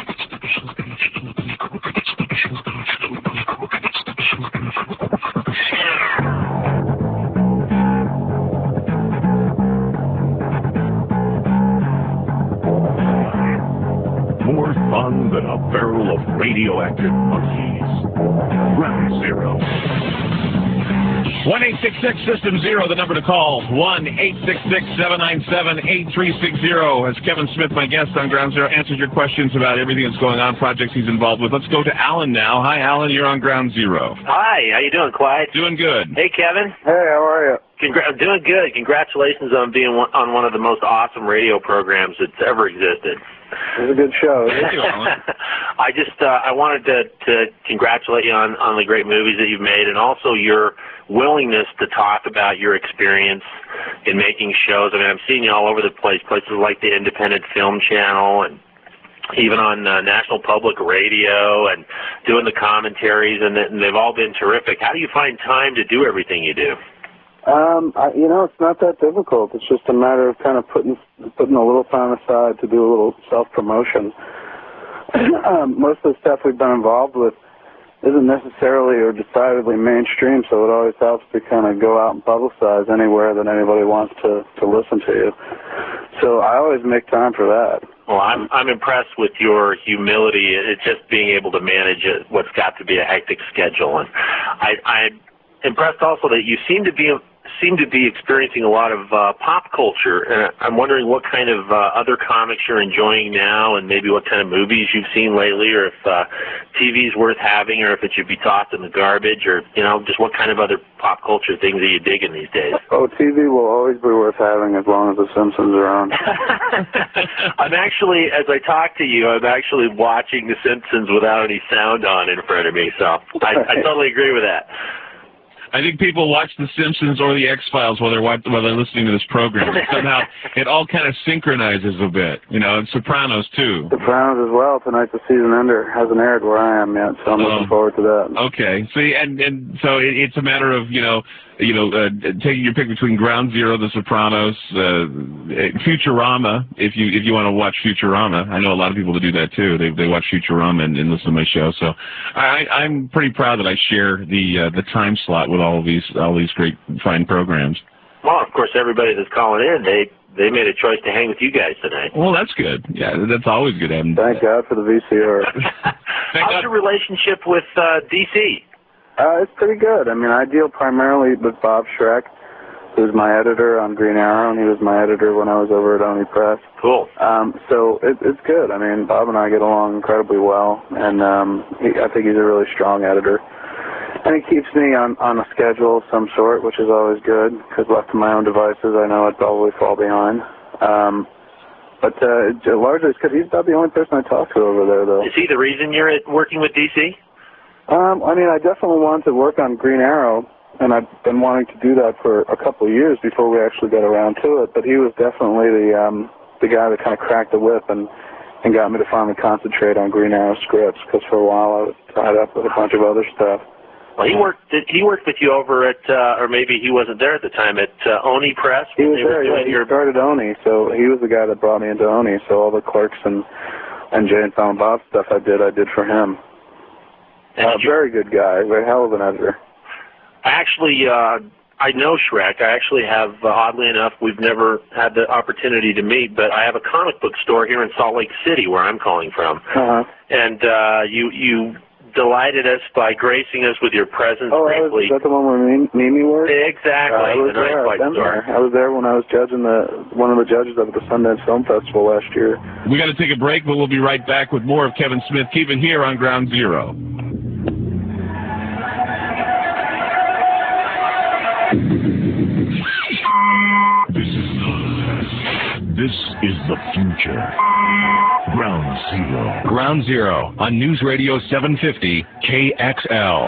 More fun than a barrel of radioactive monkeys. Ground Zero. one eight six six System Zero, the number to call. one eight six six, seven nine seven, eight three six zero. As Kevin Smith, my guest on Ground Zero, answers your questions about everything that's going on, projects he's involved with. Let's go to Alan now. Hi, Alan. You're on Ground Zero. Hi. How you doing, Clyde? Doing good. Hey, Kevin. Hey, how are you? Congra- I'm doing good. Congratulations on being one- on one of the most awesome radio programs that's ever existed. It was a good show. Thank you, Alan. I just uh, I wanted to, to congratulate you on, on the great movies that you've made, and also your willingness to talk about your experience in making shows. I mean, I'm seeing you all over the place, places like the Independent Film Channel and even on uh, National Public Radio and doing the commentaries, and, and they've all been terrific. How do you find time to do everything you do? Um, I, you know, it's not that difficult. It's just a matter of kind of putting putting a little time aside to do a little self-promotion. um, most of the stuff we've been involved with isn't necessarily or decidedly mainstream, so it always helps to kind of go out and publicize anywhere that anybody wants to, to listen to you. So I always make time for that. Well, I'm I'm impressed with your humility. It's just being able to manage it, what's got to be a hectic schedule, and I, I'm impressed also that you seem to be seem to be experiencing a lot of uh, pop culture. And I'm wondering what kind of uh, other comics you're enjoying now, and maybe what kind of movies you've seen lately, or if uh, T V's worth having, or if it should be tossed in the garbage, or you know, just what kind of other pop culture things are you digging these days? Oh, T V will always be worth having as long as The Simpsons are on. I'm actually, as I talk to you, I'm actually watching The Simpsons without any sound on in front of me, so I, I totally agree with that. I think people watch The Simpsons or The X-Files while they're while they're listening to this program. Somehow it all kind of synchronizes a bit, you know, and Sopranos too. Sopranos as well. Tonight's the season ender. Hasn't aired where I am yet, so I'm looking um, forward to that. Okay, so and and so it, it's a matter of you know you know uh, taking your pick between Ground Zero, The Sopranos, uh, Futurama. If you if you want to watch Futurama, I know a lot of people that do that too. They they watch Futurama and, and listen to my show. So I, I'm pretty proud that I share the uh, the time slot with all of these all these great fine programs. Well, of course, everybody that's calling in, they they made a choice to hang with you guys tonight. Well, that's good. Yeah, that's always good. Having... Thank God for the V C R. How's your relationship with uh, D C? Uh, it's pretty good. I mean, I deal primarily with Bob Schreck, who's my editor on Green Arrow, and he was my editor when I was over at Oni Press. Cool. Um, so it, it's good. I mean, Bob and I get along incredibly well, and um, he, I think he's a really strong editor. And he keeps me on, on a schedule of some sort, which is always good, because left to my own devices, I know I'd probably fall behind. Um, but uh, largely it's because he's about the only person I talk to over there, though. Is he the reason you're at, working with D C? Um, I mean, I definitely wanted to work on Green Arrow, and I've been wanting to do that for a couple of years before we actually got around to it. But he was definitely the um, the guy that kind of cracked the whip and, and got me to finally concentrate on Green Arrow scripts, because for a while I was tied up with a bunch of other stuff. Well, he worked. Did he worked with you over at, uh, or maybe he wasn't there at the time at uh, Oni Press? He was there. Yeah, he your... started Oni, so he was the guy that brought me into Oni. So all the clerks and and Jay and Silent Bob stuff I did, I did for him. A uh, very good guy, very hell of an editor. I actually, uh, I know Schreck. I actually have, uh, oddly enough, we've never had the opportunity to meet, but I have a comic book store here in Salt Lake City, where I'm calling from. Uh-huh. And uh, you you delighted us by gracing us with your presence oh, briefly. Oh, is that the one where Mimi worked? Exactly. Uh, I was the there. I've been there. I was there when I was judging the one of the judges of the Sundance Film Festival last year. We got to take a break, but we'll be right back with more of Kevin Smith. Keep it here on Ground Zero. This is the This is the future. Ground Zero. Ground Zero on News Radio seven fifty K X L.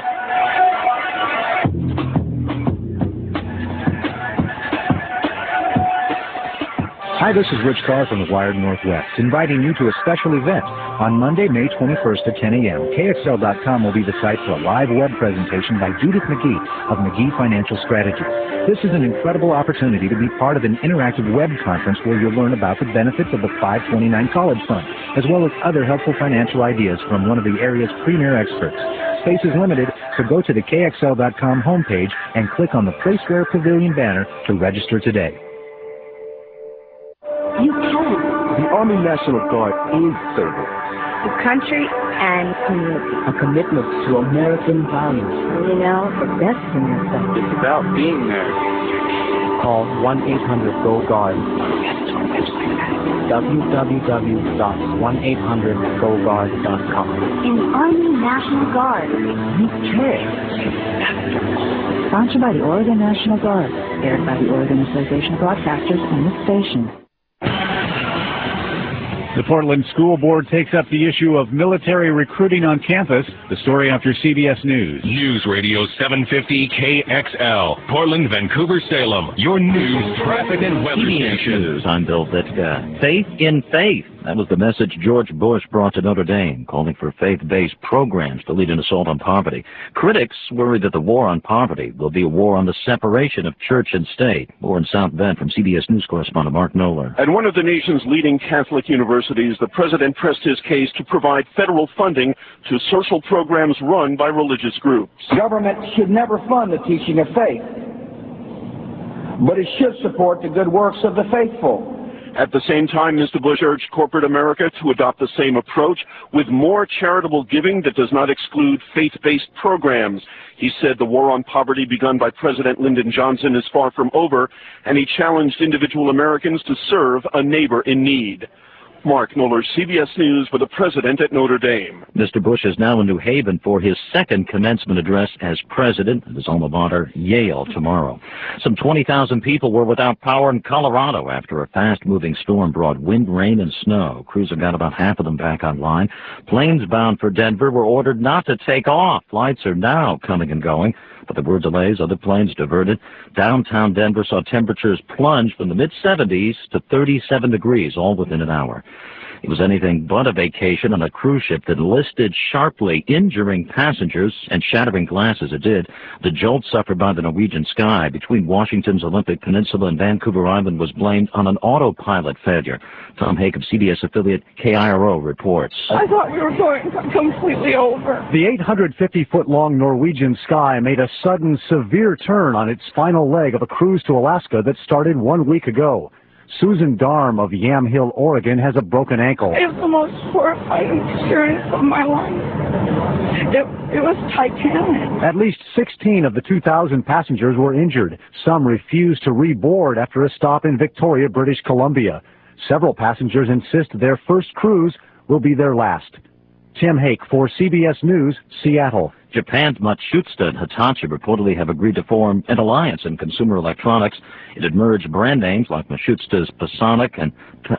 Hi, this is Rich Carr from the Wired Northwest, inviting you to a special event on Monday, May twenty-first at ten a m K X L dot com will be the site for a live web presentation by Judith McGee of McGee Financial Strategies. This is an incredible opportunity to be part of an interactive web conference where you'll learn about the benefits of the five twenty-nine College Fund, as well as other helpful financial ideas from one of the area's premier experts. Space is limited, so go to the K X L dot com homepage and click on the Placeware Pavilion banner to register today. You can. The Army National Guard is service. To country and community. A commitment to American values. You know, invest in yourself. It's about being there. Call one eight hundred Go Guard. w w w dot one eight hundred go guard dot com. In the Army National Guard. You care. Sponsored by the Oregon National Guard. Aired by the Oregon Association of Broadcasters and this station. The Portland School Board takes up the issue of military recruiting on campus. The story after C B S News. News Radio seven fifty K X L. Portland, Vancouver, Salem. Your news, traffic, and weather station. News. I'm Bill Vitka. Faith in faith. That was the message George Bush brought to Notre Dame, calling for faith-based programs to lead an assault on poverty. Critics worry that the war on poverty will be a war on the separation of church and state. More in South Bend from C B S News correspondent Mark Knoller. At one of the nation's leading Catholic universities, the president pressed his case to provide federal funding to social programs run by religious groups. Government should never fund the teaching of faith, but it should support the good works of the faithful. At the same time, Mister Bush urged corporate America to adopt the same approach with more charitable giving that does not exclude faith-based programs. He said the war on poverty begun by President Lyndon Johnson is far from over, and he challenged individual Americans to serve a neighbor in need. Mark Knoller, C B S News, for the president at Notre Dame. Mister Bush is now in New Haven for his second commencement address as president of his alma mater, Yale, tomorrow. Some twenty thousand people were without power in Colorado after a fast-moving storm brought wind, rain, and snow. Crews have got about half of them back online. Planes bound for Denver were ordered not to take off. Flights are now coming and going, but there were delays. Other planes diverted. Downtown Denver saw temperatures plunge from the mid seventies to thirty-seven degrees, all within an hour. It was anything but a vacation on a cruise ship that listed sharply, injuring passengers and shattering glass as it did. The jolt suffered by the Norwegian Sky between Washington's Olympic Peninsula and Vancouver Island was blamed on an autopilot failure. Tom Hake of C B S affiliate K I R O reports. I thought we were going completely over. The eight hundred fifty foot long Norwegian Sky made a sudden, severe turn on its final leg of a cruise to Alaska that started one week ago. Susan Darm of Yamhill, Oregon, has a broken ankle. It was the most horrifying experience of my life. It, it was titanic. At least sixteen of the two thousand passengers were injured. Some refused to reboard after a stop in Victoria, British Columbia. Several passengers insist their first cruise will be their last. Tim Hake for C B S News, Seattle. Japan's Matsushita and Hitachi reportedly have agreed to form an alliance in consumer electronics. It'd merge brand names like Matsushita's Panasonic and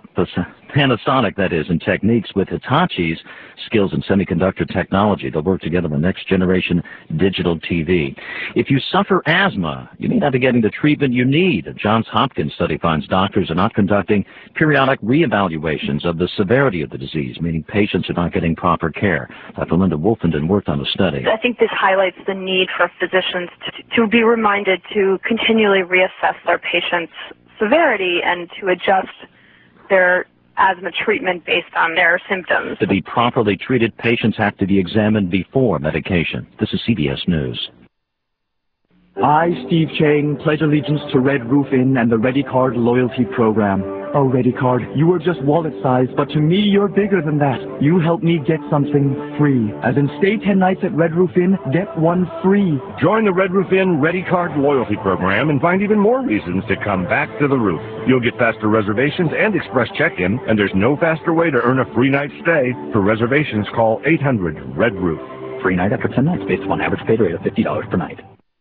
Panasonic, that is, in techniques with Hitachi's skills in semiconductor technology. They'll work together on next-generation digital T V. If you suffer asthma, you may not be getting the treatment you need. A Johns Hopkins study finds doctors are not conducting periodic reevaluations of the severity of the disease, meaning patients are not getting proper care. Doctor Linda Wolfenden worked on the study. I think this highlights the need for physicians to, to be reminded to continually reassess their patients' severity and to adjust their asthma treatment based on their symptoms. To be properly treated, patients have to be examined before medication. This is C B S News. I, Steve Chang, pledge allegiance to Red Roof Inn and the Ready Card loyalty program. Oh, Ready Card, you are just wallet size, but to me, you're bigger than that. You help me get something free. As in, stay ten nights at Red Roof Inn, get one free. Join the Red Roof Inn Ready Card loyalty program and find even more reasons to come back to the roof. You'll get faster reservations and express check-in, and there's no faster way to earn a free night stay. For reservations, call eight hundred red roof. Free night after ten nights based on average pay rate of fifty dollars per night.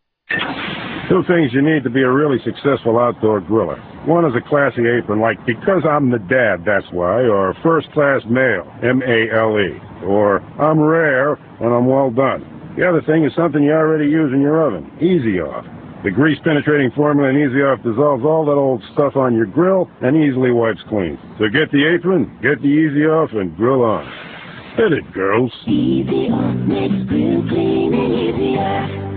Two things you need to be a really successful outdoor griller. One is a classy apron like Because I'm the Dad, That's Why, or First Class Male, M A L E, or I'm Rare and I'm Well Done. The other thing is something you already use in your oven, Easy Off. The grease-penetrating formula in Easy Off dissolves all that old stuff on your grill and easily wipes clean. So get the apron, get the Easy Off, and grill on. Hit it, girls. Easy Off makes grill clean and easier.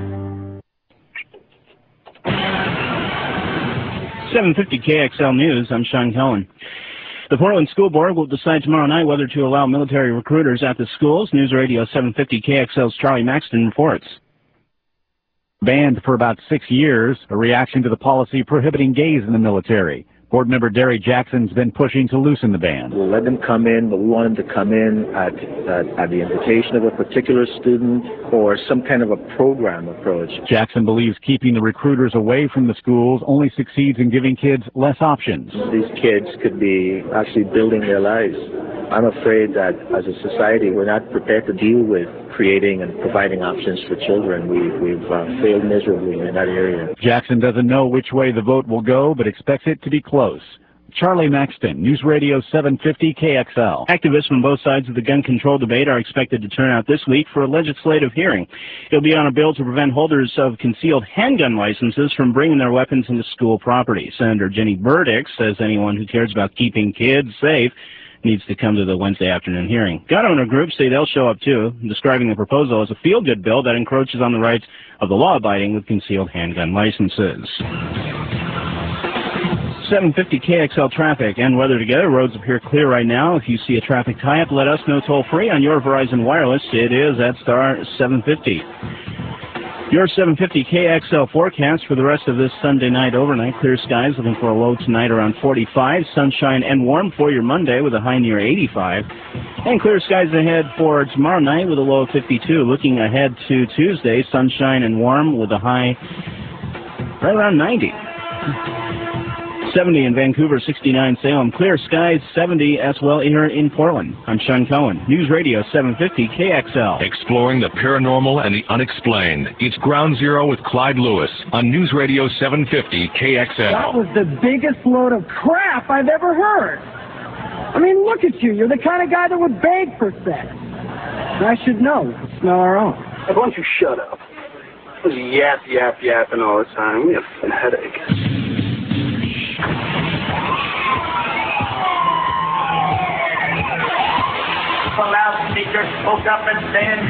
seven fifty K X L News, I'm Sean Cohen. The Portland School Board will decide tomorrow night whether to allow military recruiters at the schools. News Radio seven fifty K X L's Charlie Maxton reports. Banned for about six years, a reaction to the policy prohibiting gays in the military. Board member Derry Jackson's been pushing to loosen the ban. We'll let them come in, but we want them to come in at, at, at the invitation of a particular student or some kind of a program approach. Jackson believes keeping the recruiters away from the schools only succeeds in giving kids less options. These kids could be actually building their lives. I'm afraid that as a society we're not prepared to deal with creating and providing options for children. We, we've uh, failed miserably in that area. Jackson doesn't know which way the vote will go, but expects it to be close. Charlie Maxton, News Radio seven fifty K X L. Activists from both sides of the gun control debate are expected to turn out this week for a legislative hearing. It'll be on a bill to prevent holders of concealed handgun licenses from bringing their weapons into school property. Senator Jenny Burdick says anyone who cares about keeping kids safe needs to come to the Wednesday afternoon hearing. Gun owner groups say they'll show up too, describing the proposal as a feel-good bill that encroaches on the rights of the law-abiding with concealed handgun licenses. seven fifty K X L traffic and weather together. Roads appear clear right now. If you see a traffic tie-up, let us know toll-free on your Verizon Wireless. It is at star seven fifty. Your seven fifty K X L forecast for the rest of this Sunday night overnight. Clear skies, looking for a low tonight around forty-five. Sunshine and warm for your Monday with a high near eighty-five. And clear skies ahead for tomorrow night with a low of fifty-two. Looking ahead to Tuesday, sunshine and warm with a high right around ninety. seventy in Vancouver, sixty-nine Salem. Clear skies, seventy as well here in Portland. I'm Sean Cohen. News Radio seven fifty K X L. Exploring the paranormal and the unexplained. It's Ground Zero with Clyde Lewis on News Radio seven fifty K X L. That was the biggest load of crap I've ever heard. I mean, look at you. You're the kind of guy that would beg for sex. I should know. We can smell our own. Hey, why don't you shut up? Just yap, yap, yapping all the time. We have a headache. The loudspeaker spoke up and said,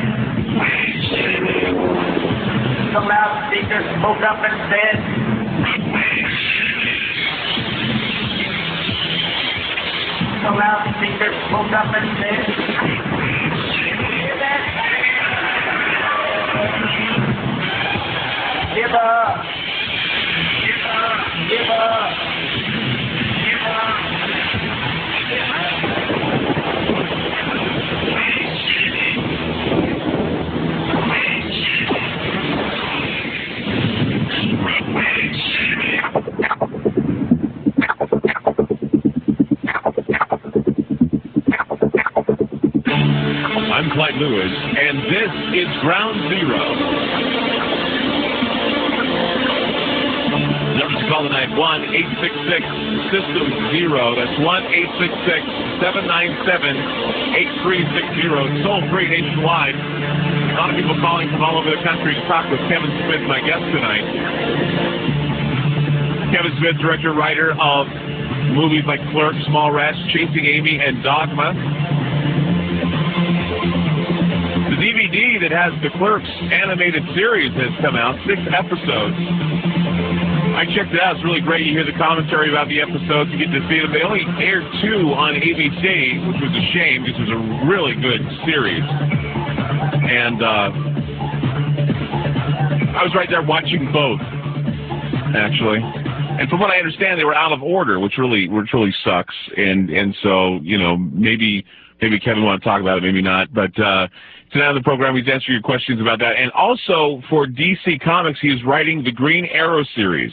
the loudspeaker spoke up and said, the loudspeaker spoke up and said, give up, give up, give up, give up, give up. I'm Clyde Lewis, and this is Ground Zero. Number to call tonight, one eight six six System Zero. That's one eight six six, seven nine seven, eight three six zero. Toll free nationwide. A lot of people calling from all over the country to talk with Kevin Smith, my guest tonight. Kevin Smith, director, writer of movies like Clerks, Mallrats, Chasing Amy, and Dogma. The D V D that has the Clerks animated series has come out, six episodes. I checked it out. It's really great. You hear the commentary about the episodes. You get to see them. They only aired two on A B C, which was a shame. This was a really good series. And uh, I was right there watching both, actually. And from what I understand, they were out of order, which really, which really sucks. And and so, you know, maybe maybe Kevin want to talk about it, maybe not. But uh, tonight on the program, he's answering your questions about that. And also for D C Comics, he is writing the Green Arrow series.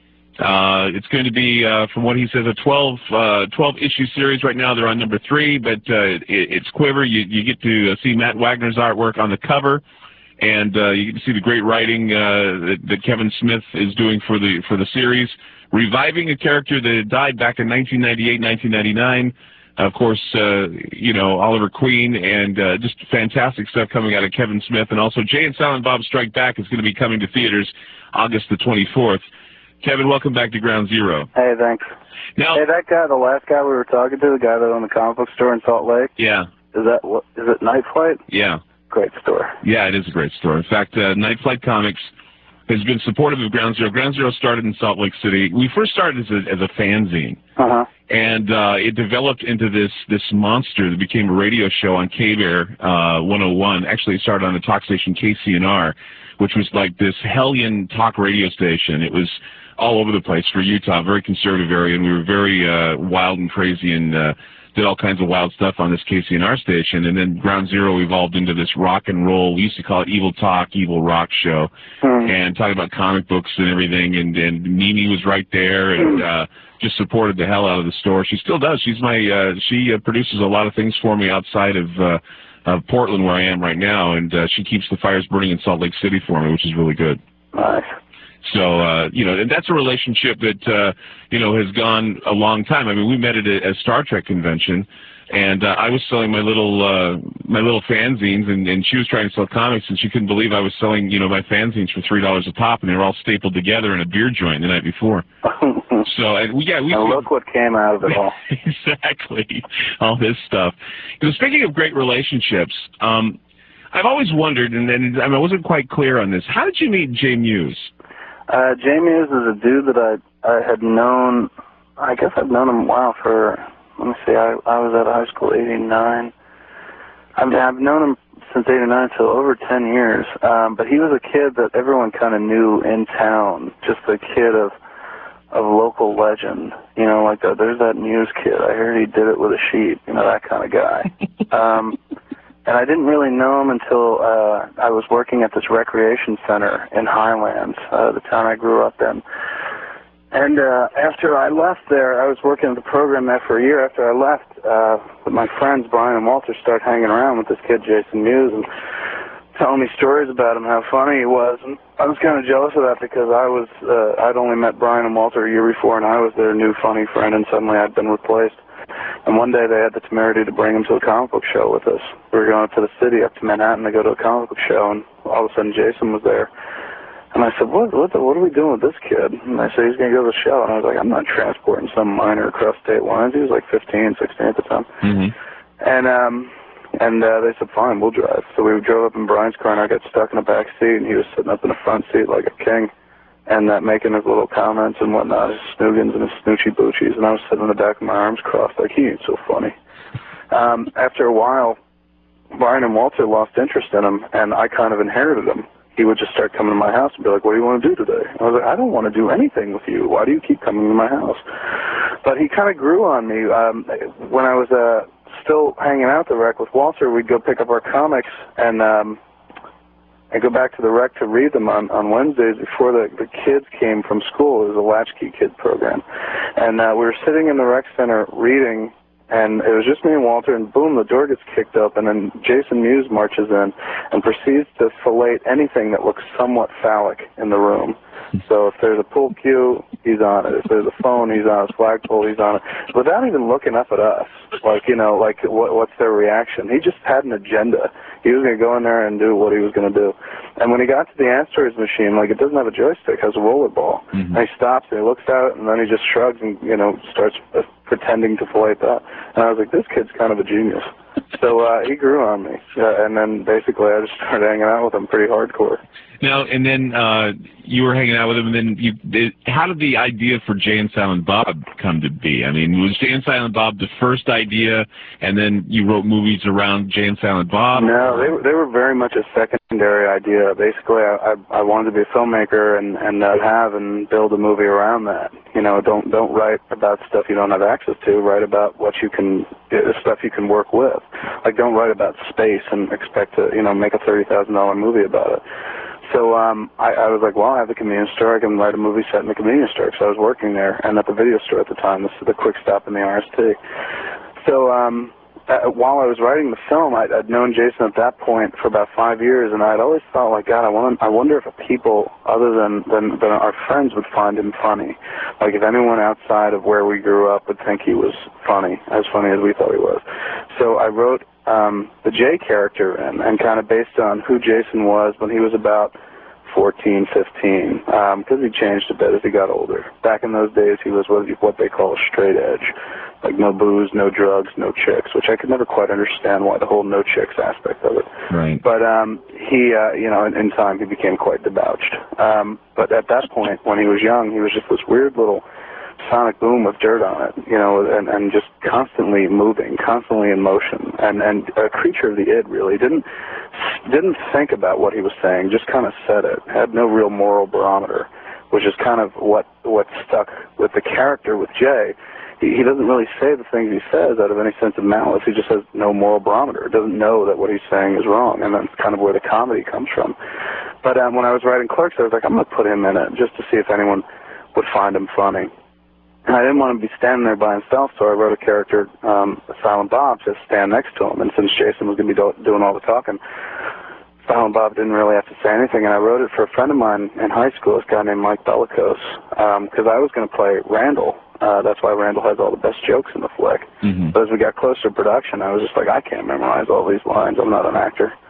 Uh, it's going to be, uh, from what he says, a twelve, uh, twelve issue series. Right now they're on number three, but uh, it, it's Quiver. You, you get to see Matt Wagner's artwork on the cover, and uh, you get to see the great writing uh, that, that Kevin Smith is doing for the for the series, reviving a character that had died back in nineteen ninety-eight, nineteen ninety-nine. Of course, uh, you know, Oliver Queen, and uh, just fantastic stuff coming out of Kevin Smith. And also Jay and Silent Bob Strike Back is going to be coming to theaters August the twenty-fourth. Kevin, welcome back to Ground Zero. Hey, thanks. Now, hey, that guy, the last guy we were talking to, the guy that owned the comic book store in Salt Lake. Yeah. Is that what? Is it Night Flight? Yeah. Great store. Yeah, it is a great store. In fact, uh, Night Flight Comics has been supportive of Ground Zero. Ground Zero started in Salt Lake City. We first started as a, as a fanzine. Uh-huh. And uh, it developed into this this monster that became a radio show on K-Bear uh, one oh one. Actually, it started on the talk station K C N R, which was like this hellion talk radio station. It was all over the place for Utah, very conservative area, and we were very uh, wild and crazy and uh, did all kinds of wild stuff on this K C N R station. And then Ground Zero evolved into this rock and roll. We used to call it Evil Talk, Evil Rock show, hmm. and talking about comic books and everything. And, and Mimi was right there and uh, just supported the hell out of the store. She still does. She's my uh, she uh, produces a lot of things for me outside of uh, of Portland, where I am right now, and uh, she keeps the fires burning in Salt Lake City for me, which is really good. Nice. So, uh, you know, and that's a relationship that, uh, you know, has gone a long time. I mean, we met at a, a Star Trek convention, and uh, I was selling my little uh, my little fanzines, and, and she was trying to sell comics, and she couldn't believe I was selling, you know, my fanzines for three dollars a pop, and they were all stapled together in a beer joint the night before. So, and we, yeah, we and look what came out of it all. Exactly, all this stuff. You know, speaking of great relationships, um, I've always wondered, and then I, mean, I wasn't quite clear on this. How did you meet Jay Muse? Uh, Jay Muse is a dude that I I had known. I guess I've known him wow for. Let me see. I I was at high school eighty-nine. I mean, I've known him since eighty-nine, so over ten years. Um, but he was a kid that everyone kind of knew in town, just a kid of of local legend. You know, like the, there's that Muse kid. I heard he did it with a sheet. You know, that kind of guy. um, and I didn't really know him until uh, I was working at this recreation center in Highlands, uh, the town I grew up in. And uh, after I left there, I was working at the program there for a year. After I left, uh, with my friends, Brian and Walter, started hanging around with this kid, Jason Muse, and telling me stories about him, how funny he was. And I was kind of jealous of that because I was, uh, I'd only met Brian and Walter a year before, and I was their new funny friend, and suddenly I'd been replaced. And one day they had the temerity to bring him to a comic book show with us. We were going up to the city, up to Manhattan, to go to a comic book show, and all of a sudden Jason was there. And I said, what what, the, what are we doing with this kid? And I said, he's going to go to the show. And I was like, I'm not transporting some minor across state lines. He was like fifteen, sixteen at the time. Mm-hmm. And um, and uh, they said, fine, we'll drive. So we drove up in Brian's car, and I got stuck in the back seat, and he was sitting up in the front seat like a king, and uh, making his little comments and whatnot, his snoogans and his snoochie boochies. And I was sitting in the back with my arms crossed like, he ain't so funny. Um, after a while, Brian and Walter lost interest in him, and I kind of inherited him. He would just start coming to my house and be like, what do you want to do today? I was like, I don't want to do anything with you. Why do you keep coming to my house? But he kind of grew on me. Um, when I was uh, still hanging out at the rec with Walter, we'd go pick up our comics and um, and go back to the rec to read them on, on Wednesdays before the, the kids came from school. It was a Latchkey Kid program. And uh, we were sitting in the rec center reading, and it was just me and Walter, and boom, the door gets kicked open, and Jason Muse marches in and proceeds to fillet anything that looks somewhat phallic in the room. So if there's a pool cue, he's on it. If there's a phone, he's on his flagpole, he's on it. Without even looking up at us, like, you know, like what, what's their reaction? He just had an agenda. He was going to go in there and do what he was going to do. And when he got to the Answers machine, like, it doesn't have a joystick, it has a roller ball. Mm-hmm. And he stops and he looks at it, and then he just shrugs and, you know, starts uh, pretending to fillet that. And I was like, this kid's kind of a genius. So uh, he grew on me. Uh, and then basically I just started hanging out with him pretty hardcore. Now, and then uh, you were hanging out with him, and then you. It, how did the idea for Jay and Silent Bob come to be? I mean, was Jay and Silent Bob the first idea, and then you wrote movies around Jay and Silent Bob? No, they were, they were very much a secondary idea. Basically, I, I, I wanted to be a filmmaker and, and uh, have and build a movie around that. You know, don't don't write about stuff you don't have access to. Write about what you can, stuff you can work with. Like, don't write about space and expect to, you know, make a thirty thousand dollar movie about it. So um, I, I was like, well, I have the convenience store. I can write a movie set in the convenience store, because I was working there and at the video store at the time. This is the Quick Stop in the R S T. So um, uh, while I was writing the film, I'd, I'd known Jason at that point for about five years, and I'd always thought, like, God, I, want, I wonder if people other than, than, than our friends would find him funny. Like, if anyone outside of where we grew up would think he was funny, as funny as we thought he was. So I wrote um, the Jay character in, and kind of based on who Jason was when he was about fourteen, fifteen, because um, he changed a bit as he got older. Back in those days, he was what, what they call a straight edge, like no booze, no drugs, no chicks, which I could never quite understand why the whole no chicks aspect of it. Right. But um, he, uh, you know, in, in time, he became quite debauched. Um, but at that point, when he was young, he was just this weird little sonic boom with dirt on it, you know, and, and just constantly moving, constantly in motion, and, and a creature of the id, really. Didn't didn't think about what he was saying, just kind of said it. Had no real moral barometer, which is kind of what, what stuck with the character with Jay. He, he doesn't really say the things he says out of any sense of malice. He just has no moral barometer. Doesn't know that what he's saying is wrong, and that's kind of where the comedy comes from. But um, when I was writing Clerks, I was like, I'm going to put him in it just to see if anyone would find him funny. And I didn't want to be standing there by himself, so I wrote a character, um, Silent Bob, to stand next to him. And since Jason was going to be do doing all the talking, Silent Bob didn't really have to say anything. And I wrote it for a friend of mine in high school, this guy named Mike Bellicose, because um, I was going to play Randall. Uh, that's why Randall has all the best jokes in the flick. Mm-hmm. But as we got closer to production, I was just like, I can't memorize all these lines. I'm not an actor.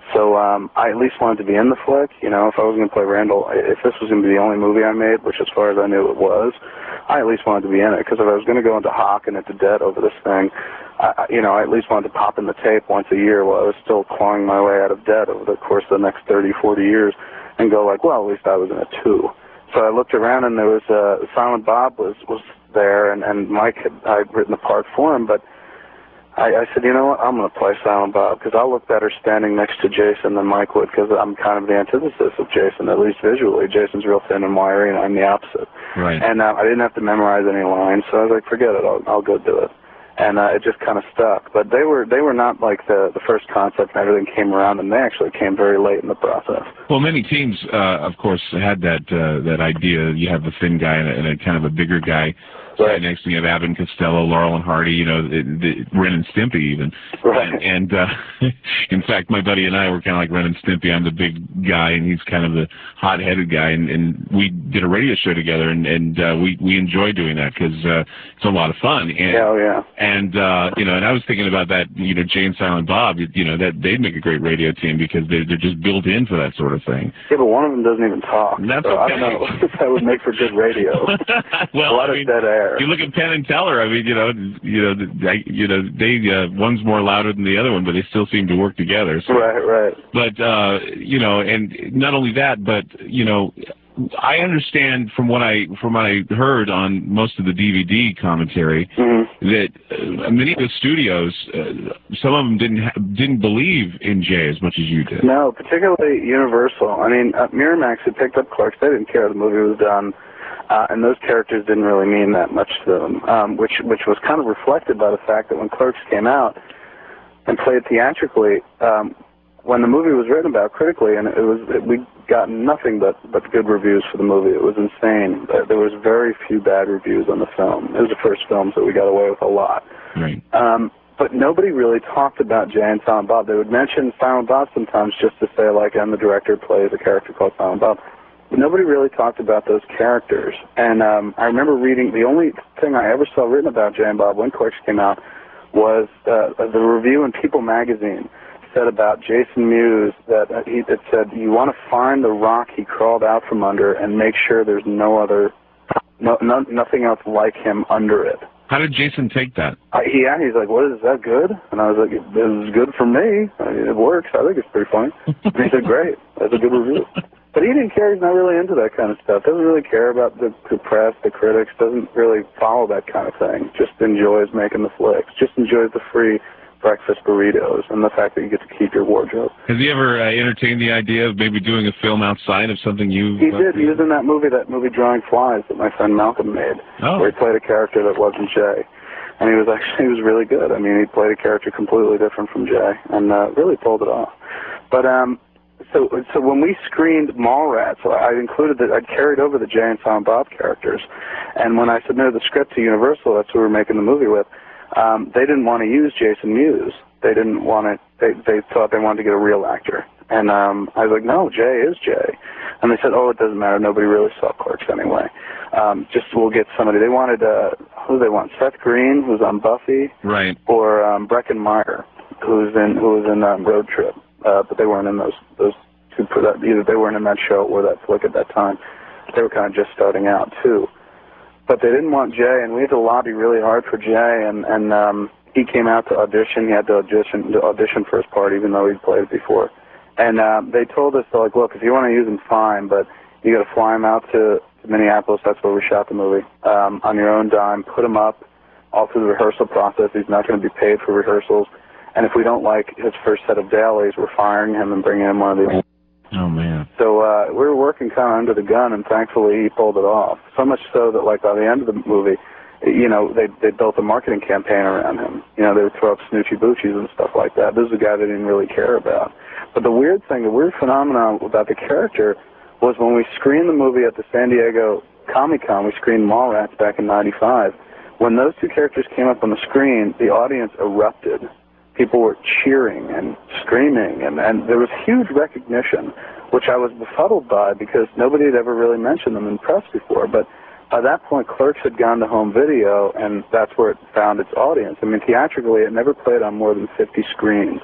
So um, I at least wanted to be in the flick. You know, if I was going to play Randall, if this was going to be the only movie I made, which as far as I knew it was, I at least wanted to be in it. Because if I was going to go into hock and into debt over this thing, I, you know, I at least wanted to pop in the tape once a year while I was still clawing my way out of debt over the course of the next thirty, forty years and go like, well, at least I was in it too. So I looked around and there was, uh, Silent Bob was, was there and, and Mike had, I'd written the part for him, but I, I said, you know what, I'm going to play Silent Bob because I'll look better standing next to Jason than Mike would because I'm kind of the antithesis of Jason, at least visually. Jason's real thin and wiry and I'm the opposite. Right. And uh, I didn't have to memorize any lines, so I was like, forget it, I'll, I'll go do it. And uh, it just kind of stuck. But they were they were not like the, the first concept and everything came around, and they actually came very late in the process. Well, many teams, uh, of course, had that uh, that idea. You have a thin guy and a, and a kind of a bigger guy. Right. Next thing you have Abbott and Costello, Laurel and Hardy, you know, the, the, Ren and Stimpy even. Right. And, and uh, in fact, my buddy and I were kind of like Ren and Stimpy. I'm the big guy, and he's kind of the hot-headed guy. And, and we did a radio show together, and, and uh, we we enjoy doing that because uh, it's a lot of fun. And, yeah, oh, yeah. And uh, you know, and I was thinking about that. You know, Jay and Silent Bob. You know, that they'd make a great radio team because they're they're just built in for that sort of thing. Yeah, but one of them doesn't even talk. That's so okay. I don't know if that would make for good radio. Well, a lot I of mean, dead air. You look at Penn and Teller. I mean, you know, you know, they, you know, they uh, one's more louder than the other one, but they still seem to work together. So. Right, right. But uh, you know, and not only that, but you know, I understand from what I from what I heard on most of the D V D commentary mm-hmm. that uh, many of the studios, uh, some of them didn't ha didn't believe in Jay as much as you did. No, particularly Universal. I mean, uh, Miramax had picked up Clerks. They didn't care the movie was done. Uh, and those characters didn't really mean that much to them, um, which which was kind of reflected by the fact that when Clerks came out and played theatrically, um, when the movie was written about critically, and it was it, we got nothing but but good reviews for the movie. It was insane. There was very few bad reviews on the film. It was the first film, so we got away with a lot. Right. Um, but nobody really talked about Jay and Silent Bob. They would mention Silent Bob sometimes just to say, like, and the director plays a character called Silent Bob. Nobody really talked about those characters. And um, I remember reading, the only thing I ever saw written about Jay and Bob when Clerks came out was uh, the review in People magazine said about Jason Mewes that uh, he, it said, you want to find the rock he crawled out from under and make sure there's no other, no, no, nothing else like him under it. How did Jason take that? Uh, he, yeah, he's like, what, is that good? And I was like, it is good for me. I mean, it works. I think it's pretty funny. And he said, great. That's a good review. But he didn't care. He's not really into that kind of stuff. Doesn't really care about the, the press, the critics. Doesn't really follow that kind of thing. Just enjoys making the flicks. Just enjoys the free breakfast burritos and the fact that you get to keep your wardrobe. Has he ever uh, entertained the idea of maybe doing a film outside of something you... He did. He was in that movie, that movie Drawing Flies that my friend Malcolm made, oh. where he played a character that wasn't Jay. And he was actually, he was really good. I mean, he played a character completely different from Jay and uh, really pulled it off. But, um... So, so when we screened Mallrats, I included that I'd carried over the Jay and Silent Bob characters, and when I submitted the script to Universal, that's who we were making the movie with. Um, they didn't want to use Jason Mewes. They didn't want to. They they thought they wanted to get a real actor, and um, I was like, no, Jay is Jay, and they said, oh, it doesn't matter. Nobody really saw Clerks anyway. Um, just we'll get somebody. They wanted uh, who do they want? Seth Green, who's on Buffy, right? Or um, Breckin Meyer, who's in who was in um, Road Trip. Uh, but they weren't in those those two. Either they weren't in that show or that flick at that time. They were kind of just starting out too. But they didn't want Jay, and we had to lobby really hard for Jay. And and um, he came out to audition. He had to audition to audition for his part, even though he'd played it before. And uh, they told us, they're like, look, if you want to use him, fine, but you got to fly him out to Minneapolis. That's where we shot the movie. Um, on your own dime, put him up all through the rehearsal process. He's not going to be paid for rehearsals. And if we don't like his first set of dailies, we're firing him and bringing in one of the... Oh, man. So uh, we were working kind of under the gun, and thankfully he pulled it off. So much so that, like, by the end of the movie, you know, they they built a marketing campaign around him. You know, they would throw up Snoochie Boochies and stuff like that. This is a guy they didn't really care about. But the weird thing, the weird phenomenon about the character was when we screened the movie at the San Diego Comic-Con, we screened Mallrats back in ninety-five. When those two characters came up on the screen, the audience erupted. People were cheering and screaming, and, and there was huge recognition, which I was befuddled by because nobody had ever really mentioned them in press before. But by that point, Clerks had gone to home video, and that's where it found its audience. I mean, theatrically, it never played on more than fifty screens.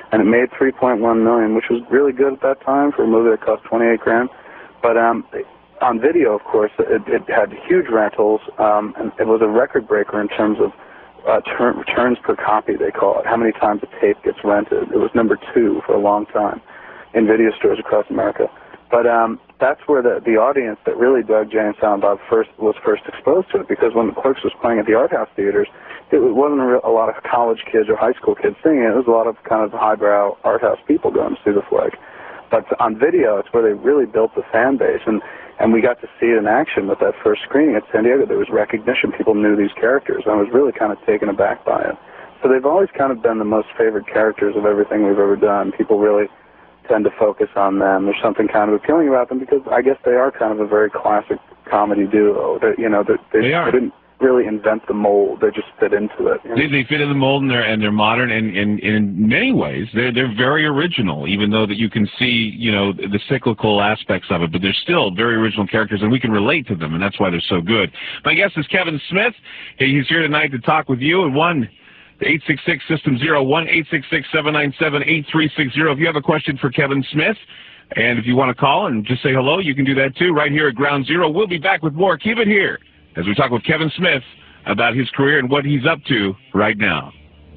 and it made three point one million, which was really good at that time for a movie that cost twenty-eight grand. But um, on video, of course, it, it had huge rentals, um, and it was a record breaker in terms of uh, turn, returns per copy, they call it, how many times a tape gets rented. It was number two for a long time in video stores across America. But um, that's where the, the audience that really dug Jay and Silent Bob first was first exposed to it, because when Clerks was playing at the art house theaters, it wasn't a, real, a lot of college kids or high school kids seeing it. It was a lot of kind of highbrow art house people going to see the flick. But on video, it's where they really built the fan base, and, and we got to see it in action with that first screening at San Diego. There was recognition. People knew these characters. I was really kind of taken aback by it. So they've always kind of been the most favored characters of everything we've ever done. People really tend to focus on them. There's something kind of appealing about them because I guess they are kind of a very classic comedy duo. That, you know, they, they, they are. They didn't really invent the mold. They just fit into it. You know? They, they fit in the mold, and they're and they're modern, and, and, and in many ways they're they're very original. Even though that you can see, you know, the cyclical aspects of it, but they're still very original characters, and we can relate to them, and that's why they're so good. My guest is Kevin Smith. He's here tonight to talk with you. And one eight six six system zero one eight six six seven nine seven eight three six zero. If you have a question for Kevin Smith, and if you want to call and just say hello, you can do that too. Right here at Ground Zero. We'll be back with more. Keep it here as we talk with Kevin Smith about his career and what he's up to right now.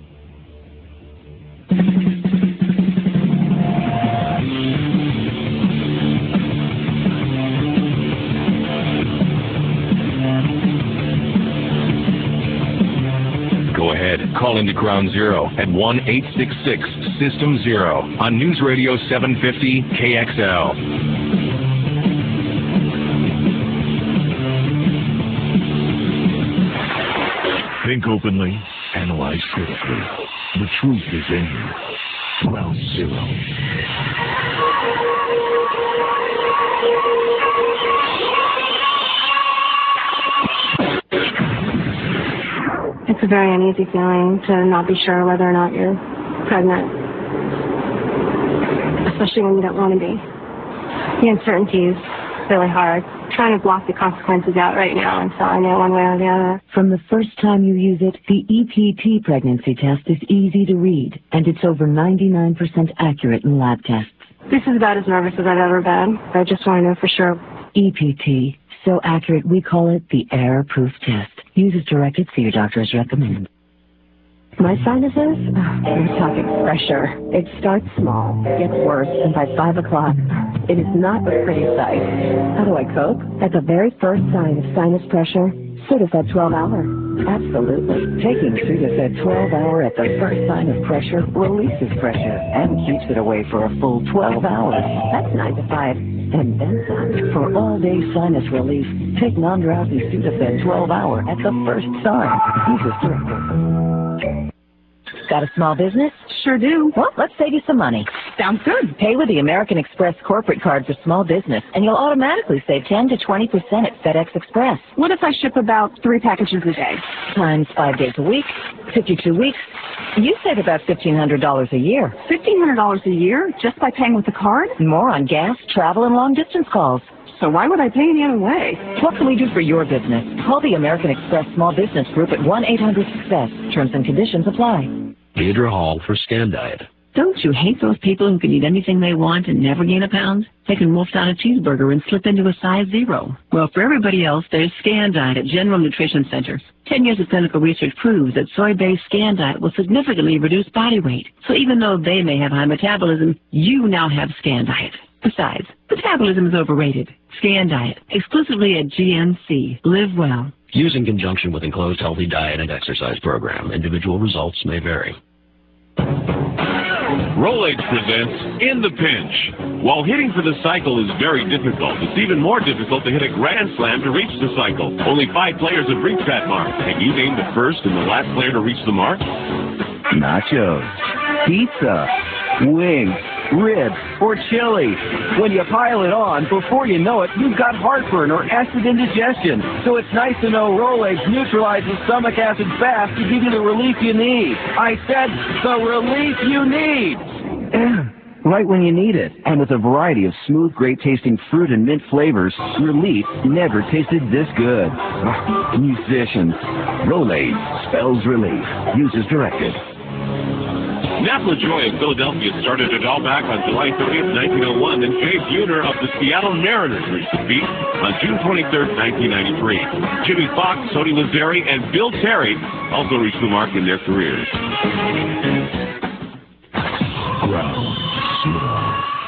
Go ahead, call into Ground Zero at one eight six six system zero on News Radio seven fifty K X L. Think openly, analyze critically. The truth is in you. Ground Zero. It's a very uneasy feeling to not be sure whether or not you're pregnant, especially when you don't want to be. The uncertainty is really hard. I'm trying to block the consequences out right now until I know one way or the other. From the first time you use it, the E P T pregnancy test is easy to read, and it's over ninety-nine percent accurate in lab tests. This is about as nervous as I've ever been. I just want to know for sure. E P T. So accurate, we call it the error-proof test. Use as directed, see your doctor as recommended. My sinuses? We're talking pressure. It starts small, gets worse, and by five o'clock, it is not a pretty sight. How do I cope? At the very first sign of sinus pressure, Sudafed twelve hour. Absolutely. Taking Sudafed twelve hour at the first sign of pressure releases pressure and keeps it away for a full twelve hours. That's nine to five. And then some. For all-day sinus relief, take non-drowsy Sudafed twelve hour at the first sign. Use as directed. Got a small business? Sure do. Well, let's save you some money. Sounds good. Pay with the American Express corporate card for small business, and you'll automatically save ten to twenty percent at FedEx Express. What if I ship about three packages a day? Times five days a week, fifty-two weeks. You save about fifteen hundred dollars a year. fifteen hundred dollars a year just by paying with the card? More on gas, travel, and long-distance calls. So why would I pay any other way? What can we do for your business? Call the American Express Small Business Group at one eight hundred success. Terms and conditions apply. Deidre Hall for Scan Diet. Don't you hate those people who can eat anything they want and never gain a pound? They can wolf down a cheeseburger and slip into a size zero. Well, for everybody else, there's Scan Diet at General Nutrition Centers. Ten years of clinical research proves that soy-based Scan Diet will significantly reduce body weight. So even though they may have high metabolism, you now have Scan Diet. Besides, metabolism is overrated. Scan Diet, exclusively at G N C. Live well. Use in conjunction with enclosed healthy diet and exercise program. Individual results may vary. Rolaids presents In the Pinch. While hitting for the cycle is very difficult, it's even more difficult to hit a grand slam to reach the cycle. Only five players have reached that mark. Have you named the first and the last player to reach the mark? Nachos, pizza, wings, ribs, or chili. When you pile it on, before you know it, you've got heartburn or acid indigestion. So it's nice to know Rolaids neutralizes stomach acid fast to give you the relief you need. I said the relief you need. Right when you need it. And with a variety of smooth, great-tasting fruit and mint flavors, relief never tasted this good. Musicians. Rolaids spells relief. Use as directed. Napa Joy of Philadelphia started it all back on July thirtieth, nineteen oh one. Then Jay Buhner of the Seattle Mariners reached the beat on June twenty-third, nineteen ninety-three. Jimmy Fox, Tony Lazzari, and Bill Terry also reached the mark in their careers. Ground Zero.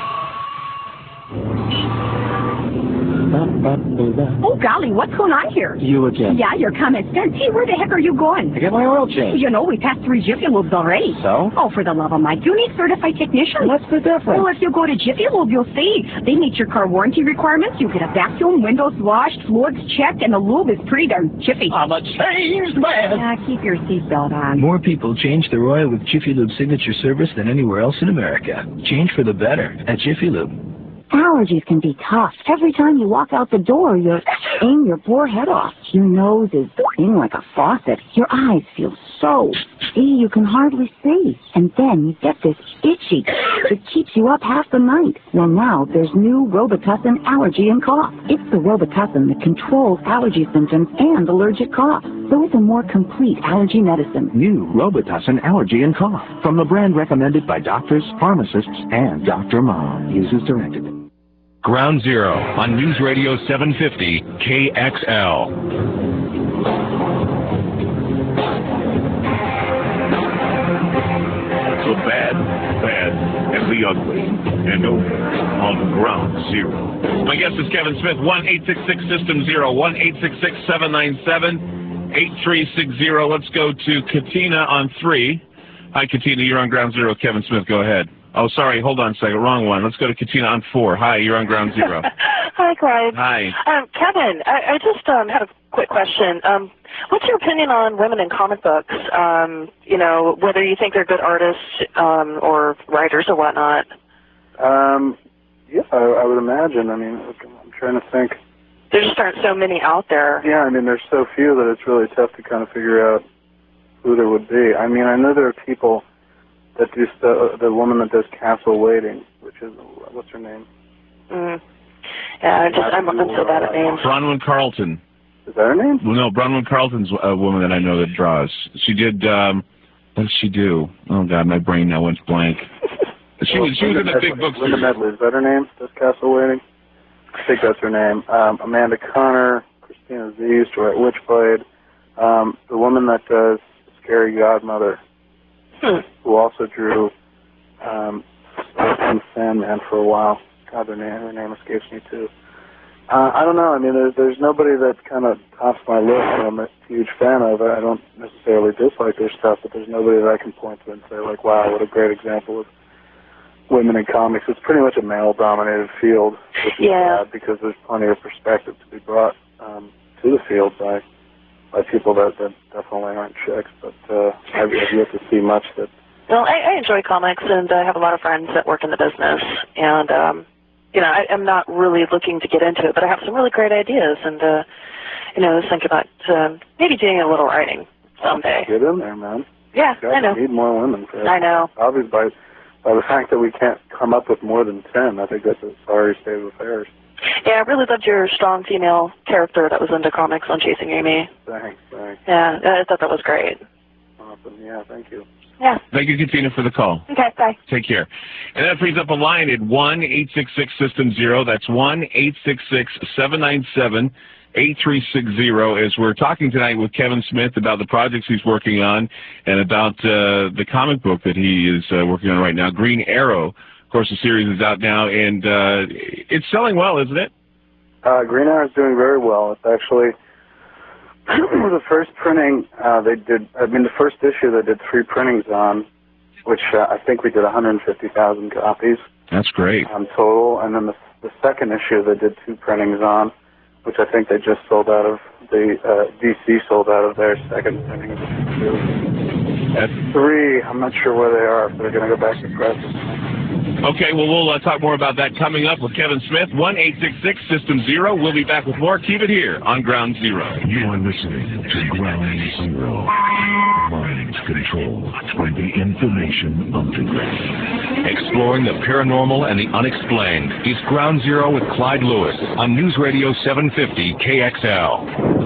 Oh, golly, what's going on here? You again. Yeah, your comments done. Gee, where the heck are you going? I get my oil changed. You know, we passed three Jiffy Lubes already. So? Oh, for the love of Mike, you need certified technicians. What's the difference? Well, if you go to Jiffy Lube, you'll see. They meet your car warranty requirements. You get a vacuum, windows washed, fluids checked, and the lube is pretty darn jiffy. I'm a changed man. Yeah, keep your seatbelt on. More people change their oil with Jiffy Lube Signature Service than anywhere else in America. Change for the better at Jiffy Lube. Allergies can be tough. Every time you walk out the door, you're aim your poor head off. Your nose is burning like a faucet. Your eyes feel so see you can hardly see. And then you get this itchy that keeps you up half the night. Well, now there's new Robitussin Allergy and Cough. It's the Robitussin that controls allergy symptoms and allergic cough. So it's a more complete allergy medicine. New Robitussin Allergy and Cough from the brand recommended by doctors, pharmacists, and Doctor Mom. Uses directed. Ground Zero on News Radio seven fifty K X L. The bad, bad, and the ugly, and over on Ground Zero. My guest is Kevin Smith, one eight six six System Zero, one eight six six, seven nine seven, eight three six zero. Let's go to Katina on three. Hi, Katina, you're on Ground Zero. Kevin Smith, go ahead. Oh, sorry, hold on a second, wrong one. Let's go to Katina on four. Hi, you're on Ground Zero. Hi, Clyde. Hi. Um, Kevin, I, I just um, had a quick question. Um, what's your opinion on women in comic books? Um, you know, whether you think they're good artists um, or writers or whatnot? Um, yeah, I, I would imagine. I mean, I'm trying to think. There just aren't so many out there. Yeah, I mean, there's so few that it's really tough to kind of figure out who there would be. I mean, I know there are people that do st- the woman that does Castle Waiting, which is, what's her name? Mm. Yeah, I just, I'm I'm so bad at names. Bronwyn Carlton. Is that her name? Well, no, Bronwyn Carlton's a woman that I know that draws. She did, um, what did she do? Oh, God, my brain now went blank. She well, was she was in the big book Linda series. Medley, is that her name? Does Castle Waiting? I think that's her name. Um, Amanda Connor, Christina Zies, Joette Witchblade, um, the woman that does Scary Godmother, hmm. who also drew um, Sandman for a while. God, her name, her name escapes me too. Uh, I don't know. I mean, there's, there's nobody that kind of tops my list that I'm a huge fan of. I don't necessarily dislike their stuff, but there's nobody that I can point to and say, like, wow, what a great example of women in comics. It's pretty much a male-dominated field, which is yeah. sad because there's plenty of perspective to be brought um, to the field by by people that, that definitely aren't chicks. But uh, I've, I've yet to see much that. Well, I, I enjoy comics, and I have a lot of friends that work in the business, and um, you know, I, I'm not really looking to get into it, but I have some really great ideas, and uh, you know, I was thinking about uh, maybe doing a little writing someday. Get in there, man. Yeah, God, I know. We need more women. For I know. Obviously, by by the fact that we can't come up with more than ten, I think that's a sorry state of affairs. Yeah, I really loved your strong female character that was into comics on Chasing Amy. Thanks, thanks. Yeah, I thought that was great. Awesome. Yeah, thank you. Yeah. Thank you, Katina, for the call. Okay, bye. Take care. And that frees up a line at one eight six six System Zero. That's one eight six six, seven nine seven, eight three six zero. As we're talking tonight with Kevin Smith about the projects he's working on and about uh, the comic book that he is uh, working on right now, Green Arrow. Of course, the series is out now, and uh, it's selling well, isn't it? Uh, Green Arrow is doing very well. It's actually the first printing uh, they did. I mean, the first issue they did three printings on, which uh, I think we did one hundred fifty thousand copies. That's great. Um, total, and then the, the second issue they did two printings on, which I think they just sold out of. The uh, D C sold out of their second printing of the two. At three, I'm not sure where they are. If they're going to go back to press. Okay, well, we'll uh, talk more about that coming up with Kevin Smith. one eight six six System Zero. We'll be back with more. Keep it here on Ground Zero. You are listening to Ground Zero. Mind control by the information underground. Exploring the paranormal and the unexplained is Ground Zero with Clyde Lewis on News Radio seven fifty K X L.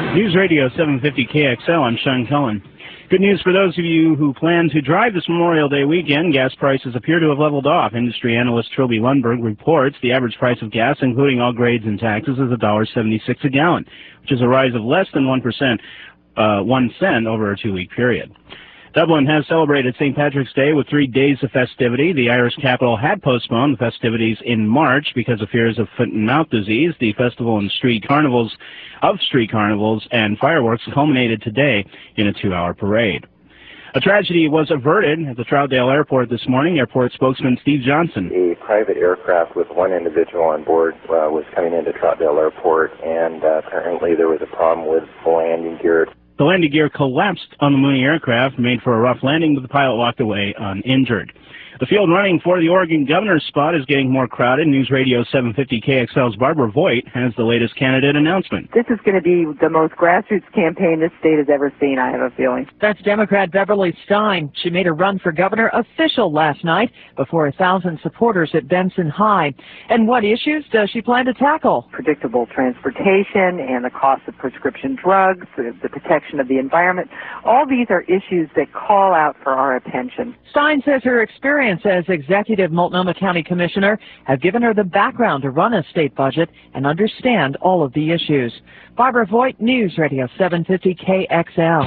News Radio seven fifty K X L, I'm Sean Cullen. Good news for those of you who plan to drive this Memorial Day weekend. Gas prices appear to have leveled off. Industry analyst Trilby Lundberg reports the average price of gas, including all grades and taxes, is one dollar seventy-six a gallon, which is a rise of less than one percent, uh, one cent over a two-week period. Dublin has celebrated Saint Patrick's Day with three days of festivity. The Irish capital had postponed the festivities in March because of fears of foot and mouth disease. The festival and street carnivals of street carnivals and fireworks culminated today in a two-hour parade. A tragedy was averted at the Troutdale Airport this morning. Airport spokesman Steve Johnson. A private aircraft with one individual on board uh, was coming into Troutdale Airport, and uh, apparently there was a problem with the landing gear. The landing gear collapsed on the Mooney aircraft, made for a rough landing, but the pilot walked away uninjured. The field running for the Oregon governor's spot is getting more crowded. News Radio seven fifty K X L's Barbara Voigt has the latest candidate announcement. This is going to be the most grassroots campaign this state has ever seen, I have a feeling. That's Democrat Beverly Stein. She made a run for governor official last night before a thousand supporters at Benson High. And what issues does she plan to tackle? Predictable transportation and the cost of prescription drugs, the, the protection of the environment. All these are issues that call out for our attention. Stein says her experience as executive Multnomah County Commissioner have given her the background to run a state budget and understand all of the issues. Barbara Voigt, News Radio seven fifty K X L.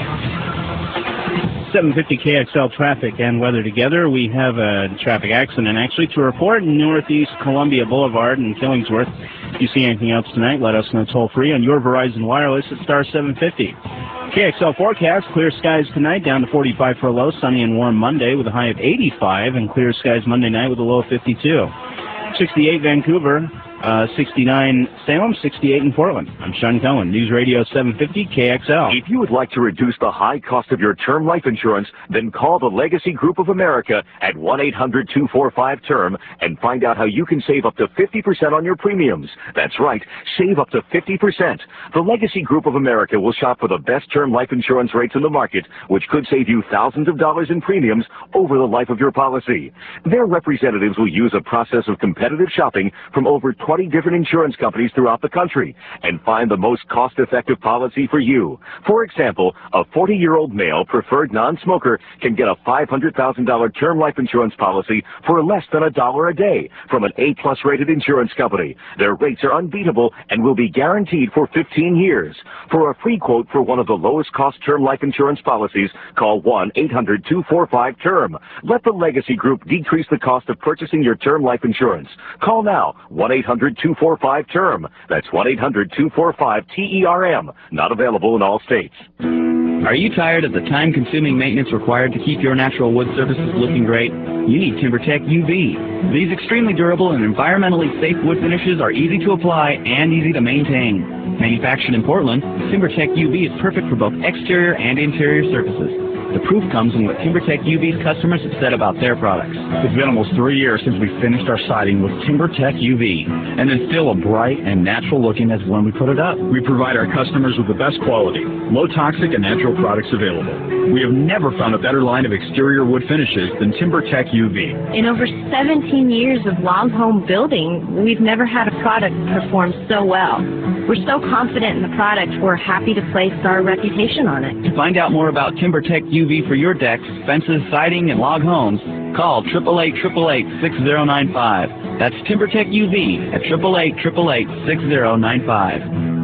seven fifty K X L traffic and weather together. We have a traffic accident actually to report in Northeast Columbia Boulevard in Killingsworth. If you see anything else tonight, let us know toll free on your Verizon Wireless at star seven fifty. K X L forecast, clear skies tonight, down to forty-five for a low, sunny and warm Monday with a high of eighty-five, and clear skies Monday night with a low of fifty-two. sixty-eight Vancouver, uh, sixty-nine Salem, sixty-eight in Portland. I'm Sean Cullen, News Radio seven fifty K X L. If you would like to reduce the high cost of your term life insurance, then call the Legacy Group of America at one eight hundred two four five term and find out how you can save up to fifty percent on your premiums. That's right, save up to fifty percent. The Legacy Group of America will shop for the best term life insurance rates in the market, which could save you thousands of dollars in premiums over the life of your policy. Their representatives will use a process of competitive shopping from over twenty different insurance companies throughout the country and find the most cost-effective policy for you. For example, a forty-year-old male preferred non-smoker can get a five hundred thousand dollars term life insurance policy for less than a dollar a day from an A-plus rated insurance company. Their rates are unbeatable and will be guaranteed for fifteen years. For a free quote for one of the lowest cost term life insurance policies, call one eight hundred two four five term. Let the Legacy Group decrease the cost of purchasing your term life insurance. Call now, one eight hundred two four five term. That's one eight hundred two four five T E R M. Not available in all states. Are you tired of the time-consuming maintenance required to keep your natural wood surfaces looking great? You need TimberTech U V. These extremely durable and environmentally safe wood finishes are easy to apply and easy to maintain. Manufactured in Portland, TimberTech U V is perfect for both exterior and interior surfaces. The proof comes in what TimberTech U V's customers have said about their products. It's been almost three years since we finished our siding with TimberTech U V, and it's still as bright and natural looking as when we put it up. We provide our customers with the best quality, low toxic and natural products available. We have never found a better line of exterior wood finishes than TimberTech U V. In over seventeen years of log home building, we've never had a product perform so well. We're so confident in the product, we're happy to place our reputation on it. To find out more about TimberTech U V for your decks, fences, siding, and log homes, call eight eight eight, eight eight eight, six zero nine five. That's TimberTech U V at eight eight eight, eight eight eight, six zero nine five.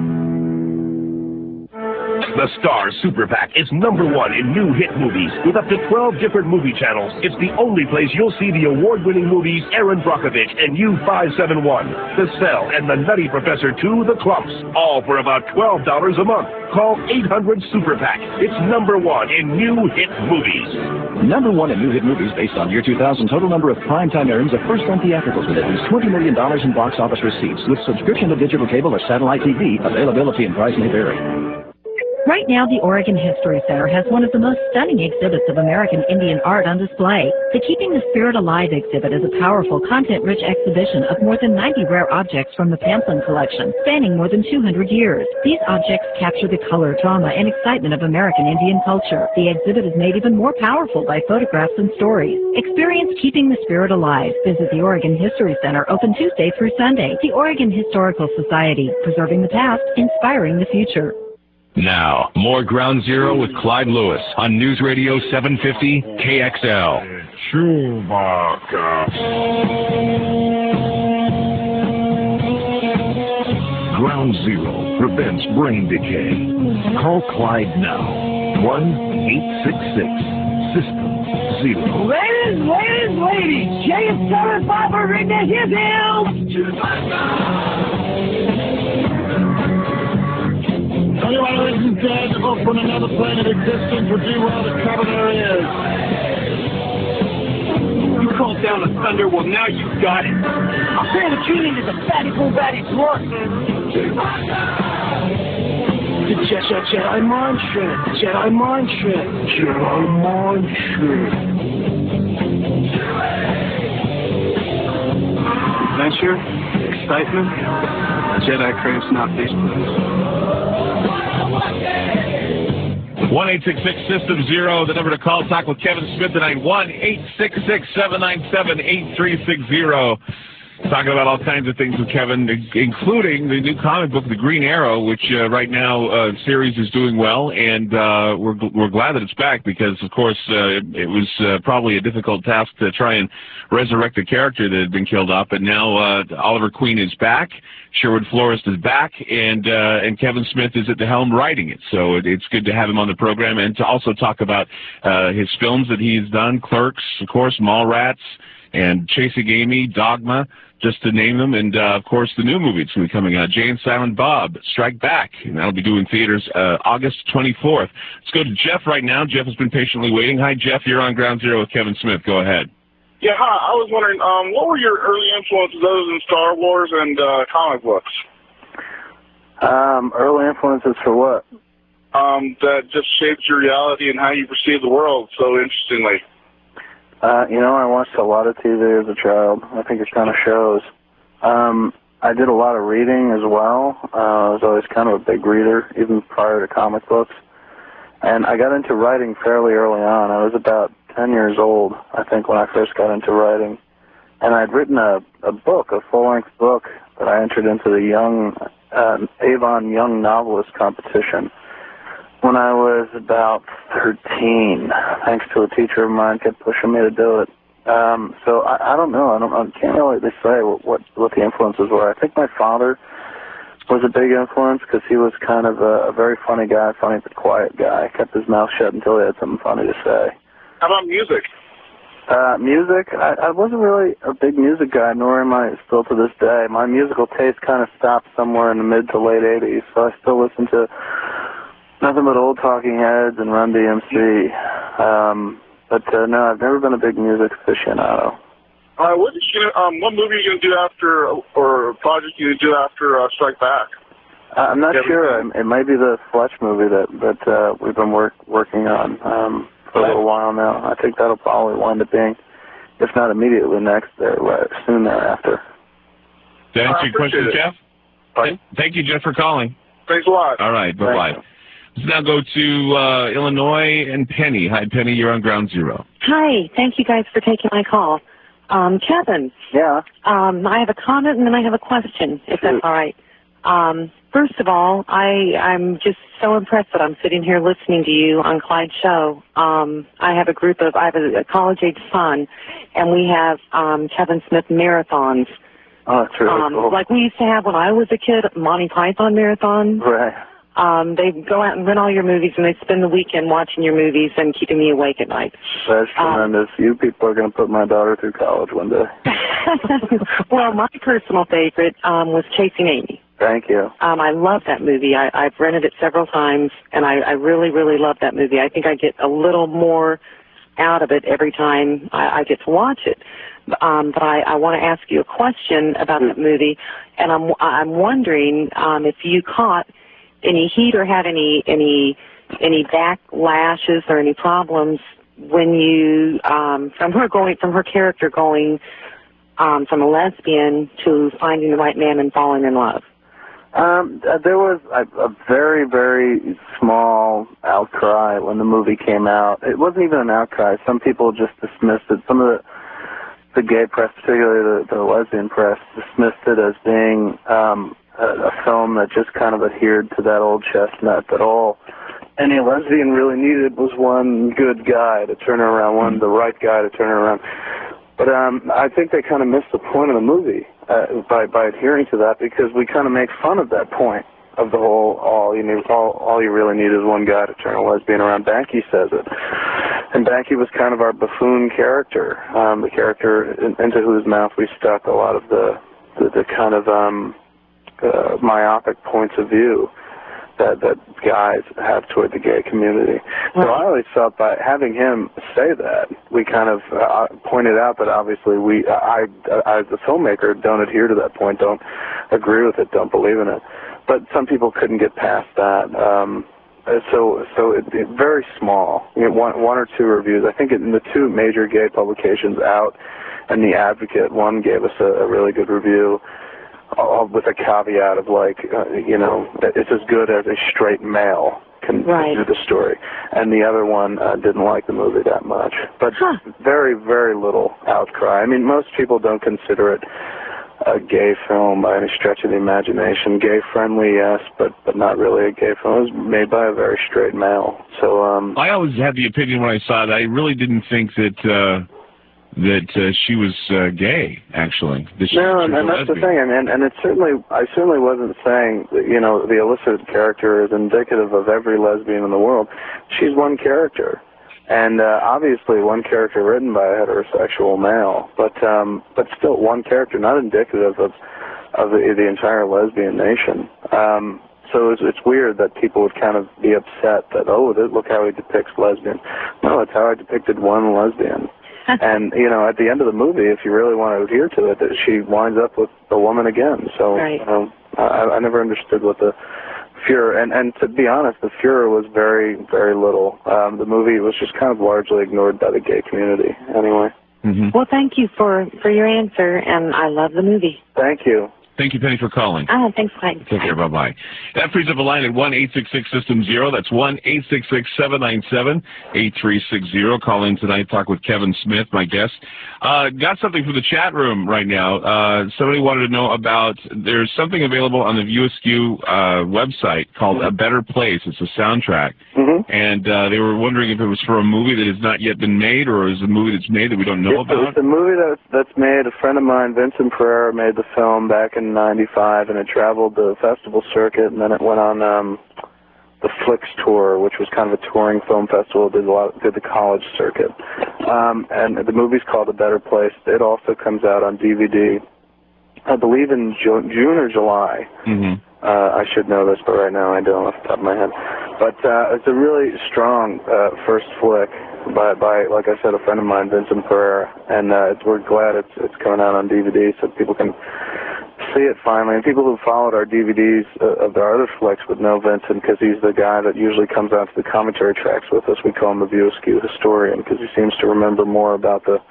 The Star Super PAC is number one in new hit movies. With up to twelve different movie channels, it's the only place you'll see the award-winning movies Aaron Brockovich and U five seventy-one, The Cell, and The Nutty Professor two, The Clumps, all for about twelve dollars a month. Call eight hundred Super PAC. It's number one in new hit movies. Number one in new hit movies based on year two thousand total number of primetime airings of first-run theatricals with at least twenty million dollars in box office receipts. With subscription to digital cable or satellite T V, availability and price may vary. Right now, the Oregon History Center has one of the most stunning exhibits of American Indian art on display. The Keeping the Spirit Alive exhibit is a powerful, content-rich exhibition of more than ninety rare objects from the Pamplin collection, spanning more than two hundred years. These objects capture the color, drama, and excitement of American Indian culture. The exhibit is made even more powerful by photographs and stories. Experience Keeping the Spirit Alive. Visit the Oregon History Center, open Tuesday through Sunday. The Oregon Historical Society, preserving the past, inspiring the future. Now, more Ground Zero with Clyde Lewis on News Radio seven fifty K X L. Chewbacca. Ground Zero prevents brain decay. Call Clyde now. one eight six six System Zero. Ladies, ladies, ladies, J seven Papa ring the hip Anyone who isn't dead or from another plane of existence would do well to cover their ears. You called down the thunder, well now you got it. I'll turn the tune into the fatty boom batty dwarf. The Jedi, Jedi mind trick. Jedi mind trick. Jedi mind trick. Adventure, excitement, Jedi craves not these one eight six six System Zero, the number to call. Talk with Kevin Smith tonight. one eight six six seven nine seven eight three six zero. Talking about all kinds of things with Kevin, including the new comic book, The Green Arrow, which uh, right now uh, series is doing well, and uh, we're we're glad that it's back because, of course, uh, it, it was uh, probably a difficult task to try and resurrect a character that had been killed off. But now uh, Oliver Queen is back, Sherwood Florist is back, and uh, and Kevin Smith is at the helm writing it. So it, it's good to have him on the program and to also talk about uh, his films that he's done, Clerks, of course, Mallrats, and Chasing Amy, Dogma, just to name them, and uh, of course the new movie that's going to be coming out, Jay and Silent Bob, Strike Back, and that'll be doing theaters uh, August twenty-fourth. Let's go to Jeff right now. Jeff has been patiently waiting. Hi, Jeff. You're on Ground Zero with Kevin Smith. Go ahead. Yeah, hi. I was wondering, um, what were your early influences other than Star Wars and uh, comic books? Um, early influences for what? Um, that just shaped your reality and how you perceive the world so interestingly. Uh, you know, I watched a lot of T V as a child. I think it kind of shows. Um, I did a lot of reading as well. Uh, I was always kind of a big reader, even prior to comic books. And I got into writing fairly early on. I was about ten years old, I think, when I first got into writing. And I'd written a, a book, a full-length book, that I entered into the young uh, Avon Young Novelist Competition when I was about thirteen, thanks to a teacher of mine kept pushing me to do it. Um, so I, I don't know. I, don't, I can't really say what, what what the influences were. I think my father was a big influence because he was kind of a, a very funny guy, funny but quiet guy. Kept his mouth shut until he had something funny to say. How about music? Uh, music, I, I wasn't really a big music guy, nor am I still to this day. My musical taste kind of stopped somewhere in the mid to late eighties, so I still listen to nothing but old Talking Heads and Run D M C. Um, but uh, no, I've never been a big music aficionado. All right, what, is you, um, what movie are you going to do after, or project you going to do after uh, Strike Back? Uh, I'm not sure. It, it might be the Fletch movie that that uh, we've been work, working on um, for a little while now. I think that'll probably wind up being, if not immediately next, there, right, soon thereafter. Did that answer your question, it. Jeff? Pardon? Thank you, Jeff, for calling. Thanks a lot. All right, bye-bye. Let's now go to uh, Illinois and Penny. Hi, Penny. You're on Ground Zero. Hi. Thank you guys for taking my call. Um, Kevin. Yeah. Um, I have a comment and then I have a question, if that's all right. Um, first of all, I, I'm just so impressed that I'm sitting here listening to you on Clyde's show. Um, I have a group of, I have a, a college-age son, and we have um, Kevin Smith marathons. Oh, that's really um, cool. Like we used to have when I was a kid, Monty Python marathon. Right. Um, they go out and rent all your movies, and they spend the weekend watching your movies and keeping me awake at night. That's um, tremendous. You people are going to put my daughter through college one day. Well, my personal favorite um, was Chasing Amy. Thank you. Um, I love that movie. I, I've rented it several times, and I, I really, really love that movie. I think I get a little more out of it every time I, I get to watch it. Um, but I, I want to ask you a question about mm. that movie, and I'm I'm wondering um, if you caught any heat or had any any any backlashes or any problems when you um, from her going from her character going um, from a lesbian to finding the right man and falling in love. Um, there was a, a very, very small outcry when the movie came out. It wasn't even an outcry. Some people just dismissed it. Some of the, the gay press, particularly the, the lesbian press, dismissed it as being um, a, a film that just kind of adhered to that old chestnut that all any lesbian really needed was one good guy to turn her around, one the right guy to turn her around. But um, I think they kind of missed the point of the movie uh, by by adhering to that, because we kind of make fun of that point of the whole all you need all all you really need is one guy to turn a lesbian around. Banky says it, and Banky was kind of our buffoon character, um, the character in, into whose mouth we stuck a lot of the the, the kind of um, uh, myopic points of view that that guys have toward the gay community. So I always felt by having him say that, we kind of uh, pointed out that obviously we, I, I, as a filmmaker, don't adhere to that point, don't agree with it, don't believe in it. But some people couldn't get past that. Um, so so it, it, very small, you know, one, one or two reviews. I think in the two major gay publications, Out and The Advocate, one gave us a, a really good review, Uh, with a caveat of like, uh, you know, that it's as good as a straight male can right. do the story. And the other one uh, didn't like the movie that much. But huh. very, very little outcry. I mean, most people don't consider it a gay film by any stretch of the imagination. Gay-friendly, yes, but, but not really a gay film. It was made by a very straight male. So um, I always had the opinion when I saw that. I really didn't think that... Uh that uh, she was uh, gay, actually. That she, no, she and, and that's the thing, and, and, and it certainly, I certainly wasn't saying that, you know, the illicit character is indicative of every lesbian in the world. She's one character, and uh, obviously one character written by a heterosexual male, but um, but still one character, not indicative of, of the, the entire lesbian nation. Um, So it's, it's weird that people would kind of be upset that, oh, look how he depicts lesbians. No, it's how I depicted one lesbian. And, you know, at the end of the movie, if you really want to adhere to it, that she winds up with a woman again. So, right. you know, I, I never understood what the furor, and, and to be honest, the furor was very, very little. Um, the movie was just kind of largely ignored by the gay community, anyway. Mm-hmm. Well, thank you for, for your answer, and I love the movie. Thank you. Thank you, Penny, for calling. Oh, thanks, Mike. Take care. Bye-bye. That frees up a line at one eight six six system zero. That's one eight six six seven nine seven eight three six zero. Call in tonight. Talk with Kevin Smith, my guest. Uh, got something from the chat room right now. Uh, somebody wanted to know about, there's something available on the View Askew uh, website called A Better Place. It's a soundtrack. Mm-hmm. And uh, they were wondering if it was for a movie that has not yet been made, or is it a movie that's made that we don't know it's, about? It's a movie that's, that's made. A friend of mine, Vincent Pereira, made the film back in ninety-five, and it traveled the festival circuit, and then it went on um, the Flicks tour, which was kind of a touring film festival. Did a lot, did the college circuit, um, and the movie's called A Better Place. It also comes out on D V D, I believe in Ju- June or July. Mm-hmm. Uh, I should know this, but right now I don't off the top of my head. But uh, it's a really strong uh, first flick by, by, like I said, a friend of mine, Vincent Pereira, and uh, it's, we're glad it's it's coming out on D V D so people can see it finally. And people who followed our D V Ds uh, of our other flicks would know Vincent, because he's the guy that usually comes out to the commentary tracks with us. We call him the View Askew historian, because he seems to remember more about the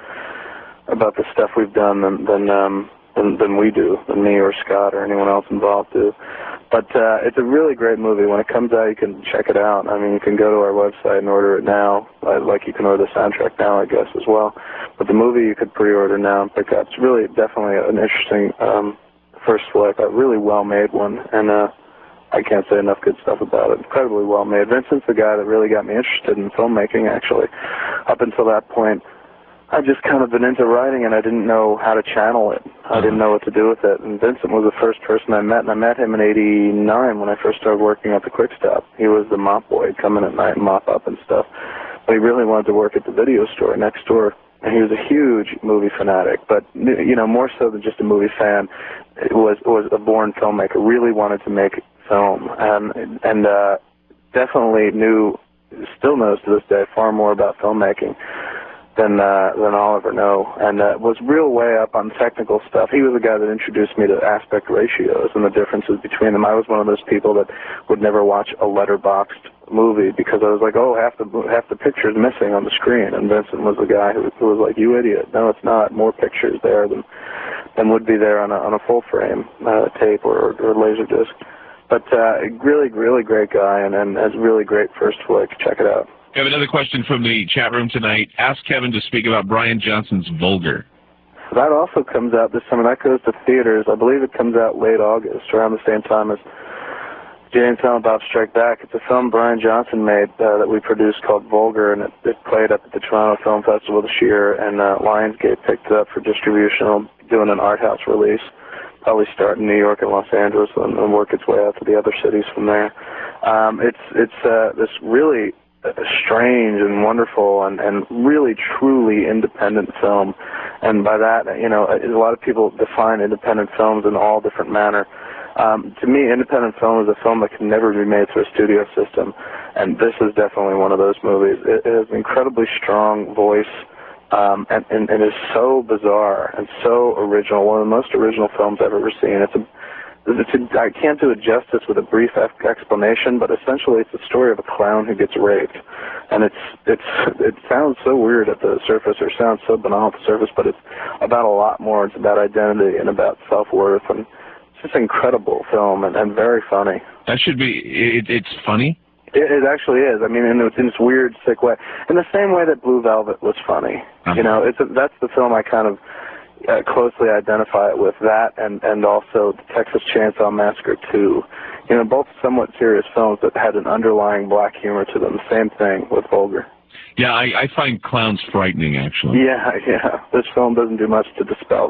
about the stuff we've done than than um, than, than we do, than me or Scott or anyone else involved do. But uh, it's a really great movie. When it comes out, you can check it out. I mean, you can go to our website and order it now, like you can order the soundtrack now, I guess, as well. But the movie you could pre-order now and pick up. It's really definitely an interesting um, first flick, a really well-made one, and uh, I can't say enough good stuff about it. Incredibly well-made. Vincent's the guy that really got me interested in filmmaking, actually. Up until that point, I've just kind of been into writing, and I didn't know how to channel it. I didn't know what to do with it. And Vincent was the first person I met, and I met him in eighty-nine when I first started working at the Quick Stop. He was the mop boy. He'd come in at night and mop up and stuff. But he really wanted to work at the video store next door. And he was a huge movie fanatic, but, you know, more so than just a movie fan, it was was a born filmmaker, really wanted to make film, and, and uh, definitely knew, still knows to this day, far more about filmmaking than uh, than I'll ever know, and uh, was real way up on technical stuff. He was the guy that introduced me to aspect ratios and the differences between them. I was one of those people that would never watch a letterboxed movie because I was like, oh, half the half the picture's missing on the screen, and Vincent was the guy who, who was like, you idiot, no, it's not. More pictures there than than would be there on a on a full frame uh, tape or or laser disc. But uh, really, really great guy, and and has really great first flick. Check it out. We have another question from the chat room tonight. Ask Kevin to speak about Brian Johnson's Vulgar. that also comes out this summer. That goes to theaters. I believe it comes out late August, around the same time as Jay and Silent Bob Strike Back. It's a film Brian Johnson made uh, that we produced called Vulgar, and it, it played up at the Toronto Film Festival this year, and uh, Lionsgate picked it up for distribution. It'll be doing an art house release, probably start in New York and Los Angeles and, and work its way out to the other cities from there. Um, it's it's uh, this really uh, strange and wonderful and, and really truly independent film, and by that, you know, a lot of people define independent films in all different manner. Um, to me, independent film is a film that can never be made through a studio system, and this is definitely one of those movies. It, it has an incredibly strong voice, um, and, and, and is so bizarre and so original, one of the most original films I've ever seen. It's a, it's a, I can't do it justice with a brief explanation, but essentially it's the story of a clown who gets raped, and it's it's it sounds so weird at the surface, or sounds so banal at the surface, but it's about a lot more. It's about identity and about self-worth, and it's an incredible film and, and very funny. That should be, it, it's funny? It, it actually is. I mean, in, in this weird, sick way. In the same way that Blue Velvet was funny. Uh-huh. You know, it's a, that's the film I kind of uh, closely identify it with, that and, and also the Texas Chainsaw Massacre two. You know, both somewhat serious films that had an underlying black humor to them. Same thing with Vulgar. Yeah, I, I find clowns frightening, actually. Yeah, yeah. This film doesn't do much to dispel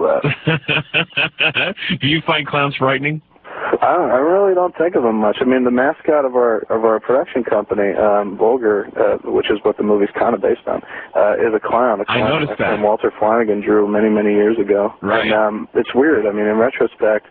that. Do you find clowns frightening? I, don't, I really don't think of them much. I mean, the mascot of our of our production company, um, Vulgar, uh, which is what the movie's kind of based on, uh, is a clown. A clown I noticed that. And Walter Flanagan drew many, many years ago. Right. And um, it's weird. I mean, in retrospect,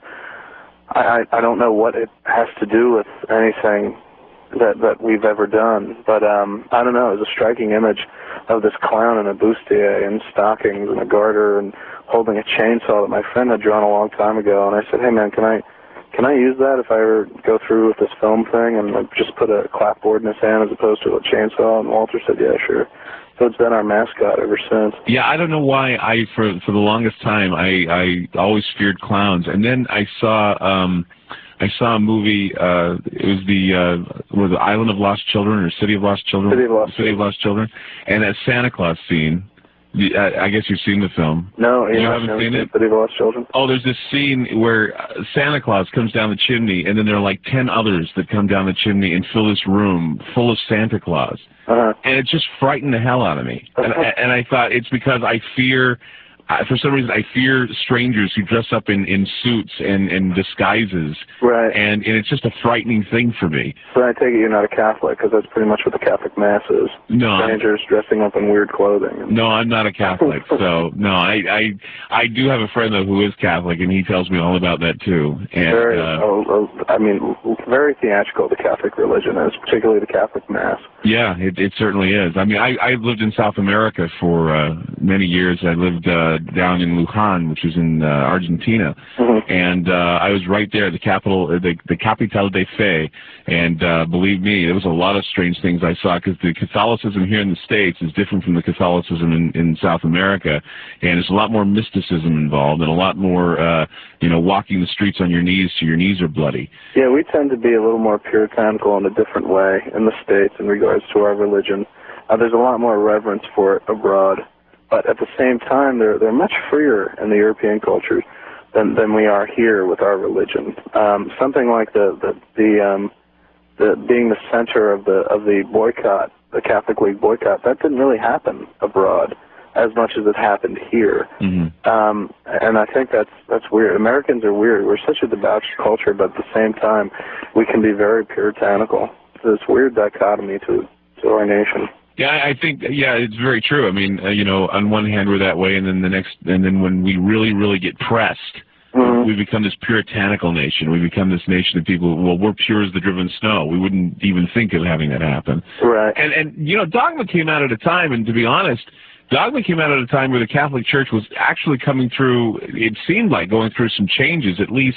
I, I, I don't know what it has to do with anything that that we've ever done, but um, I don't know. It was a striking image of this clown in a bustier and stockings and a garter and holding a chainsaw that my friend had drawn a long time ago. And I said, "Hey man, can I can I use that if I ever go through with this film thing?" And I just put a clapboard in his hand as opposed to a chainsaw. And Walter said, "Yeah, sure." So it's been our mascot ever since. Yeah, I don't know why I for for the longest time I I always feared clowns, and then I saw. Um, I saw a movie, uh, it was the, uh, was the Island of Lost Children, or City of Lost Children? City of Lost, City of Lost Children. And that Santa Claus scene, the, uh, I guess you've seen the film. No, you yeah, haven't seen it? City of Lost Children. Oh, there's this scene where Santa Claus comes down the chimney, and then there are like ten others that come down the chimney and fill this room full of Santa Claus. Uh-huh. And it just frightened the hell out of me. And, and I thought it's because I fear... Uh, for some reason, I fear strangers who dress up in, in suits and, and disguises, right? And, and it's just a frightening thing for me. So I take it you're not a Catholic, because that's pretty much what the Catholic Mass is. No, strangers I'm, dressing up in weird clothing. No, I'm not a Catholic. so no, I, I I do have a friend though who is Catholic, and he tells me all about that too. And very, uh, oh, oh, I mean, very theatrical the Catholic religion is, particularly the Catholic Mass. Yeah, it, it certainly is. I mean, I, I lived in South America for uh, many years. I lived uh, down in Luján, which is in uh, Argentina, mm-hmm. and uh, I was right there, the capital, the, the Capital de Fe, and uh, believe me, there was a lot of strange things I saw, because the Catholicism here in the States is different from the Catholicism in, in South America, and there's a lot more mysticism involved, and a lot more, uh, you know, walking the streets on your knees till your knees are bloody. Yeah, we tend to be a little more puritanical in a different way in the States in regards to our religion. Uh, there's a lot more reverence for it abroad. But at the same time, they're they're much freer in the European culture than than we are here with our religion. Um, something like the the the, um, the being the center of the of the boycott, the Catholic League boycott, that didn't really happen abroad as much as it happened here. Mm-hmm. Um, and I think that's that's weird. Americans are weird. We're such a debauched culture, but at the same time, we can be very puritanical. There's this weird dichotomy to to our nation. Yeah, I think, yeah, it's very true. I mean, uh, you know, on one hand we're that way, and then the next, and then when we really, really get pressed, mm-hmm. we become this puritanical nation. We become this nation of people, well, we're pure as the driven snow. We wouldn't even think of having that happen. Right. And, and you know, Dogma came out at a time, and to be honest, Dogma came out at a time where the Catholic Church was actually coming through, it seemed like going through some changes, at least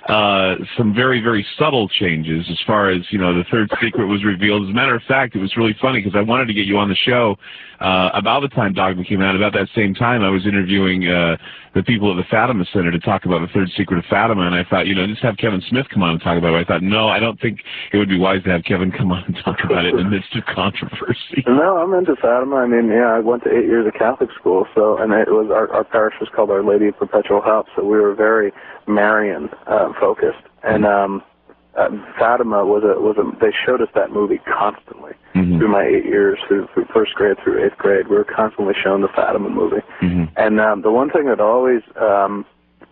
uh, some very, very subtle changes as far as, you know, the third secret was revealed. As a matter of fact, it was really funny because I wanted to get you on the show uh, about the time Dogma came out. About that same time, I was interviewing uh, the people at the Fatima Center to talk about the third secret of Fatima, and I thought, you know, just have Kevin Smith come on and talk about it. I thought, no, I don't think it would be wise to have Kevin come on and talk about it in the midst of controversy. No, I'm into Fatima. I mean, yeah, I went to eight years of Catholic school, so and it was our, our parish was called Our Lady of Perpetual Help, so we were very Marian uh, focused, and um, uh, Fatima was a was a. They showed us that movie constantly mm-hmm. through my eight years, through, through first grade through eighth grade. We were constantly shown the Fatima movie, mm-hmm. and um, the one thing that always um,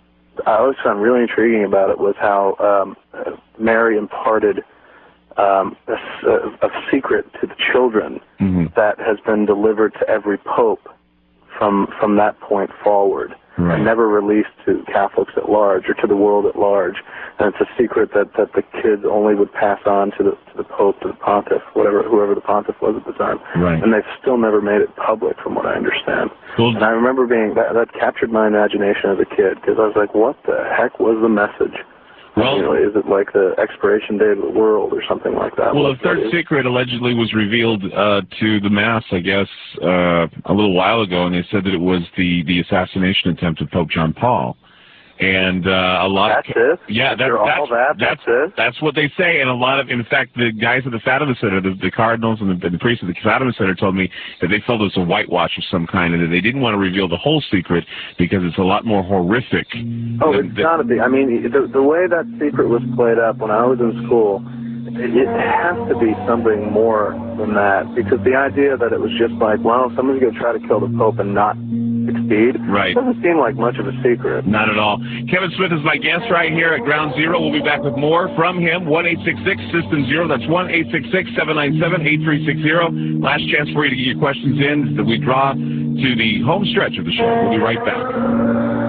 I always found really intriguing about it was how um, uh, Mary imparted um, a, a, a secret to the children mm-hmm. that has been delivered to every pope from from that point forward. Right. And never released to Catholics at large or to the world at large, and it's a secret that, that the kids only would pass on to the to the Pope, to the Pontiff, whatever whoever the Pontiff was at the time. Right. And they've still never made it public, from what I understand. Cool. And I remember being that, that captured my imagination as a kid because I was like, what the heck was the message? Well, you know, is it like the expiration date of the world or something like that? Well, the third secret allegedly was revealed uh, to the mass, I guess, uh, a little while ago, and they said that it was the, the assassination attempt of Pope John Paul. And uh, a lot that's of it. Yeah, that, all that's that. That's, that's it. That's what they say, and a lot of, in fact, the guys at the Fatima Center, the, the cardinals and the, the priests at the Fatima Center, told me that they felt it was a whitewash of some kind, and that they didn't want to reveal the whole secret because it's a lot more horrific. Oh, than, it's gotta be. I mean, the the way that secret was played up when I was in school, it, it has to be something more than that, because the idea that it was just like, well, someone's going to try to kill the Pope and not succeed, right, doesn't seem like much of a secret. Not at all. Kevin Smith is my guest right here at Ground Zero. We'll be back with more from him. one eight six six System Zero. That's one eight six six seven nine seven eight three six zero. Last chance for you to get your questions in that we draw to the home stretch of the show. We'll be right back.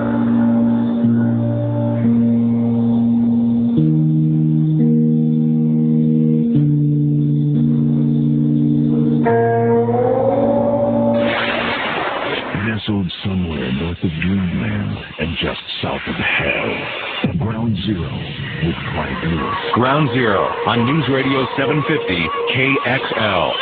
Nestled somewhere north of Dreamland and just south of hell. Ground Zero with Clyde Lewis. Ground Zero on News Radio seven fifty K X L.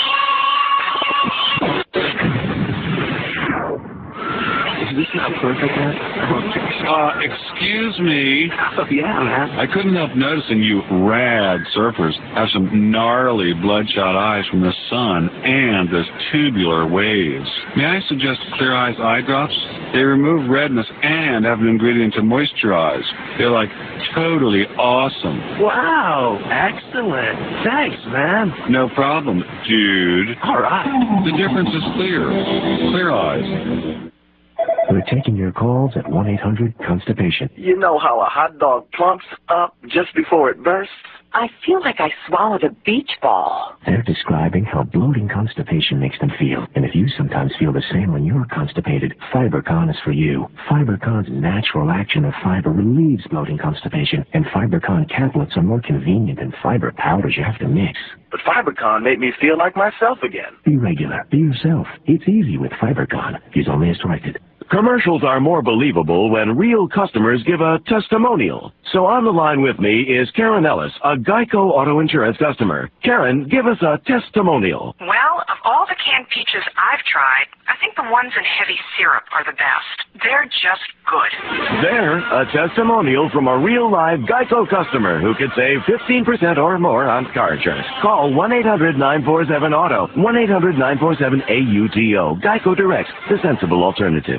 Is this not perfect, man? Uh, excuse me. Oh, yeah, man. I couldn't help noticing you rad surfers have some gnarly bloodshot eyes from the sun and those tubular waves. May I suggest Clear Eyes eye drops? They remove redness and have an ingredient to moisturize. They're like totally awesome. Wow, excellent. Thanks, man. No problem, dude. All right. The difference is clear. Clear Eyes. We're taking your calls at one eight hundred constipation. You know how a hot dog plumps up just before it bursts? I feel like I swallowed a beach ball. They're describing how bloating constipation makes them feel. And if you sometimes feel the same when you're constipated, FiberCon is for you. FiberCon's natural action of fiber relieves bloating constipation, and FiberCon tablets are more convenient than fiber powders you have to mix. But FiberCon made me feel like myself again. Be regular. Be yourself. It's easy with FiberCon. Use only as directed. Commercials are more believable when real customers give a testimonial. So on the line with me is Karen Ellis, a Geico Auto Insurance customer. Karen, give us a testimonial. Well, of all the canned peaches I've tried, I think the ones in heavy syrup are the best. They're just good. There, a testimonial from a real live Geico customer who could save fifteen percent or more on car insurance. Call one eight hundred nine four seven auto, one eight hundred nine four seven A U T O. Geico Direct, the sensible alternative.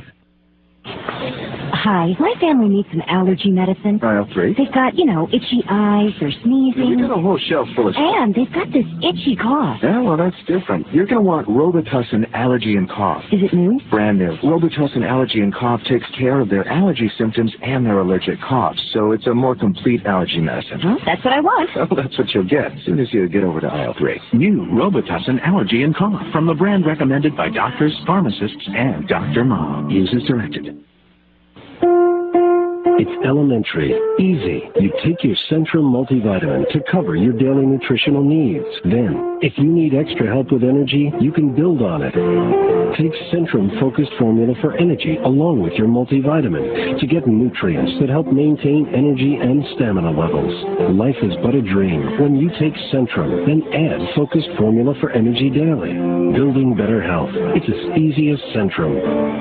Hi, my family needs some allergy medicine. Dial three. They've got, you know, itchy eyes, they're sneezing. We got a whole shelf full of stuff. And they've got this itchy cough. Yeah, well, that's different. You're going to want Robitussin Allergy and Cough. Is it new? Brand new. Robitussin Allergy and Cough takes care of their allergy symptoms and their allergic coughs, so it's a more complete allergy medicine. Well, that's what I want. Well, that's what you'll get as soon as you get over to aisle three. New Robitussin Allergy and Cough from the brand recommended by doctors, pharmacists, and Doctor Mom. Use as directed. It's elementary, easy. You take your Centrum multivitamin to cover your daily nutritional needs. Then, if you need extra help with energy, you can build on it. Take Centrum Focused Formula for energy along with your multivitamin to get nutrients that help maintain energy and stamina levels. Life is but a dream when you take Centrum, then add Focused Formula for energy daily. Building better health. It's as easy as Centrum.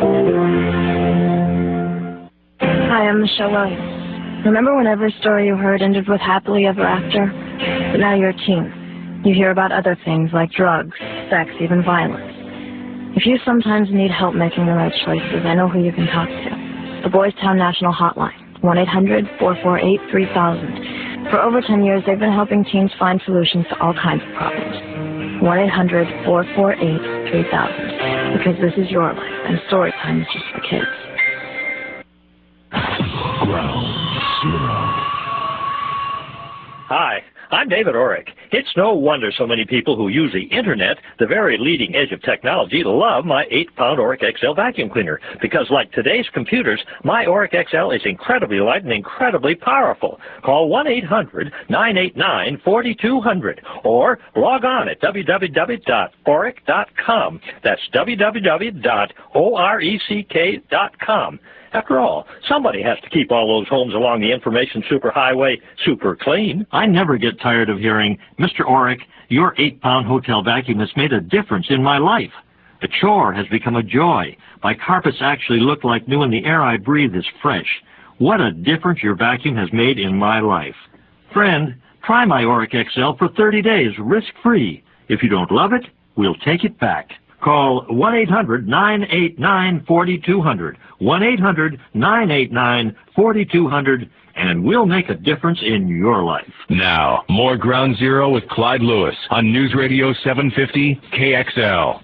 Hi, I'm Michelle Williams. Remember when every story you heard ended with happily ever after? But now you're a teen. You hear about other things like drugs, sex, even violence. If you sometimes need help making the right choices, I know who you can talk to. The Boys Town National Hotline, one eight hundred, four four eight, three thousand. For over ten years, they've been helping teens find solutions to all kinds of problems. one eight hundred, four four eight, three thousand. Because this is your life, and story time is just for kids. Ground Zero. Hi, I'm David Orrick. It's no wonder so many people who use the Internet, the very leading edge of technology, love my eight pound Orrick X L vacuum cleaner. Because like today's computers, my Orrick X L is incredibly light and incredibly powerful. Call one eight hundred, nine eight nine, four two zero zero or log on at w w w dot orrick dot com. That's w w w dot orrick dot com. After all, somebody has to keep all those homes along the information superhighway super clean. I never get tired of hearing, Mister Orrick, your eight pound hotel vacuum has made a difference in my life. The chore has become a joy. My carpets actually look like new and the air I breathe is fresh. What a difference your vacuum has made in my life. Friend, try my Orrick X L for thirty days, risk-free. If you don't love it, we'll take it back. Call one eight hundred, nine eight nine, four two zero zero, one eight hundred, nine eight nine, four two zero zero, and we'll make a difference in your life. Now, more Ground Zero with Clyde Lewis on News Radio seven fifty K X L.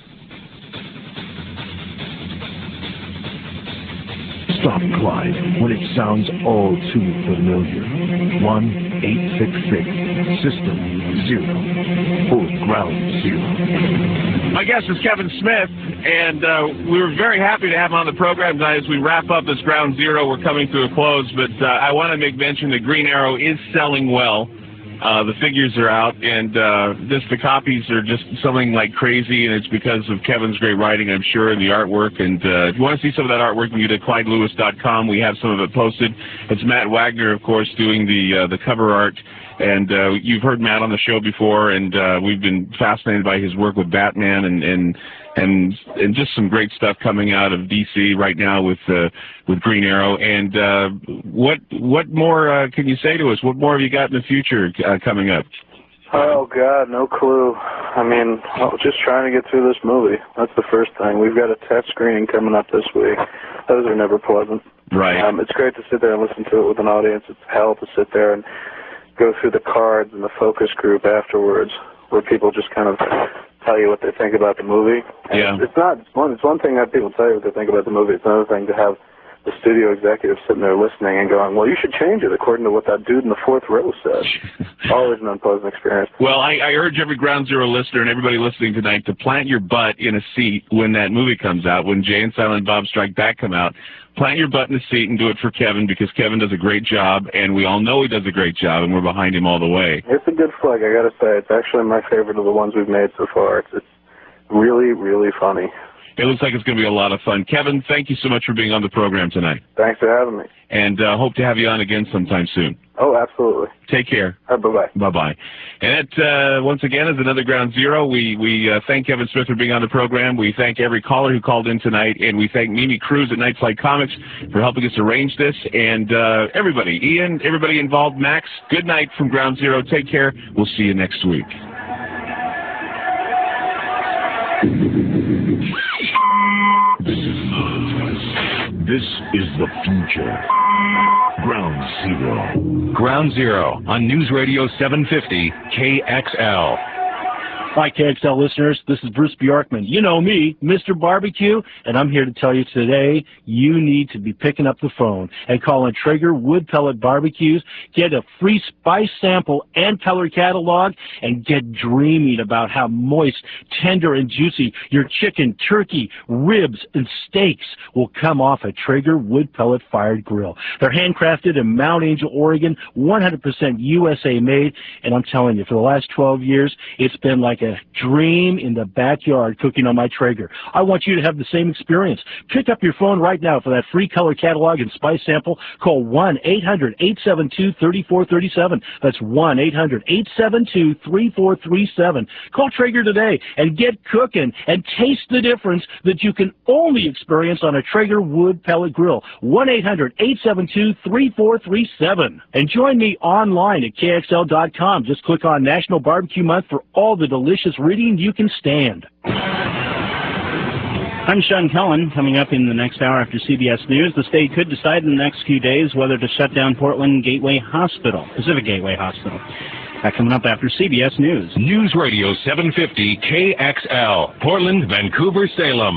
Stop Clyde when it sounds all too familiar. one eight six six, System Zero, for Ground Zero. My guest is Kevin Smith, and uh, we were very happy to have him on the program tonight. As we wrap up this Ground Zero, we're coming to a close, but uh, I want to make mention that Green Arrow is selling well. Uh, the figures are out, and uh, just the copies are just something like crazy, and it's because of Kevin's great writing, I'm sure, and the artwork. And uh, if you want to see some of that artwork, you can go to Clyde Lewis dot com. We have some of it posted. It's Matt Wagner, of course, doing the uh, the cover art. And uh, you've heard Matt on the show before, and uh, we've been fascinated by his work with Batman and and and and just some great stuff coming out of D C right now with uh, with Green Arrow. And uh, what what more uh, can you say to us? What more have you got in the future uh, coming up? Oh, God, no clue. I mean, just trying to get through this movie. That's the first thing. We've got a test screening coming up this week. Those are never pleasant. Right. Um, it's great to sit there and listen to it with an audience. It's hell to sit there and go through the cards and the focus group afterwards, where people just kind of tell you what they think about the movie. And Yeah. It's, it's not. It's one. It's one thing that people tell you what they think about the movie. It's another thing to have the studio executive sitting there listening and going, "Well, you should change it according to what that dude in the fourth row said." Always an unpleasant experience. Well, I, I urge every Ground Zero listener and everybody listening tonight to plant your butt in a seat when that movie comes out, when Jay and Silent Bob Strike Back come out. Plant your butt in a seat and do it for Kevin, because Kevin does a great job, and we all know he does a great job, and we're behind him all the way. It's a good flick, I gotta say. It's actually my favorite of the ones we've made so far. It's, it's really, really funny. It looks like it's going to be a lot of fun. Kevin, thank you so much for being on the program tonight. Thanks for having me. And uh, hope to have you on again sometime soon. Oh, absolutely. Take care. Uh, bye-bye. Bye-bye. And that, uh, once again, is another Ground Zero. We we uh, thank Kevin Smith for being on the program. We thank every caller who called in tonight. And we thank Mimi Cruz at Night Flight Comics for helping us arrange this. And uh, everybody, Ian, everybody involved, Max, good night from Ground Zero. Take care. We'll see you next week. This is This is the future. Ground Zero. Ground Zero on News Radio seven fifty K X L. Hi, K X L listeners. This is Bruce Bjorkman. You know me, Mister Barbecue, and I'm here to tell you today you need to be picking up the phone and calling Traeger Wood Pellet Barbecues. Get a free spice sample and color catalog, and get dreaming about how moist, tender, and juicy your chicken, turkey, ribs, and steaks will come off a Traeger Wood Pellet Fired Grill. They're handcrafted in Mount Angel, Oregon, one hundred percent U S A made, and I'm telling you, for the last twelve years, it's been like a dream in the backyard cooking on my Traeger. I want you to have the same experience. Pick up your phone right now for that free color catalog and spice sample. Call one eight hundred, eight seven two, three four three seven. That's one eight hundred, eight seven two, three four three seven. Call Traeger today and get cooking and taste the difference that you can only experience on a Traeger Wood Pellet Grill. one eight hundred, eight seven two, three four three seven. And join me online at K X L dot com. Just click on National Barbecue Month for all the delicious reading you can stand. I'm Sean Cullen. Coming up in the next hour after C B S News, the state could decide in the next few days whether to shut down Portland Gateway Hospital, Pacific Gateway Hospital. That coming up after C B S News. News Radio seven fifty K X L, Portland, Vancouver, Salem.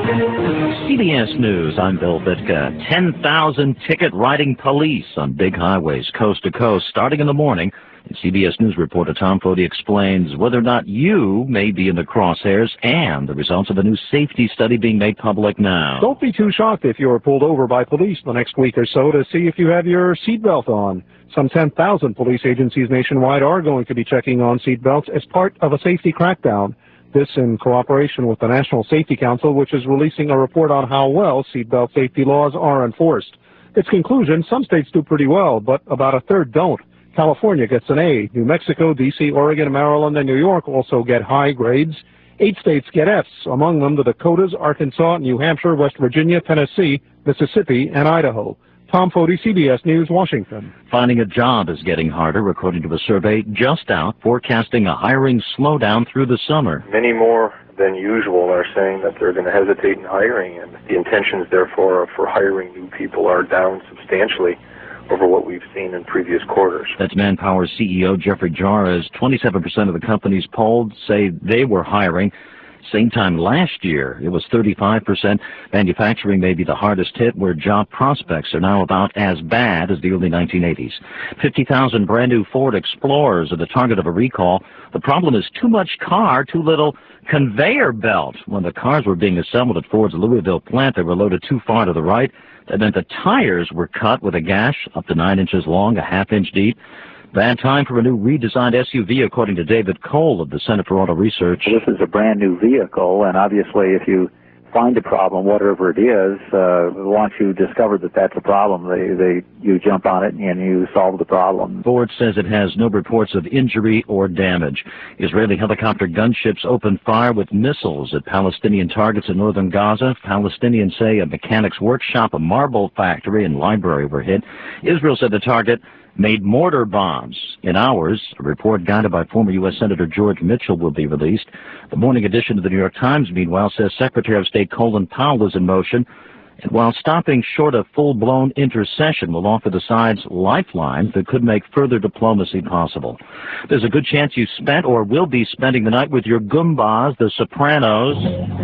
C B S News, I'm Bill Bitka. ten thousand ticket-writing police on big highways coast to coast starting in the morning. And C B S News reporter Tom Foti explains whether or not you may be in the crosshairs and the results of a new safety study being made public now. Don't be too shocked if you're pulled over by police the next week or so to see if you have your seatbelt on. Some ten thousand police agencies nationwide are going to be checking on seatbelts as part of a safety crackdown. This in cooperation with the National Safety Council, which is releasing a report on how well seatbelt safety laws are enforced. Its conclusion, some states do pretty well, but about a third don't. California gets an A. New Mexico, D C, Oregon, Maryland, and New York also get high grades. Eight states get Fs, among them the Dakotas, Arkansas, New Hampshire, West Virginia, Tennessee, Mississippi, and Idaho. Tom Foti, C B S News, Washington. Finding a job is getting harder, according to a survey just out, forecasting a hiring slowdown through the summer. Many more than usual are saying that they're going to hesitate in hiring, and the intentions, therefore, for hiring new people are down substantially over what we've seen in previous quarters. That's Manpower C E O Jeffrey Jarrett. twenty-seven percent of the companies polled say they were hiring. Same time last year, it was thirty-five percent. Manufacturing may be the hardest hit, where job prospects are now about as bad as the early nineteen eighties. fifty thousand brand-new Ford Explorers are the target of a recall. The problem is too much car, too little conveyor belt. When the cars were being assembled at Ford's Louisville plant, they were loaded too far to the right. That meant the tires were cut with a gash up to nine inches long, a half inch deep. Bad time for a new redesigned S U V, according to David Cole of the Center for Auto Research. This is a brand new vehicle, and obviously if you find a problem, whatever it is, uh, once you discover that that's a problem, they, they, you jump on it and you solve the problem. Ford says it has no reports of injury or damage. Israeli helicopter gunships opened fire with missiles at Palestinian targets in northern Gaza. Palestinians say a mechanic's workshop, a marble factory, and library were hit. Israel said the target made mortar bombs. In hours, a report guided by former U S Senator George Mitchell will be released. The morning edition of the New York Times, meanwhile, says Secretary of State Colin Powell is in motion, and while stopping short of full-blown intercession will offer the sides lifelines that could make further diplomacy possible. There's a good chance you spent or will be spending the night with your Goombas, the Sopranos.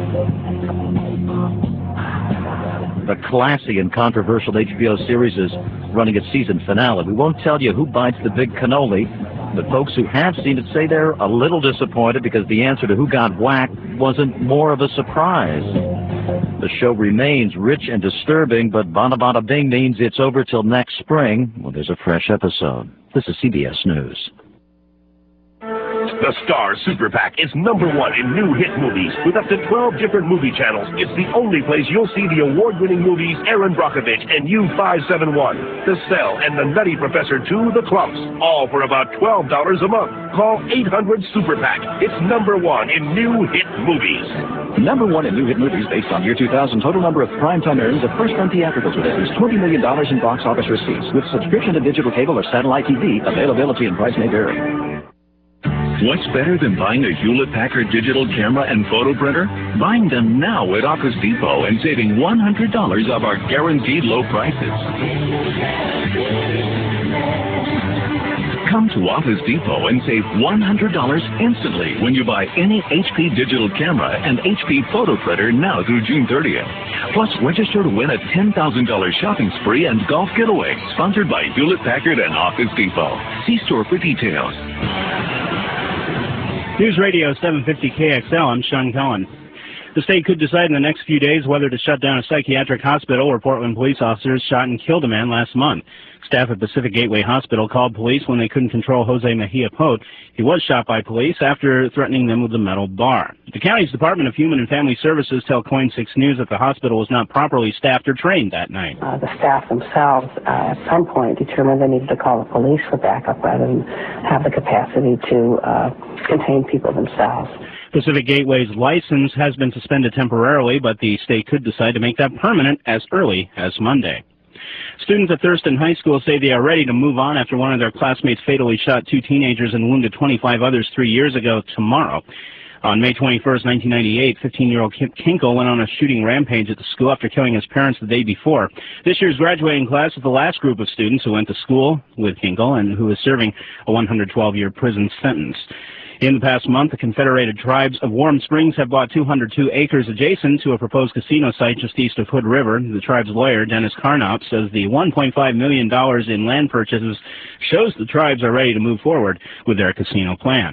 The classy and controversial H B O series is running its season finale. We won't tell you who bites the big cannoli, but folks who have seen it say they're a little disappointed because the answer to who got whacked wasn't more of a surprise. The show remains rich and disturbing, but bada bada bing means it's over till next spring when there's a fresh episode. This is C B S News. The Star Super PAC is number one in new hit movies with up to twelve different movie channels. It's the only place you'll see the award-winning movies Aaron Brockovich and U five seventy-one, The Cell, and The Nutty Professor two, The Clumps, all for about twelve dollars a month. Call eight hundred Super PAC. It's number one in new hit movies. Number one in new hit movies based on year two thousand total number of primetime earnings of first-run theatricals with at least twenty million dollars in box office receipts. With subscription to digital cable or satellite T V, availability and price may vary. What's better than buying a Hewlett-Packard digital camera and photo printer? Buying them now at Office Depot and saving one hundred dollars of our guaranteed low prices. Come to Office Depot and save one hundred dollars instantly when you buy any H P digital camera and H P photo printer now through June thirtieth. Plus, register to win a ten thousand dollars shopping spree and golf getaway, sponsored by Hewlett-Packard and Office Depot. See store for details. News Radio seven fifty K X L, I'm Sean Cohen. The state could decide in the next few days whether to shut down a psychiatric hospital where Portland police officers shot and killed a man last month. Staff at Pacific Gateway Hospital called police when they couldn't control Jose Mejia Pote. He was shot by police after threatening them with a metal bar. The county's Department of Human and Family Services tell KOIN six News that the hospital was not properly staffed or trained that night. Uh, the staff themselves uh, at some point determined they needed to call the police for backup rather than have the capacity to uh, contain people themselves. Pacific Gateway's license has been suspended temporarily, but the state could decide to make that permanent as early as Monday. Students at Thurston High School say they are ready to move on after one of their classmates fatally shot two teenagers and wounded twenty-five others three years ago tomorrow. On May twenty-first, nineteen ninety-eight, fifteen-year-old Kip Kinkle went on a shooting rampage at the school after killing his parents the day before. This year's graduating class is the last group of students who went to school with Kinkle and who is serving a one hundred twelve year prison sentence. In the past month, the Confederated Tribes of Warm Springs have bought two hundred two acres adjacent to a proposed casino site just east of Hood River. The tribe's lawyer, Dennis Carnop, says the one point five million dollars in land purchases shows the tribes are ready to move forward with their casino plan.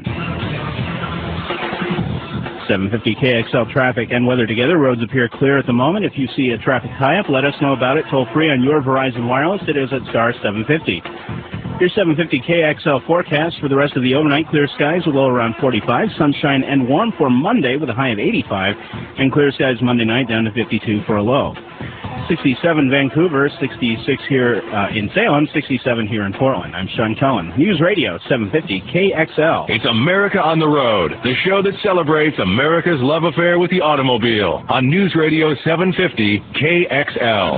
seven fifty K X L traffic and weather together. Roads appear clear at the moment. If you see a traffic tie-up, let us know about it toll free on your Verizon Wireless. It is at star seven fifty. Your seven fifty K X L forecast for the rest of the overnight. Clear skies with a low around forty-five. Sunshine and warm for Monday with a high of eighty-five. And clear skies Monday night down to fifty-two for a low. sixty-seven Vancouver, sixty-six here uh, in Salem, sixty-seven here in Portland. I'm Sean Cohen. News Radio seven fifty K X L. It's America on the Road, the show that celebrates America's love affair with the automobile on News Radio seven fifty K X L.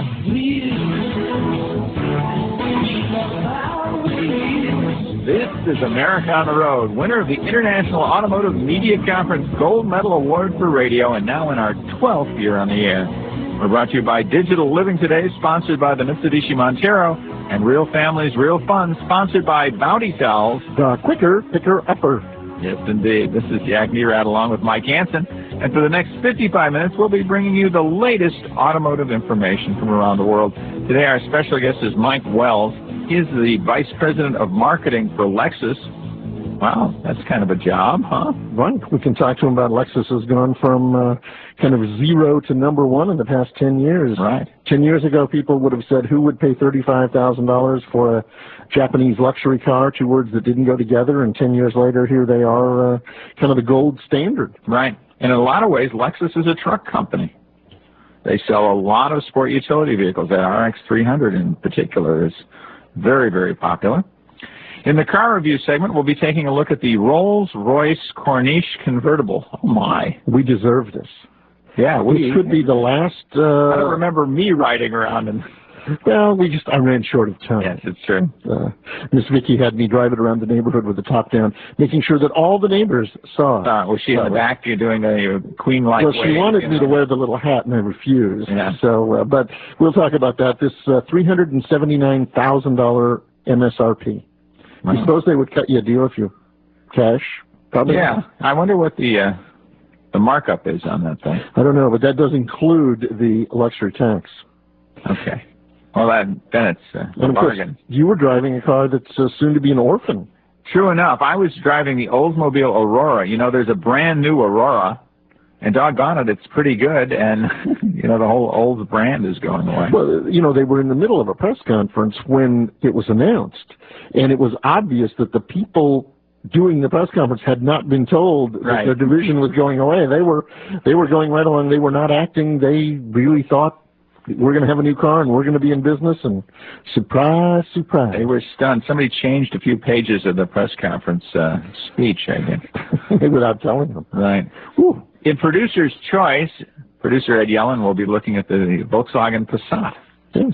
This is America on the Road, winner of the International Automotive Media Conference Gold Medal Award for Radio, and now in our twelfth year on the air. We're brought to you by Digital Living Today, sponsored by the Mitsubishi Montero, and Real Families, Real Fun, sponsored by Bounty Towels. The quicker, picker upper. Yes, indeed. This is Jack Nerad along with Mike Hansen. And for the next fifty-five minutes, we'll be bringing you the latest automotive information from around the world. Today, our special guest is Mike Wells. He is the Vice President of Marketing for Lexus. Wow, that's kind of a job, huh? Right. We can talk to him about Lexus has gone from uh, kind of zero to number one in the past ten years. Right. Ten years ago, people would have said, who would pay thirty-five thousand dollars for a Japanese luxury car? Two words that didn't go together. And ten years later, here they are, uh, kind of the gold standard. Right. And in a lot of ways, Lexus is a truck company. They sell a lot of sport utility vehicles. That R X three hundred in particular is very, very popular. In the car review segment, we'll be taking a look at the Rolls-Royce Corniche convertible. Oh, my. We deserve this. Yeah, we... This could be the last... Uh, I don't remember me riding around in... Well, we just, I ran short of time. Yes, it's true. Uh, Miss Vicky had me drive it around the neighborhood with the top down, making sure that all the neighbors saw it. Uh, was she in the back? You're doing a queen-like Well, she wave, wanted you me know? to wear the little hat, and I refused. Yeah. So, uh, but we'll talk about that. This uh, three hundred seventy-nine thousand dollars M S R P. Wow. You suppose they would cut you a deal if you cash? Probably. Yeah. I wonder what the uh, the markup is on that thing. I don't know, but that does include the luxury tax. Okay. Well, that, then it's uh, a and of course, bargain. you were driving a car that's uh, soon to be an orphan. True enough. I was driving the Oldsmobile Aurora. You know, there's a brand new Aurora, and doggone it, it's pretty good, and, you know, the whole Olds brand is going away. Well, you know, they were in the middle of a press conference when it was announced, and it was obvious that the people doing the press conference had not been told Right. that their division was going away. They were, they were going right along. They were not acting. They really thought, we're going to have a new car and we're going to be in business, and surprise, surprise. They were stunned. Somebody changed a few pages of the press conference uh, speech, I think. Without telling them. Right. Whew. In Producer's Choice, producer Ed Yellen will be looking at the Volkswagen Passat. Yes.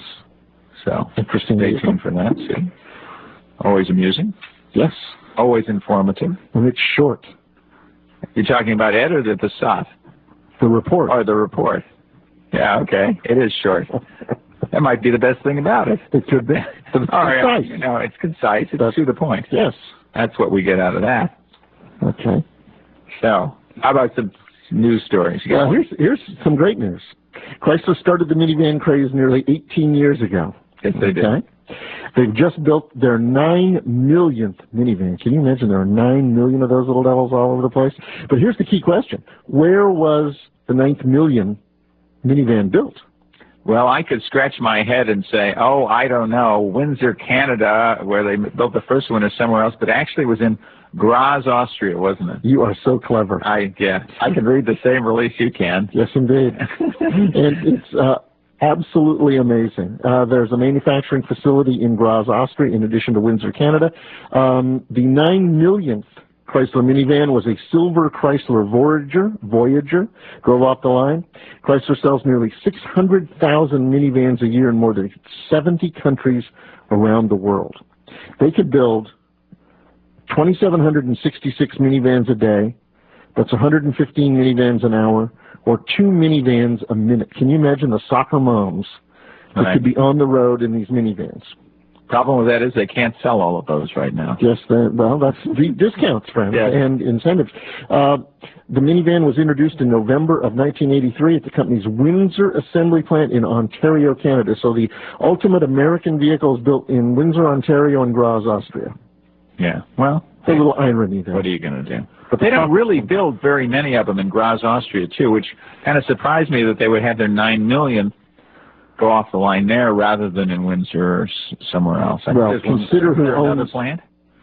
So, interesting. Stay tuned for that. See. Always amusing. Yes. Always informative. And it's short. You're talking about Ed or the Passat? The report. Or the report. Yeah, okay. It is short. That might be the best thing about it. It could be. But it's All right, concise. you know, it's concise. It's That's, to the point. Yes. That's what we get out of that. Okay. So, how about some news stories? You got Well, here's here's some great news. Chrysler started the minivan craze nearly eighteen years ago. Yes, they did. Okay? They've just built their nine millionth minivan. Can you imagine there are nine million of those little devils all over the place? But here's the key question. Where was the ninth million minivan built? Well, I could scratch my head and say, oh, I don't know, Windsor, Canada, where they built the first one, or somewhere else, but actually it was in Graz, Austria, wasn't it? You are so clever. I yeah, I can read the same release you can. Yes, indeed. And it's uh, absolutely amazing. Uh, there's a manufacturing facility in Graz, Austria, in addition to Windsor, Canada. Um, the nine millionth Chrysler minivan was a silver Chrysler Voyager, Voyager, drove off the line. Chrysler sells nearly six hundred thousand minivans a year in more than seventy countries around the world. They could build two thousand seven hundred sixty-six minivans a day. That's one hundred fifteen minivans an hour, or two minivans a minute. Can you imagine the soccer moms that Right. could be on the road in these minivans? Problem with that is they can't sell all of those right now. Yes, that, well, that's the discounts, friends, Yes. and incentives. Uh, the minivan was introduced in November of nineteen eighty-three at the company's Windsor Assembly Plant in Ontario, Canada. So the ultimate American vehicle is built in Windsor, Ontario, and Graz, Austria. Yeah, well, a little irony there. What are you going to do? But they don't really build very many of them in Graz, Austria, too, which kind of surprised me that they would have their nine millionth go off the line there rather than in Windsor or s- somewhere else. I Well, think there's one- consider is who there another owns- plant.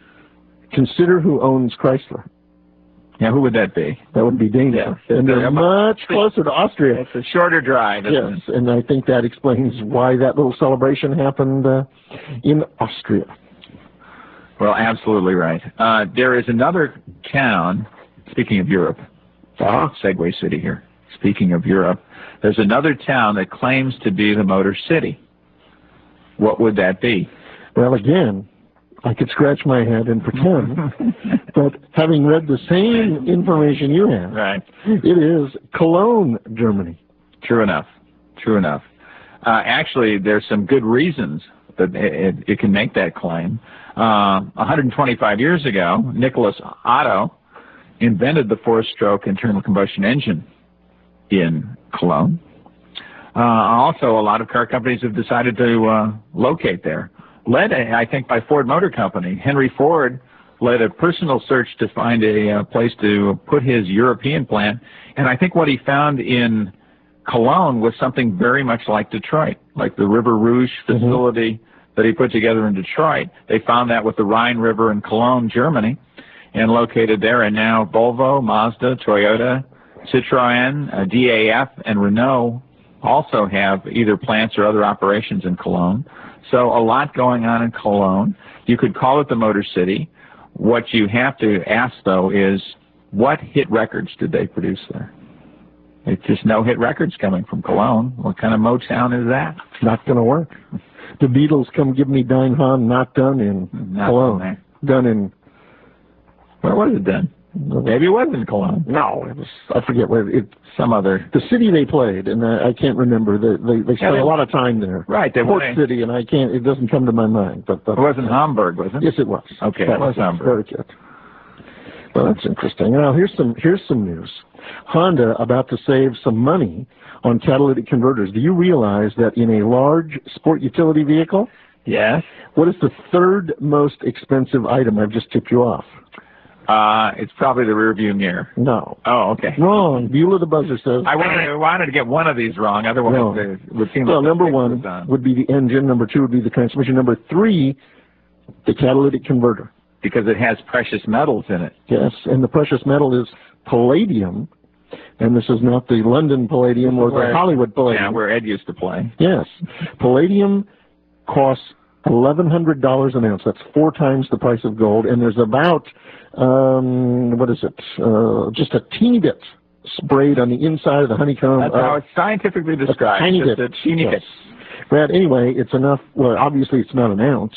Consider who owns Chrysler. Yeah, who would that be? That would be Dana. Yeah. And they're much closer to Austria. It's a shorter drive, isn't Yes, and I think that explains why that little celebration happened uh, in Austria. Well, absolutely right. Uh, there is another town, speaking of Europe, Ah. Segway City here. Speaking of Europe, there's another town that claims to be the Motor City. What would that be? Well, again, I could scratch my head and pretend, but having read the same information you have, right. it is Cologne, Germany. True enough. True enough. Uh, actually, there's some good reasons that it, it can make that claim. Uh, one hundred twenty-five years ago, Nicholas Otto invented the four-stroke internal combustion engine in Cologne. Uh, also, a lot of car companies have decided to uh, locate there. Led, I think, by Ford Motor Company. Henry Ford led a personal search to find a uh, place to put his European plant, and I think what he found in Cologne was something very much like Detroit, like the River Rouge facility mm-hmm. that he put together in Detroit. They found that with the Rhine River in Cologne, Germany, and located there, and now Volvo, Mazda, Toyota, Citroën, uh, D A F, and Renault also have either plants or other operations in Cologne. So a lot going on in Cologne. You could call it the Motor City. What you have to ask, though, is what hit records did they produce there? It's just no hit records coming from Cologne. What kind of Motown is that? Not going to work. The Beatles Come Give Me Dine Han, not done in Not Cologne. done Done in... Where was it done? Maybe it was in Cologne. No, it was, I forget where it. Some other. The city they played, and I, I can't remember. They they, they spent they, a lot of time there. Right, they Port went, City, and I can't. It doesn't come to my mind. But, but it wasn't Hamburg, was it? Yes, it was. Okay, that it was Hamburg. Very good. Well, that's interesting. Now here's some here's some news. Honda about to save some money on catalytic converters. Do you realize that in a large sport utility vehicle? Yes. What is the third most expensive item? I've just tipped you off. Uh, it's probably the rear view mirror. No. Oh, okay. Wrong. Beulah the buzzer says. I wanted, I wanted to get one of these wrong, otherwise no. it would seem well, like number one would be the engine. Number two would be the transmission. Number three, the catalytic converter. Because it has precious metals in it. Yes, and the precious metal is palladium. And this is not the London palladium or where, the Hollywood palladium. Yeah, where Ed used to play. Yes. Palladium costs eleven hundred dollars an ounce. That's four times the price of gold. And there's about, um, what is it, uh, just a teeny bit sprayed on the inside of the honeycomb. That's uh, how it's scientifically described. A tiny just bit. a teeny yes. bit. But anyway, it's enough. Well, obviously it's not an ounce.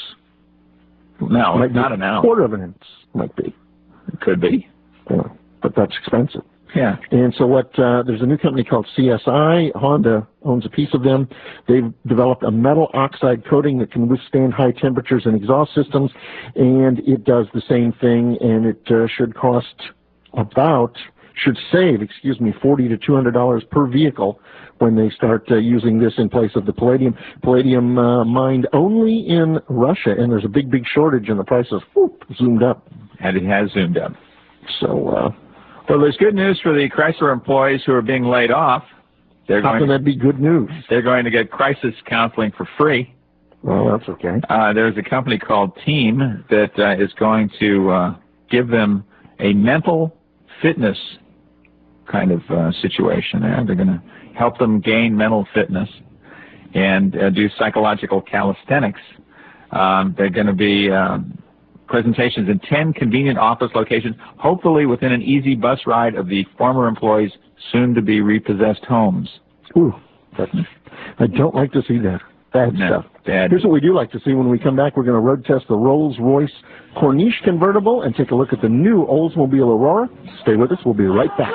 No, it it's not an a ounce. quarter of an ounce might be. It could be. Yeah, but that's expensive. Yeah. And so what, uh, there's a new company called C S I. Honda owns a piece of them. They've developed a metal oxide coating that can withstand high temperatures in exhaust systems, and it does the same thing, and it uh, should cost about, should save, excuse me, forty to two hundred dollars per vehicle when they start uh, using this in place of the palladium. Palladium uh, mined only in Russia, and there's a big, big shortage, and the price has whoop, zoomed up. And it has zoomed up. So, uh, well, there's good news for the Chrysler employees who are being laid off. They're how going can that be good news? They're going to get crisis counseling for free. Well, that's okay. Uh, there's a company called Team that uh, is going to uh, give them a mental fitness kind of uh, situation there. They're going to help them gain mental fitness and uh, do psychological calisthenics. Um, they're going to be um, presentations in ten convenient office locations, hopefully within an easy bus ride of the former employees' soon-to-be repossessed homes. Ooh, that's, I don't like to see that. Bad no, stuff. Bad. Here's what we do like to see when we come back. We're going to road test the Rolls-Royce Corniche convertible and take a look at the new Oldsmobile Aurora. Stay with us. We'll be right back.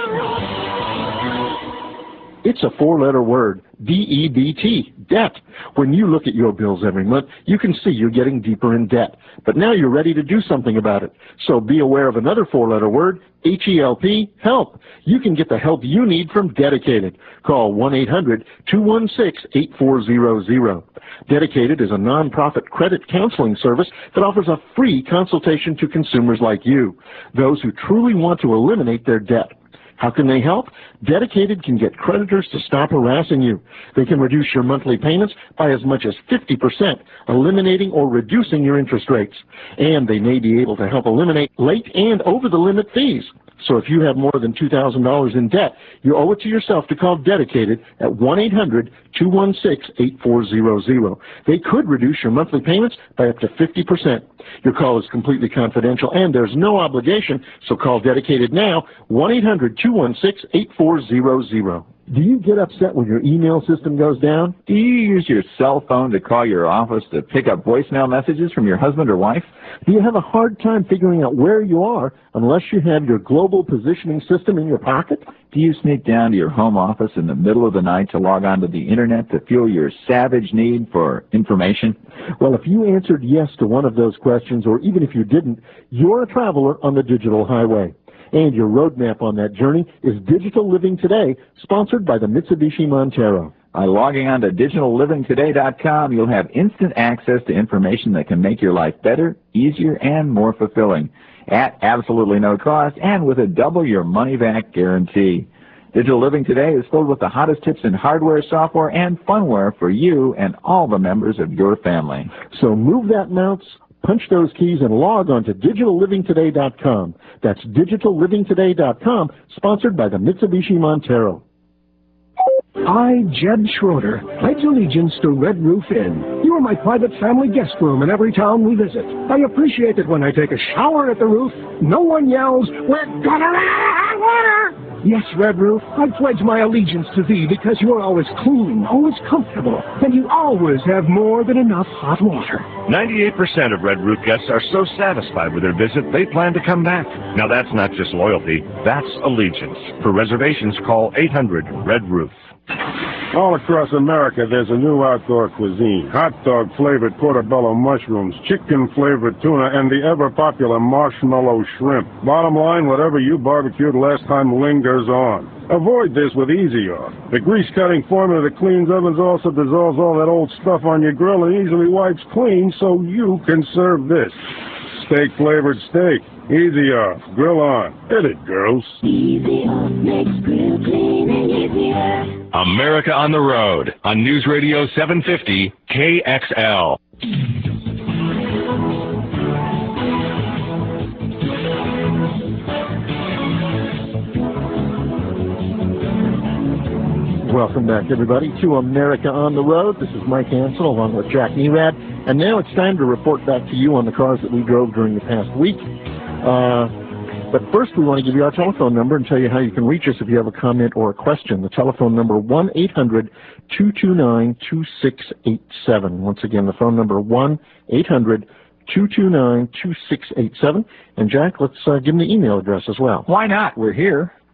It's a four-letter word, D E B T, debt. When you look at your bills every month, you can see you're getting deeper in debt. But now you're ready to do something about it. So be aware of another four-letter word, H E L P, help. You can get the help you need from Dedicated. Call one eight hundred two one six eight four zero zero. Dedicated is a non-profit credit counseling service that offers a free consultation to consumers like you, those who truly want to eliminate their debt. How can they help? Dedicated can get creditors to stop harassing you. They can reduce your monthly payments by as much as fifty percent, eliminating or reducing your interest rates. And they may be able to help eliminate late and over-the-limit fees. So if you have more than two thousand dollars in debt, you owe it to yourself to call Dedicated at one eight hundred two one six eight four zero zero. They could reduce your monthly payments by up to fifty percent. Your call is completely confidential and there's no obligation, so call Dedicated now, one eight hundred two one six eight four zero zero. Do you get upset when your email system goes down? Do you use your cell phone to call your office to pick up voicemail messages from your husband or wife? Do you have a hard time figuring out where you are unless you have your global positioning system in your pocket? Do you sneak down to your home office in the middle of the night to log on to the internet to fuel your savage need for information? Well, if you answered yes to one of those questions, or even if you didn't, you're a traveler on the digital highway. And your roadmap on that journey is Digital Living Today, sponsored by the Mitsubishi Montero. By logging on to digital living today dot com, you'll have instant access to information that can make your life better, easier, and more fulfilling at absolutely no cost and with a double your money back guarantee. Digital Living Today is filled with the hottest tips in hardware, software, and funware for you and all the members of your family. So move that mouse, punch those keys, and log on to digital living today dot com. That's digital living today dot com, sponsored by the Mitsubishi Montero. I, Jed Schroeder, pledge allegiance to Red Roof Inn. You are my private family guest room in every town we visit. I appreciate it when I take a shower at the roof. No one yells, "We're gonna run out of water!" Yes, Red Roof, I pledge my allegiance to thee because you are always clean, always comfortable, and you always have more than enough hot water. ninety-eight percent of Red Roof guests are so satisfied with their visit, they plan to come back. Now that's not just loyalty, that's allegiance. For reservations, call eight hundred red roof. All across America, there's a new outdoor cuisine. Hot dog-flavored portobello mushrooms, chicken-flavored tuna, and the ever-popular marshmallow shrimp. Bottom line, whatever you barbecued last time lingers on. Avoid this with Easy Off. The grease-cutting formula that cleans ovens also dissolves all that old stuff on your grill and easily wipes clean so you can serve this. Steak-flavored steak. Easy Off. Grill on. Hit it, girls. Easy Off makes grill cleaning easier. America on the Road on News Radio seven fifty K X L. Welcome back, everybody, to America on the Road. This is Mike Hansel along with Jack Nerad. And now it's time to report back to you on the cars that we drove during the past week. Uh, but first, we want to give you our telephone number and tell you how you can reach us if you have a comment or a question. The telephone number, one eight hundred two two nine two six eight seven. Once again, the phone number, one eight hundred two two nine two six eight seven. And Jack, let's uh, give them the email address as well. Why not? We're here.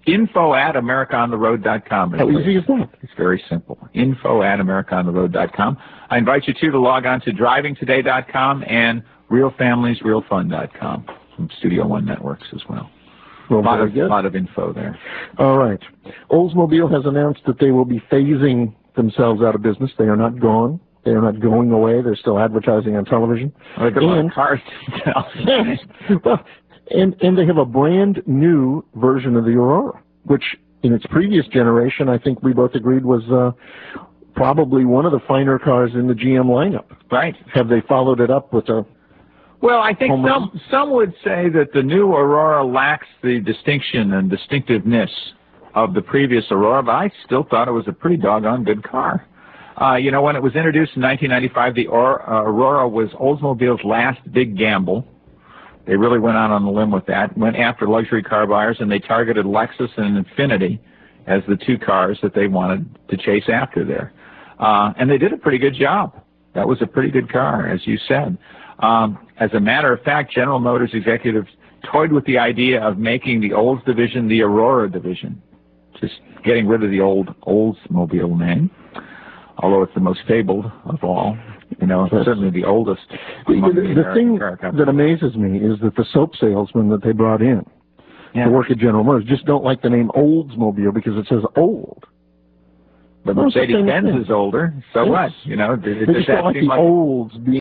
info at america on the road dot com. How easy is that? It's very simple. Info at america on the road dot com. I invite you, too, to log on to driving today dot com and real families real fun dot com from Studio One Networks as well. Well, a lot of, good. lot of info there. All right. Oldsmobile has announced that they will be phasing themselves out of business. They are not gone. They are not going away. They're still advertising on television. Oh, they've got a lot of cars to sell. Well, and, and they have a brand new version of the Aurora, which in its previous generation, I think we both agreed was uh, probably one of the finer cars in the G M lineup. Right. Have they followed it up with a... Well, I think some, some would say that the new Aurora lacks the distinction and distinctiveness of the previous Aurora, but I still thought it was a pretty doggone good car. Uh, you know, when it was introduced in nineteen ninety-five, the Aurora was Oldsmobile's last big gamble. They really went out on the limb with that, went after luxury car buyers, and they targeted Lexus and Infiniti as the two cars that they wanted to chase after there. Uh, and they did a pretty good job. That was a pretty good car, as you said. Um, as a matter of fact, General Motors executives toyed with the idea of making the Olds division the Aurora division, just getting rid of the old Oldsmobile name. Although it's the most fabled of all, you know, it's certainly the oldest. The, the, the thing that amazes me is that the soap salesmen that they brought in yeah. to work at General Motors just don't like the name Oldsmobile because it says old. But Mercedes-Benz is older, so yes. what? You know, they just don't like the olds being